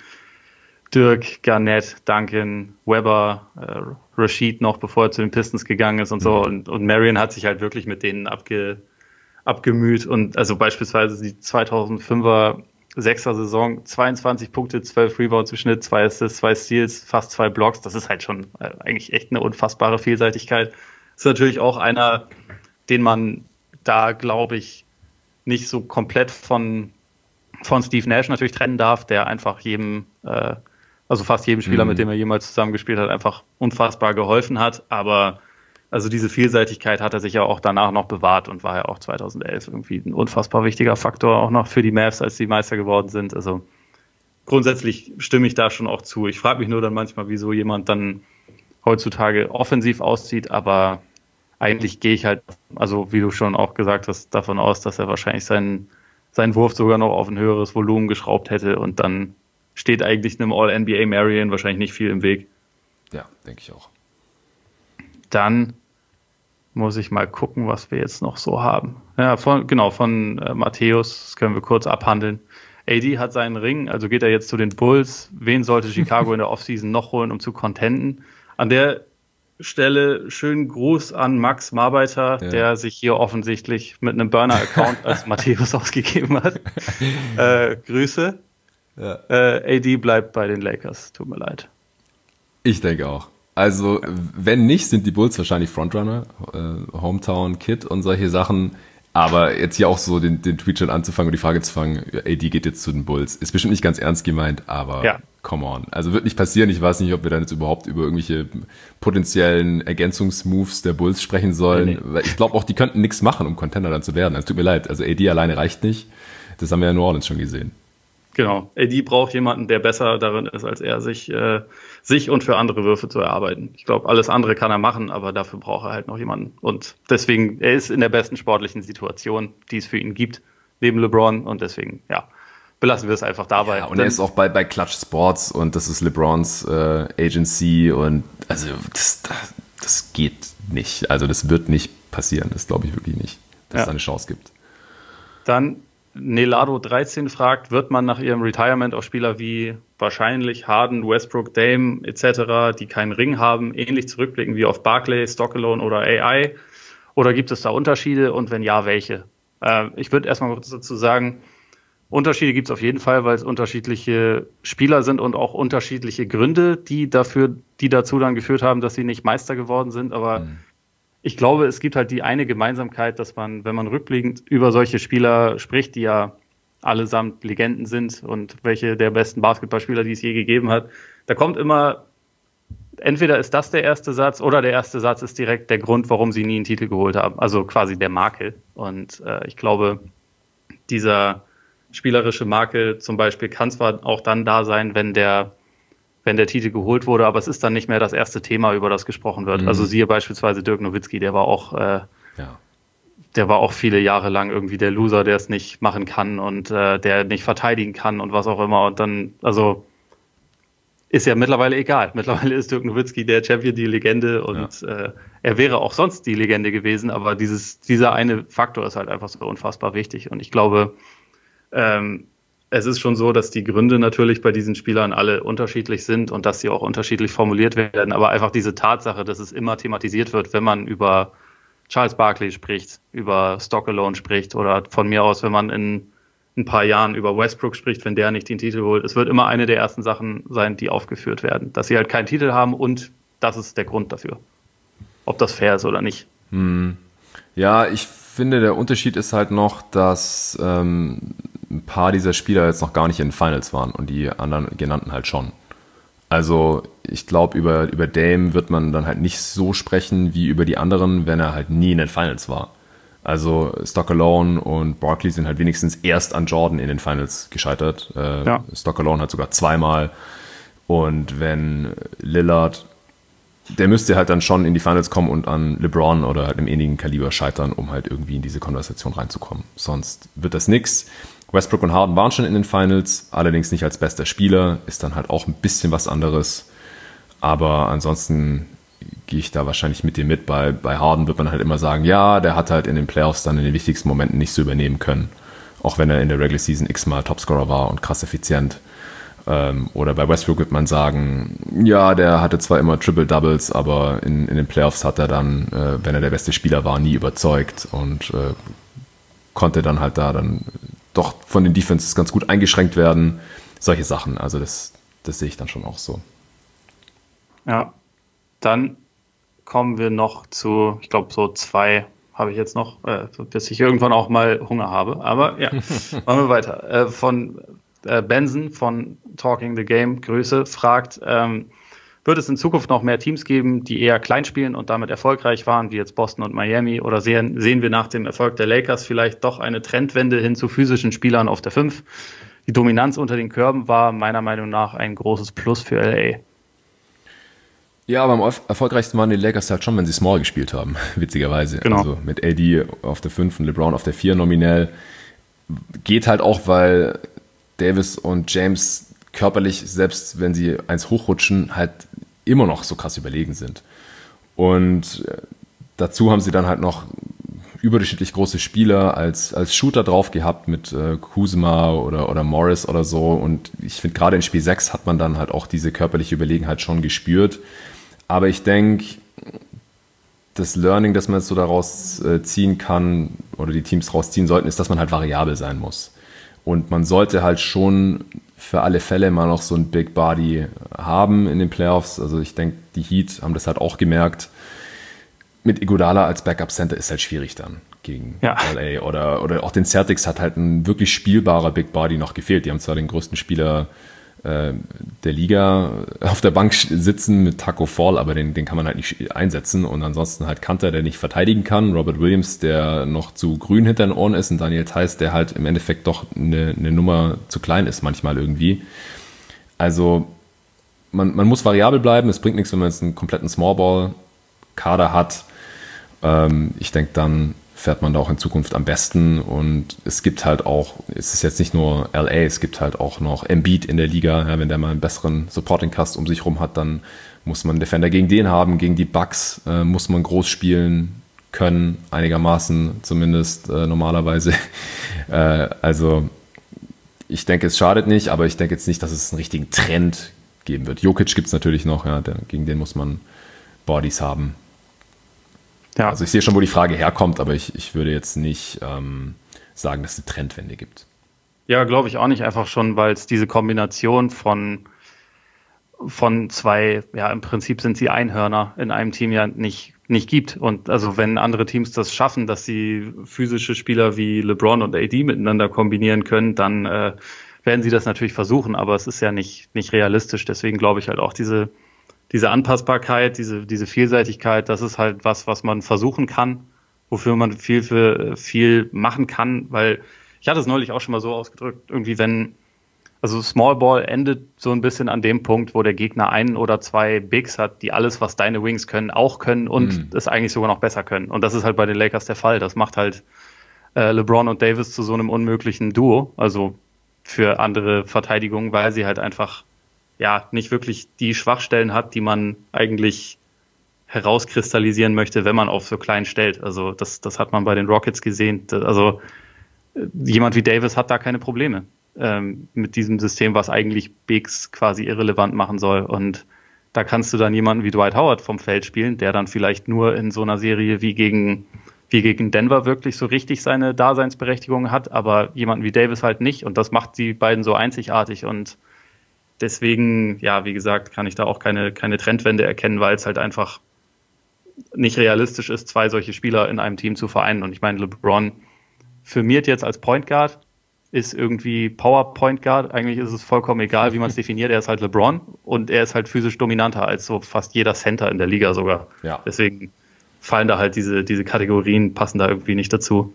Dirk, Garnett, Duncan, Webber, äh, Rashid noch, bevor er zu den Pistons gegangen ist und so. Mhm. Und, und Marion hat sich halt wirklich mit denen abge, abgemüht. Und also beispielsweise die zweitausendfünfer Sechser Saison, zweiundzwanzig Punkte, zwölf Rebounds im Schnitt, zwei Assists, zwei Steals, fast zwei Blocks. Das ist halt schon äh, eigentlich echt eine unfassbare Vielseitigkeit. Ist natürlich auch einer, den man da, glaube ich, nicht so komplett von, von Steve Nash natürlich trennen darf, der einfach jedem äh, also fast jedem Spieler, Mhm. mit dem er jemals zusammengespielt hat, einfach unfassbar geholfen hat. Aber also diese Vielseitigkeit hat er sich ja auch danach noch bewahrt und war ja auch zweitausendelf irgendwie ein unfassbar wichtiger Faktor, auch noch für die Mavs, als die Meister geworden sind. Also grundsätzlich stimme ich da schon auch zu. Ich frage mich nur dann manchmal, wieso jemand dann heutzutage offensiv aussieht, aber eigentlich gehe ich halt, also wie du schon auch gesagt hast, davon aus, dass er wahrscheinlich seinen, seinen Wurf sogar noch auf ein höheres Volumen geschraubt hätte und dann steht eigentlich einem All-N B A Marion wahrscheinlich nicht viel im Weg. Ja, denke ich auch. Dann muss ich mal gucken, was wir jetzt noch so haben. Ja, von, genau, von äh, Matthäus, das können wir kurz abhandeln. A D hat seinen Ring, also geht er jetzt zu den Bulls. Wen sollte Chicago in der Offseason noch holen, um zu contenten? An der Stelle schönen Gruß an Max Marbeiter, Ja. der sich hier offensichtlich mit einem Burner-Account als Matthäus ausgegeben hat. Äh, Grüße. Ja. Äh, A D bleibt bei den Lakers, tut mir leid. Ich denke auch. Also, wenn nicht, sind die Bulls wahrscheinlich Frontrunner, äh, Hometown, Kid und solche Sachen. Aber jetzt hier auch so den, den Tweet schon anzufangen und die Frage zu fangen, A D geht jetzt zu den Bulls. Ist bestimmt nicht ganz ernst gemeint, aber Ja. come on. Also wird nicht passieren. Ich weiß nicht, ob wir dann jetzt überhaupt über irgendwelche potenziellen Ergänzungsmoves der Bulls sprechen sollen. Nee, nee. Weil ich glaube auch, die könnten nichts machen, um Contender dann zu werden. Es tut mir leid. Also A D alleine reicht nicht. Das haben wir ja in New Orleans schon gesehen. Genau. A D braucht jemanden, der besser darin ist, als er sich, äh, sich und für andere Würfe zu erarbeiten. Ich glaube, alles andere kann er machen, aber dafür braucht er halt noch jemanden. Und deswegen, er ist in der besten sportlichen Situation, die es für ihn gibt, neben LeBron. Und deswegen, ja, belassen wir es einfach dabei. Ja, und er ist auch bei, bei Clutch Sports und das ist LeBrons äh, Agency und also das, das, das geht nicht. Also das wird nicht passieren. Das glaube ich wirklich nicht, dass Ja. es da eine Chance gibt. Dann Nelado dreizehn fragt, wird man nach ihrem Retirement auf Spieler wie wahrscheinlich Harden, Westbrook, Dame et cetera, die keinen Ring haben, ähnlich zurückblicken wie auf Barkley, Stockalone oder A I? Oder gibt es da Unterschiede und wenn ja, welche? Äh, ich würde erstmal kurz dazu sagen, Unterschiede gibt es auf jeden Fall, weil es unterschiedliche Spieler sind und auch unterschiedliche Gründe, die dafür, die dazu dann geführt haben, dass sie nicht Meister geworden sind. Aber Mhm. ich glaube, es gibt halt die eine Gemeinsamkeit, dass man, wenn man rückblickend über solche Spieler spricht, die ja allesamt Legenden sind und welche der besten Basketballspieler, die es je gegeben hat, da kommt immer, entweder ist das der erste Satz oder der erste Satz ist direkt der Grund, warum sie nie einen Titel geholt haben. Also quasi der Makel. Und äh, ich glaube, dieser spielerische Makel zum Beispiel kann zwar auch dann da sein, wenn der wenn der Titel geholt wurde, aber es ist dann nicht mehr das erste Thema, über das gesprochen wird. Mhm. Also siehe beispielsweise Dirk Nowitzki, der war auch, äh, Ja. der war auch viele Jahre lang irgendwie der Loser, der es nicht machen kann und äh, der nicht verteidigen kann und was auch immer. Und dann, also ist ja mittlerweile egal. Mittlerweile ist Dirk Nowitzki der Champion, die Legende und ja. äh, er wäre auch sonst die Legende gewesen, aber dieses, dieser eine Faktor ist halt einfach so unfassbar wichtig. Und ich glaube, ähm, es ist schon so, dass die Gründe natürlich bei diesen Spielern alle unterschiedlich sind und dass sie auch unterschiedlich formuliert werden. Aber einfach diese Tatsache, dass es immer thematisiert wird, wenn man über Charles Barkley spricht, über Stockalone spricht oder von mir aus, wenn man in ein paar Jahren über Westbrook spricht, wenn der nicht den Titel holt. Es wird immer eine der ersten Sachen sein, die aufgeführt werden. Dass sie halt keinen Titel haben und das ist der Grund dafür. Ob das fair ist oder nicht. Hm. Ja, ich finde, der Unterschied ist halt noch, dass ähm, ein paar dieser Spieler jetzt noch gar nicht in den Finals waren und die anderen genannten halt schon. Also ich glaube, über, über Dame wird man dann halt nicht so sprechen wie über die anderen, wenn er halt nie in den Finals war. Also Stockalone und Barkley sind halt wenigstens erst an Jordan in den Finals gescheitert. Äh, ja. Stockalone hat sogar zweimal. Und wenn Lillard, der müsste halt dann schon in die Finals kommen und an LeBron oder halt im ähnlichen Kaliber scheitern, um halt irgendwie in diese Konversation reinzukommen. Sonst wird das nix. Westbrook und Harden waren schon in den Finals, allerdings nicht als bester Spieler, ist dann halt auch ein bisschen was anderes. Aber ansonsten gehe ich da wahrscheinlich mit dir mit. Bei, bei Harden wird man halt immer sagen, ja, der hat halt in den Playoffs dann in den wichtigsten Momenten nicht so übernehmen können. Auch wenn er in der Regular Season x-mal Topscorer war und krass effizient. Ähm, oder bei Westbrook wird man sagen, ja, der hatte zwar immer Triple-Doubles, aber in, in den Playoffs hat er dann, äh, wenn er der beste Spieler war, nie überzeugt und äh, konnte dann halt da dann doch von den Defenses ganz gut eingeschränkt werden. Solche Sachen, also das, das sehe ich dann schon auch so. Ja, dann kommen wir noch zu, ich glaube, so zwei habe ich jetzt noch, äh, bis ich irgendwann auch mal Hunger habe. Aber ja, machen wir weiter. Äh, von äh, Benson von Talking the Game, Grüße, fragt, ähm, wird es in Zukunft noch mehr Teams geben, die eher klein spielen und damit erfolgreich waren, wie jetzt Boston und Miami? Oder sehen, sehen wir nach dem Erfolg der Lakers vielleicht doch eine Trendwende hin zu physischen Spielern auf der fünf? Die Dominanz unter den Körben war meiner Meinung nach ein großes Plus für L A. Ja, aber am erfolgreichsten waren die Lakers halt schon, wenn sie Small gespielt haben, witzigerweise. Genau. Also mit A D auf der fünf und LeBron auf der vier nominell. Geht halt auch, weil Davis und James körperlich, selbst wenn sie eins hochrutschen, halt immer noch so krass überlegen sind. Und dazu haben sie dann halt noch überdurchschnittlich große Spieler als, als Shooter drauf gehabt mit äh, Kuzma oder, oder Morris oder so. Und ich finde, gerade in Spiel sechs hat man dann halt auch diese körperliche Überlegenheit schon gespürt. Aber ich denke, das Learning, das man jetzt so daraus äh, ziehen kann oder die Teams daraus ziehen sollten, ist, dass man halt variabel sein muss. Und man sollte halt schon für alle Fälle mal noch so ein Big Body haben in den Playoffs. Also ich denke, die Heat haben das halt auch gemerkt. Mit Iguodala als Backup Center ist halt schwierig dann gegen ja. L A. Oder, oder auch den Celtics hat halt ein wirklich spielbarer Big Body noch gefehlt. Die haben zwar den größten Spieler äh, der Liga auf der Bank sitzen mit Taco Fall, aber den, den kann man halt nicht einsetzen. Und ansonsten halt Kanter, der nicht verteidigen kann. Robert Williams, der noch zu grün hinter den Ohren ist. Und Daniel Theis, der halt im Endeffekt doch eine, eine Nummer zu klein ist manchmal irgendwie. Also man, man muss variabel bleiben. Es bringt nichts, wenn man jetzt einen kompletten Smallball-Kader hat. Ähm, ich denke, dann fährt man da auch in Zukunft am besten. Und es gibt halt auch, es ist jetzt nicht nur L A, es gibt halt auch noch Embiid in der Liga. Ja, wenn der mal einen besseren Supporting-Cast um sich rum hat, dann muss man einen Defender gegen den haben. Gegen die Bucks äh, muss man groß spielen können, einigermaßen zumindest äh, normalerweise. äh, also ich denke, es schadet nicht, aber ich denke jetzt nicht, dass es einen richtigen Trend geben wird. Jokic gibt es natürlich noch, ja, der, gegen den muss man Bodies haben. Ja. Also ich sehe schon, wo die Frage herkommt, aber ich, ich würde jetzt nicht ähm, sagen, dass es eine Trendwende gibt. Ja, glaube ich auch nicht, einfach schon, weil es diese Kombination von, von zwei, ja im Prinzip sind sie Einhörner in einem Team ja nicht, nicht gibt. Und also wenn andere Teams das schaffen, dass sie physische Spieler wie LeBron und A D miteinander kombinieren können, dann äh, werden sie das natürlich versuchen, aber es ist ja nicht, nicht realistisch. Deswegen glaube ich halt auch diese Diese Anpassbarkeit, diese, diese Vielseitigkeit, das ist halt was, was man versuchen kann, wofür man viel, für, viel machen kann, weil ich hatte es neulich auch schon mal so ausgedrückt, irgendwie wenn, also Small Ball endet so ein bisschen an dem Punkt, wo der Gegner einen oder zwei Bigs hat, die alles, was deine Wings können, auch können und es mhm. eigentlich sogar noch besser können. Und das ist halt bei den Lakers der Fall. Das macht halt äh, LeBron und Davis zu so einem unmöglichen Duo, also für andere Verteidigungen, weil sie halt einfach ja, nicht wirklich die Schwachstellen hat, die man eigentlich herauskristallisieren möchte, wenn man auf so klein stellt. Also das, das hat man bei den Rockets gesehen. Also jemand wie Davis hat da keine Probleme ähm, mit diesem System, was eigentlich Bigs quasi irrelevant machen soll. Und da kannst du dann jemanden wie Dwight Howard vom Feld spielen, der dann vielleicht nur in so einer Serie wie gegen, wie gegen Denver wirklich so richtig seine Daseinsberechtigung hat, aber jemanden wie Davis halt nicht. Und das macht die beiden so einzigartig und deswegen, ja, wie gesagt, kann ich da auch keine, keine Trendwende erkennen, weil es halt einfach nicht realistisch ist, zwei solche Spieler in einem Team zu vereinen. Und ich meine, LeBron firmiert jetzt als Point Guard, ist irgendwie Power Point Guard. Eigentlich ist es vollkommen egal, wie man es definiert. Er ist halt LeBron und er ist halt physisch dominanter als so fast jeder Center in der Liga sogar. Ja. Deswegen fallen da halt diese, diese Kategorien, passen da irgendwie nicht dazu.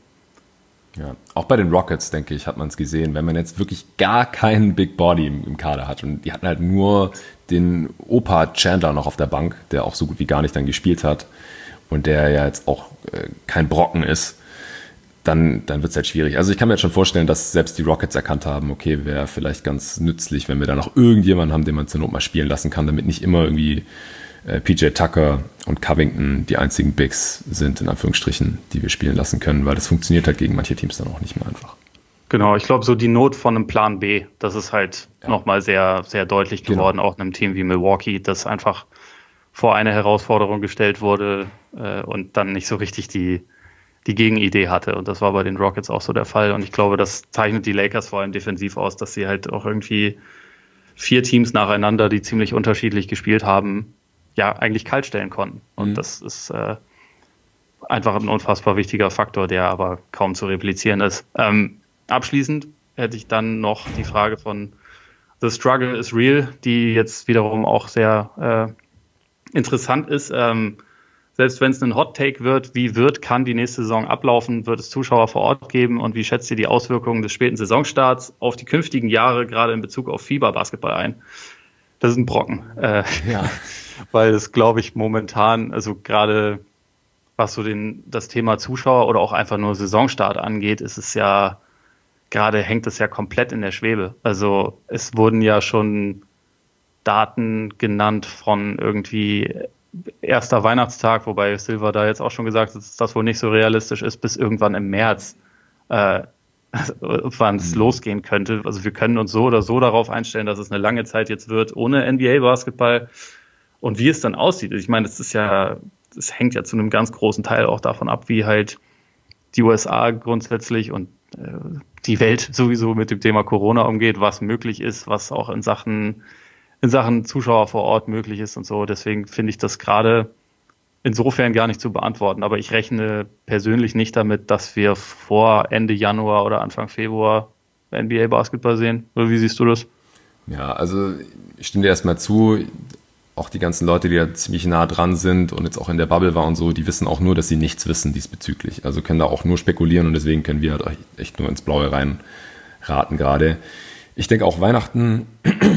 Ja, auch bei den Rockets, denke ich, hat man es gesehen, wenn man jetzt wirklich gar keinen Big Body im, im Kader hat und die hatten halt nur den Opa Chandler noch auf der Bank, der auch so gut wie gar nicht dann gespielt hat und der ja jetzt auch äh, kein Brocken ist, dann, dann wird es halt schwierig. Also ich kann mir jetzt schon vorstellen, dass selbst die Rockets erkannt haben, okay, wäre vielleicht ganz nützlich, wenn wir da noch irgendjemanden haben, den man zur Not mal spielen lassen kann, damit nicht immer irgendwie P J Tucker und Covington die einzigen Bigs sind, in Anführungsstrichen, die wir spielen lassen können, weil das funktioniert halt gegen manche Teams dann auch nicht mehr einfach. Genau, ich glaube, so die Not von einem Plan B, das ist halt ja. nochmal sehr, sehr deutlich geworden, genau. Auch in einem Team wie Milwaukee, das einfach vor eine Herausforderung gestellt wurde äh, und dann nicht so richtig die, die Gegenidee hatte. Und das war bei den Rockets auch so der Fall. Und ich glaube, das zeichnet die Lakers vor allem defensiv aus, dass sie halt auch irgendwie vier Teams nacheinander, die ziemlich unterschiedlich gespielt haben, ja, eigentlich kalt stellen konnten. Und mhm. das ist äh, einfach ein unfassbar wichtiger Faktor, der aber kaum zu replizieren ist. Ähm, abschließend hätte ich dann noch die Frage von The Struggle is Real, die jetzt wiederum auch sehr äh, interessant ist. Ähm, selbst wenn es ein Hot Take wird, wie wird, kann die nächste Saison ablaufen, wird es Zuschauer vor Ort geben und wie schätzt ihr die Auswirkungen des späten Saisonstarts auf die künftigen Jahre, gerade in Bezug auf FIBA-Basketball ein? Das ist ein Brocken, äh, ja. Weil das, glaube ich, momentan, also gerade was so den, das Thema Zuschauer oder auch einfach nur Saisonstart angeht, ist es ja, gerade hängt es ja komplett in der Schwebe. Also es wurden ja schon Daten genannt von irgendwie erster Weihnachtstag, wobei Silver da jetzt auch schon gesagt hat, dass das wohl nicht so realistisch ist, bis irgendwann im März, äh, wann es mhm. losgehen könnte. Also wir können uns so oder so darauf einstellen, dass es eine lange Zeit jetzt wird ohne N B A-Basketball. Und wie es dann aussieht, ich meine, es ist ja, es hängt ja zu einem ganz großen Teil auch davon ab, wie halt die U S A grundsätzlich und äh, die Welt sowieso mit dem Thema Corona umgeht, was möglich ist, was auch in Sachen in Sachen Zuschauer vor Ort möglich ist und so. Deswegen finde ich das gerade insofern gar nicht zu beantworten. Aber ich rechne persönlich nicht damit, dass wir vor Ende Januar oder Anfang Februar N B A-Basketball sehen. Oder wie siehst du das? Ja, also ich stimme dir erstmal zu. Auch die ganzen Leute, die ja ziemlich nah dran sind und jetzt auch in der Bubble waren und so, die wissen auch nur, dass sie nichts wissen diesbezüglich. Also können da auch nur spekulieren und deswegen können wir halt echt nur ins Blaue reinraten gerade. Ich denke auch Weihnachten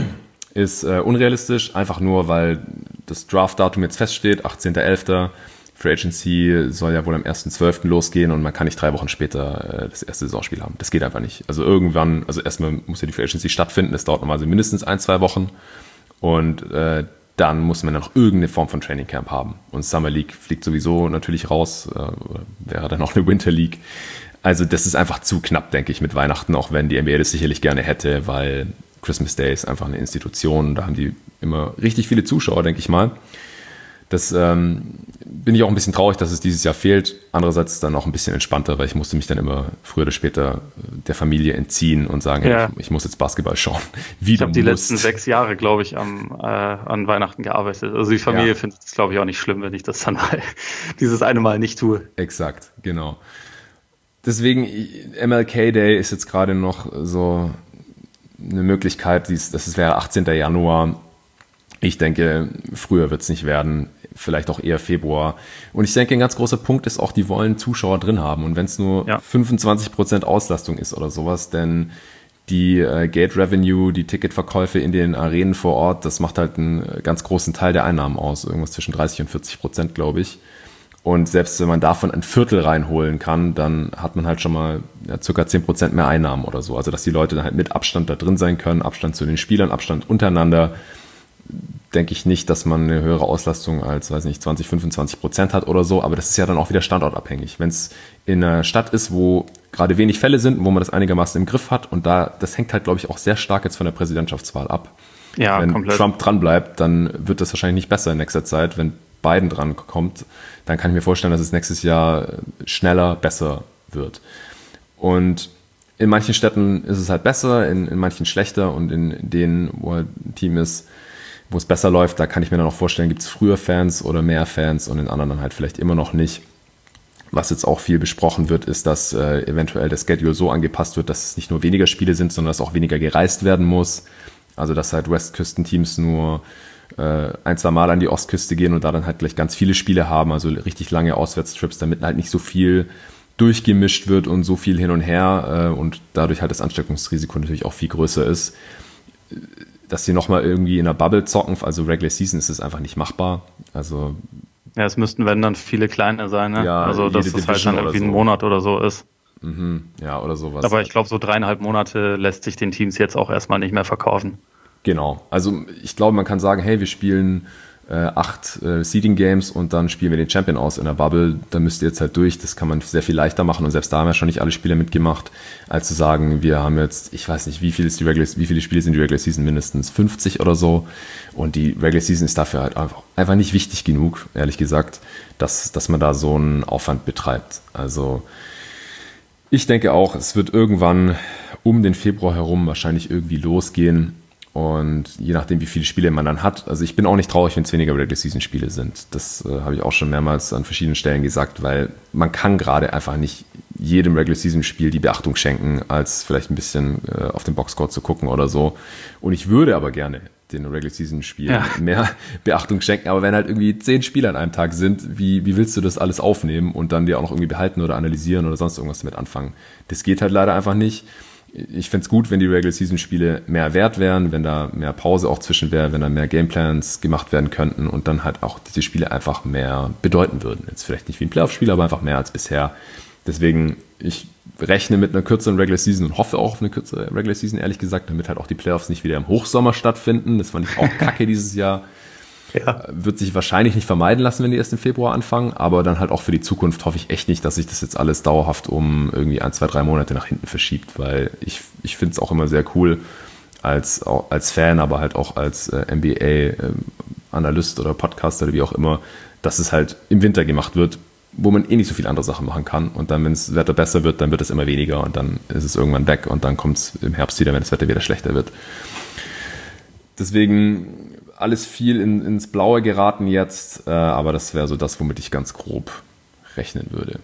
ist äh, unrealistisch, einfach nur, weil das Draft-Datum jetzt feststeht, achtzehnter elfter Free Agency soll ja wohl am ersten zwölften losgehen und man kann nicht drei Wochen später äh, das erste Saisonspiel haben. Das geht einfach nicht. Also irgendwann, also erstmal muss ja die Free Agency stattfinden, das dauert normalerweise mindestens ein, zwei Wochen und äh, dann muss man dann noch irgendeine Form von Training Camp haben. Und Summer League fliegt sowieso natürlich raus, äh, wäre dann auch eine Winter League. Also das ist einfach zu knapp, denke ich, mit Weihnachten, auch wenn die N B A das sicherlich gerne hätte, weil Christmas Day ist einfach eine Institution, da haben die immer richtig viele Zuschauer, denke ich mal. Das ähm, bin ich auch ein bisschen traurig, dass es dieses Jahr fehlt. Andererseits dann auch ein bisschen entspannter, weil ich musste mich dann immer früher oder später der Familie entziehen und sagen, ja. hey, ich, ich muss jetzt Basketball schauen. Wie ich habe die letzten sechs Jahre, glaube ich, am, äh, an Weihnachten gearbeitet. Also die Familie ja. findet es, glaube ich, auch nicht schlimm, wenn ich das dann mal dieses eine Mal nicht tue. Exakt, genau. Deswegen, M L K Day ist jetzt gerade noch so eine Möglichkeit, das wäre achtzehnter Januar. Ich denke, früher wird es nicht werden, vielleicht auch eher Februar. Und ich denke, ein ganz großer Punkt ist auch, die wollen Zuschauer drin haben. Und wenn es nur ja. fünfundzwanzig Prozent Auslastung ist oder sowas, denn die äh, Gate Revenue, die Ticketverkäufe in den Arenen vor Ort, das macht halt einen ganz großen Teil der Einnahmen aus. Irgendwas zwischen dreißig und vierzig Prozent, glaube ich. Und selbst wenn man davon ein Viertel reinholen kann, dann hat man halt schon mal ja, circa zehn Prozent mehr Einnahmen oder so. Also dass die Leute dann halt mit Abstand da drin sein können, Abstand zu den Spielern, Abstand untereinander, denke ich nicht, dass man eine höhere Auslastung als, weiß nicht, zwanzig, fünfundzwanzig Prozent hat oder so. Aber das ist ja dann auch wieder standortabhängig. Wenn es in einer Stadt ist, wo gerade wenig Fälle sind, wo man das einigermaßen im Griff hat und da, das hängt halt, glaube ich, auch sehr stark jetzt von der Präsidentschaftswahl ab. Ja, wenn komplett. Trump dran bleibt, dann wird das wahrscheinlich nicht besser in nächster Zeit. Wenn Biden dran kommt, dann kann ich mir vorstellen, dass es nächstes Jahr schneller besser wird. Und in manchen Städten ist es halt besser, in, in manchen schlechter und in denen, wo halt ein Team ist, wo es besser läuft, da kann ich mir dann auch vorstellen, gibt es früher Fans oder mehr Fans und in anderen dann halt vielleicht immer noch nicht. Was jetzt auch viel besprochen wird, ist, dass äh, eventuell der Schedule so angepasst wird, dass es nicht nur weniger Spiele sind, sondern dass auch weniger gereist werden muss. Also dass halt Westküstenteams nur äh, ein, zwei Mal an die Ostküste gehen und da dann halt gleich ganz viele Spiele haben, also richtig lange Auswärtstrips, damit halt nicht so viel durchgemischt wird und so viel hin und her äh, und dadurch halt das Ansteckungsrisiko natürlich auch viel größer ist. Dass sie nochmal irgendwie in der Bubble zocken, also Regular Season ist es einfach nicht machbar. Also ja, es müssten, wenn dann viele kleine sein, ne? Ja, also dass das halt dann irgendwie so. Ein Monat oder so ist. Mhm, ja, oder sowas. Aber ich glaube, so dreieinhalb Monate lässt sich den Teams jetzt auch erstmal nicht mehr verkaufen. Genau, also ich glaube, man kann sagen, hey, wir spielen äh, acht äh, Seeding Games und dann spielen wir den Champion aus in der Bubble, da müsst ihr jetzt halt durch, das kann man sehr viel leichter machen und selbst da haben ja schon nicht alle Spieler mitgemacht, als zu sagen, wir haben jetzt, ich weiß nicht, wie viel ist die Regular, wie viele Spiele sind die Regular Season, mindestens fünfzig oder so und die Regular Season ist dafür halt einfach, einfach nicht wichtig genug, ehrlich gesagt, dass, dass man da so einen Aufwand betreibt. Also ich denke auch, es wird irgendwann um den Februar herum wahrscheinlich irgendwie losgehen. Und je nachdem, wie viele Spiele man dann hat, also ich bin auch nicht traurig, wenn es weniger Regular-Season-Spiele sind. Das äh, habe ich auch schon mehrmals an verschiedenen Stellen gesagt, weil man kann gerade einfach nicht jedem Regular-Season-Spiel die Beachtung schenken, als vielleicht ein bisschen äh, auf den Boxscore zu gucken oder so. Und ich würde aber gerne den Regular-Season-Spielen ja. mehr Beachtung schenken. Aber wenn halt irgendwie zehn Spiele an einem Tag sind, wie, wie willst du das alles aufnehmen und dann dir auch noch irgendwie behalten oder analysieren oder sonst irgendwas damit anfangen? Das geht halt leider einfach nicht. Ich fände es gut, wenn die Regular-Season-Spiele mehr wert wären, wenn da mehr Pause auch zwischen wäre, wenn da mehr Gameplans gemacht werden könnten und dann halt auch diese Spiele einfach mehr bedeuten würden. Jetzt vielleicht nicht wie ein Playoff-Spiel, aber einfach mehr als bisher. Deswegen, ich rechne mit einer kürzeren Regular Season und hoffe auch auf eine kürzere Regular Season, ehrlich gesagt, damit halt auch die Playoffs nicht wieder im Hochsommer stattfinden. Das fand ich auch kacke dieses Jahr. Ja. Wird sich wahrscheinlich nicht vermeiden lassen, wenn die erst im Februar anfangen, aber dann halt auch für die Zukunft hoffe ich echt nicht, dass sich das jetzt alles dauerhaft um irgendwie ein, zwei, drei Monate nach hinten verschiebt, weil ich, ich finde es auch immer sehr cool als, als Fan, aber halt auch als äh, N B A-Analyst äh, oder Podcaster oder wie auch immer, dass es halt im Winter gemacht wird, wo man eh nicht so viele andere Sachen machen kann. Und dann, wenn das Wetter besser wird, dann wird es immer weniger und dann ist es irgendwann weg und dann kommt es im Herbst wieder, wenn das Wetter wieder schlechter wird. Deswegen alles viel in, ins Blaue geraten jetzt, äh, aber das wäre so das, womit ich ganz grob rechnen würde.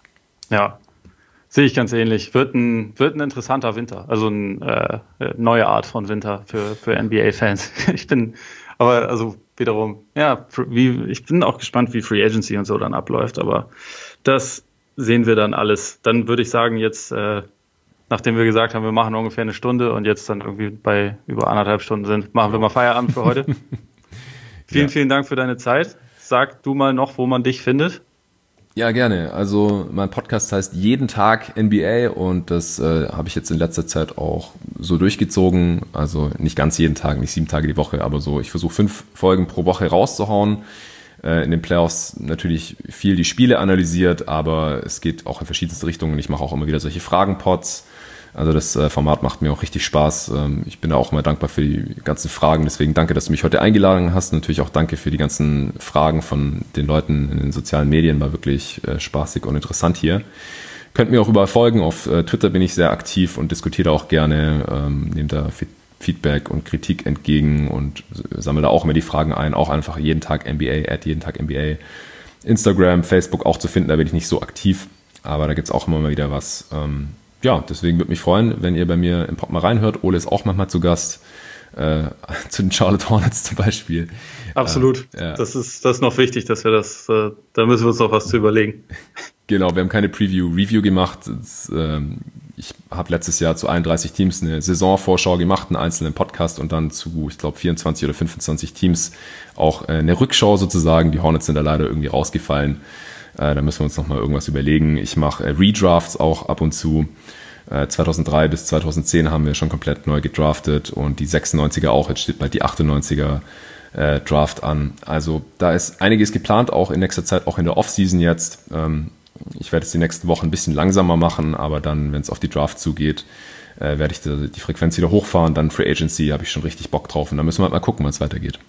Ja, sehe ich ganz ähnlich. Wird ein, wird ein interessanter Winter, also eine äh, neue Art von Winter für, für N B A-Fans. Ich bin, aber also wiederum, ja, wie, ich bin auch gespannt, wie Free Agency und so dann abläuft, aber das sehen wir dann alles. Dann würde ich sagen, jetzt, äh, nachdem wir gesagt haben, wir machen ungefähr eine Stunde und jetzt dann irgendwie bei über anderthalb Stunden sind, machen wir mal Feierabend für heute. vielen, ja. vielen Dank für deine Zeit. Sag du mal noch, wo man dich findet. Ja, gerne. Also mein Podcast heißt Jeden Tag N B A und das äh, habe ich jetzt in letzter Zeit auch so durchgezogen. Also nicht ganz jeden Tag, nicht sieben Tage die Woche, aber so, ich versuche fünf Folgen pro Woche rauszuhauen. Äh, in den Playoffs natürlich viel die Spiele analysiert, aber es geht auch in verschiedenste Richtungen. Ich mache auch immer wieder solche Fragen-Pods. Also das äh, Format macht mir auch richtig Spaß. Ähm, ich bin da auch immer dankbar für die ganzen Fragen. Deswegen danke, dass du mich heute eingeladen hast. Natürlich auch danke für die ganzen Fragen von den Leuten in den sozialen Medien. War wirklich äh, spaßig und interessant hier. Könnt mir auch überall folgen. Auf äh, Twitter bin ich sehr aktiv und diskutiere auch gerne. Ähm, nehme da F- Feedback und Kritik entgegen und sammle da auch immer die Fragen ein. Auch einfach jeden Tag N B A, at jeden Tag N B A. Instagram, Facebook auch zu finden. Da bin ich nicht so aktiv. Aber da gibt's auch immer mal wieder was. Ähm, Ja, deswegen würde mich freuen, wenn ihr bei mir im Pod mal reinhört. Ole ist auch manchmal zu Gast, äh, zu den Charlotte Hornets zum Beispiel. Absolut. Äh, ja. Das ist das ist noch wichtig, dass wir das, äh, da müssen wir uns noch was zu überlegen. Genau, wir haben keine Preview-Review gemacht. Das, ähm, ich habe letztes Jahr zu einunddreißig Teams eine Saisonvorschau gemacht, einen einzelnen Podcast und dann zu, ich glaube, vierundzwanzig oder fünfundzwanzig Teams auch äh, eine Rückschau sozusagen. Die Hornets sind da leider irgendwie rausgefallen. Äh, da müssen wir uns nochmal irgendwas überlegen. Ich mache äh, Redrafts auch ab und zu. Äh, zweitausenddrei bis zweitausendzehn haben wir schon komplett neu gedraftet und die sechsundneunziger auch. Jetzt steht bald die achtundneunziger äh, Draft an. Also da ist einiges geplant, auch in nächster Zeit, auch in der Offseason jetzt. Ähm, ich werde es die nächsten Wochen ein bisschen langsamer machen, aber dann, wenn es auf die Draft zugeht, äh, werde ich die, die Frequenz wieder hochfahren. Dann Free Agency, habe ich schon richtig Bock drauf. Und dann müssen wir halt mal gucken, wann es weitergeht.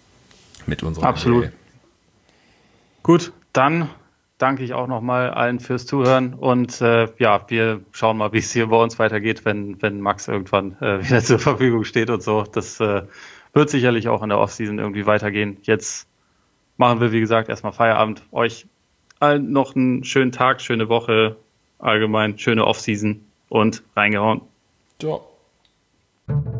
Mit unserer Absolut. N B A. Gut, dann danke ich auch nochmal allen fürs Zuhören und äh, ja, wir schauen mal, wie es hier bei uns weitergeht, wenn, wenn Max irgendwann äh, wieder zur Verfügung steht und so. Das äh, wird sicherlich auch in der Offseason irgendwie weitergehen. Jetzt machen wir, wie gesagt, erstmal Feierabend. Euch allen noch einen schönen Tag, schöne Woche, allgemein schöne Offseason und reingehauen. Ciao.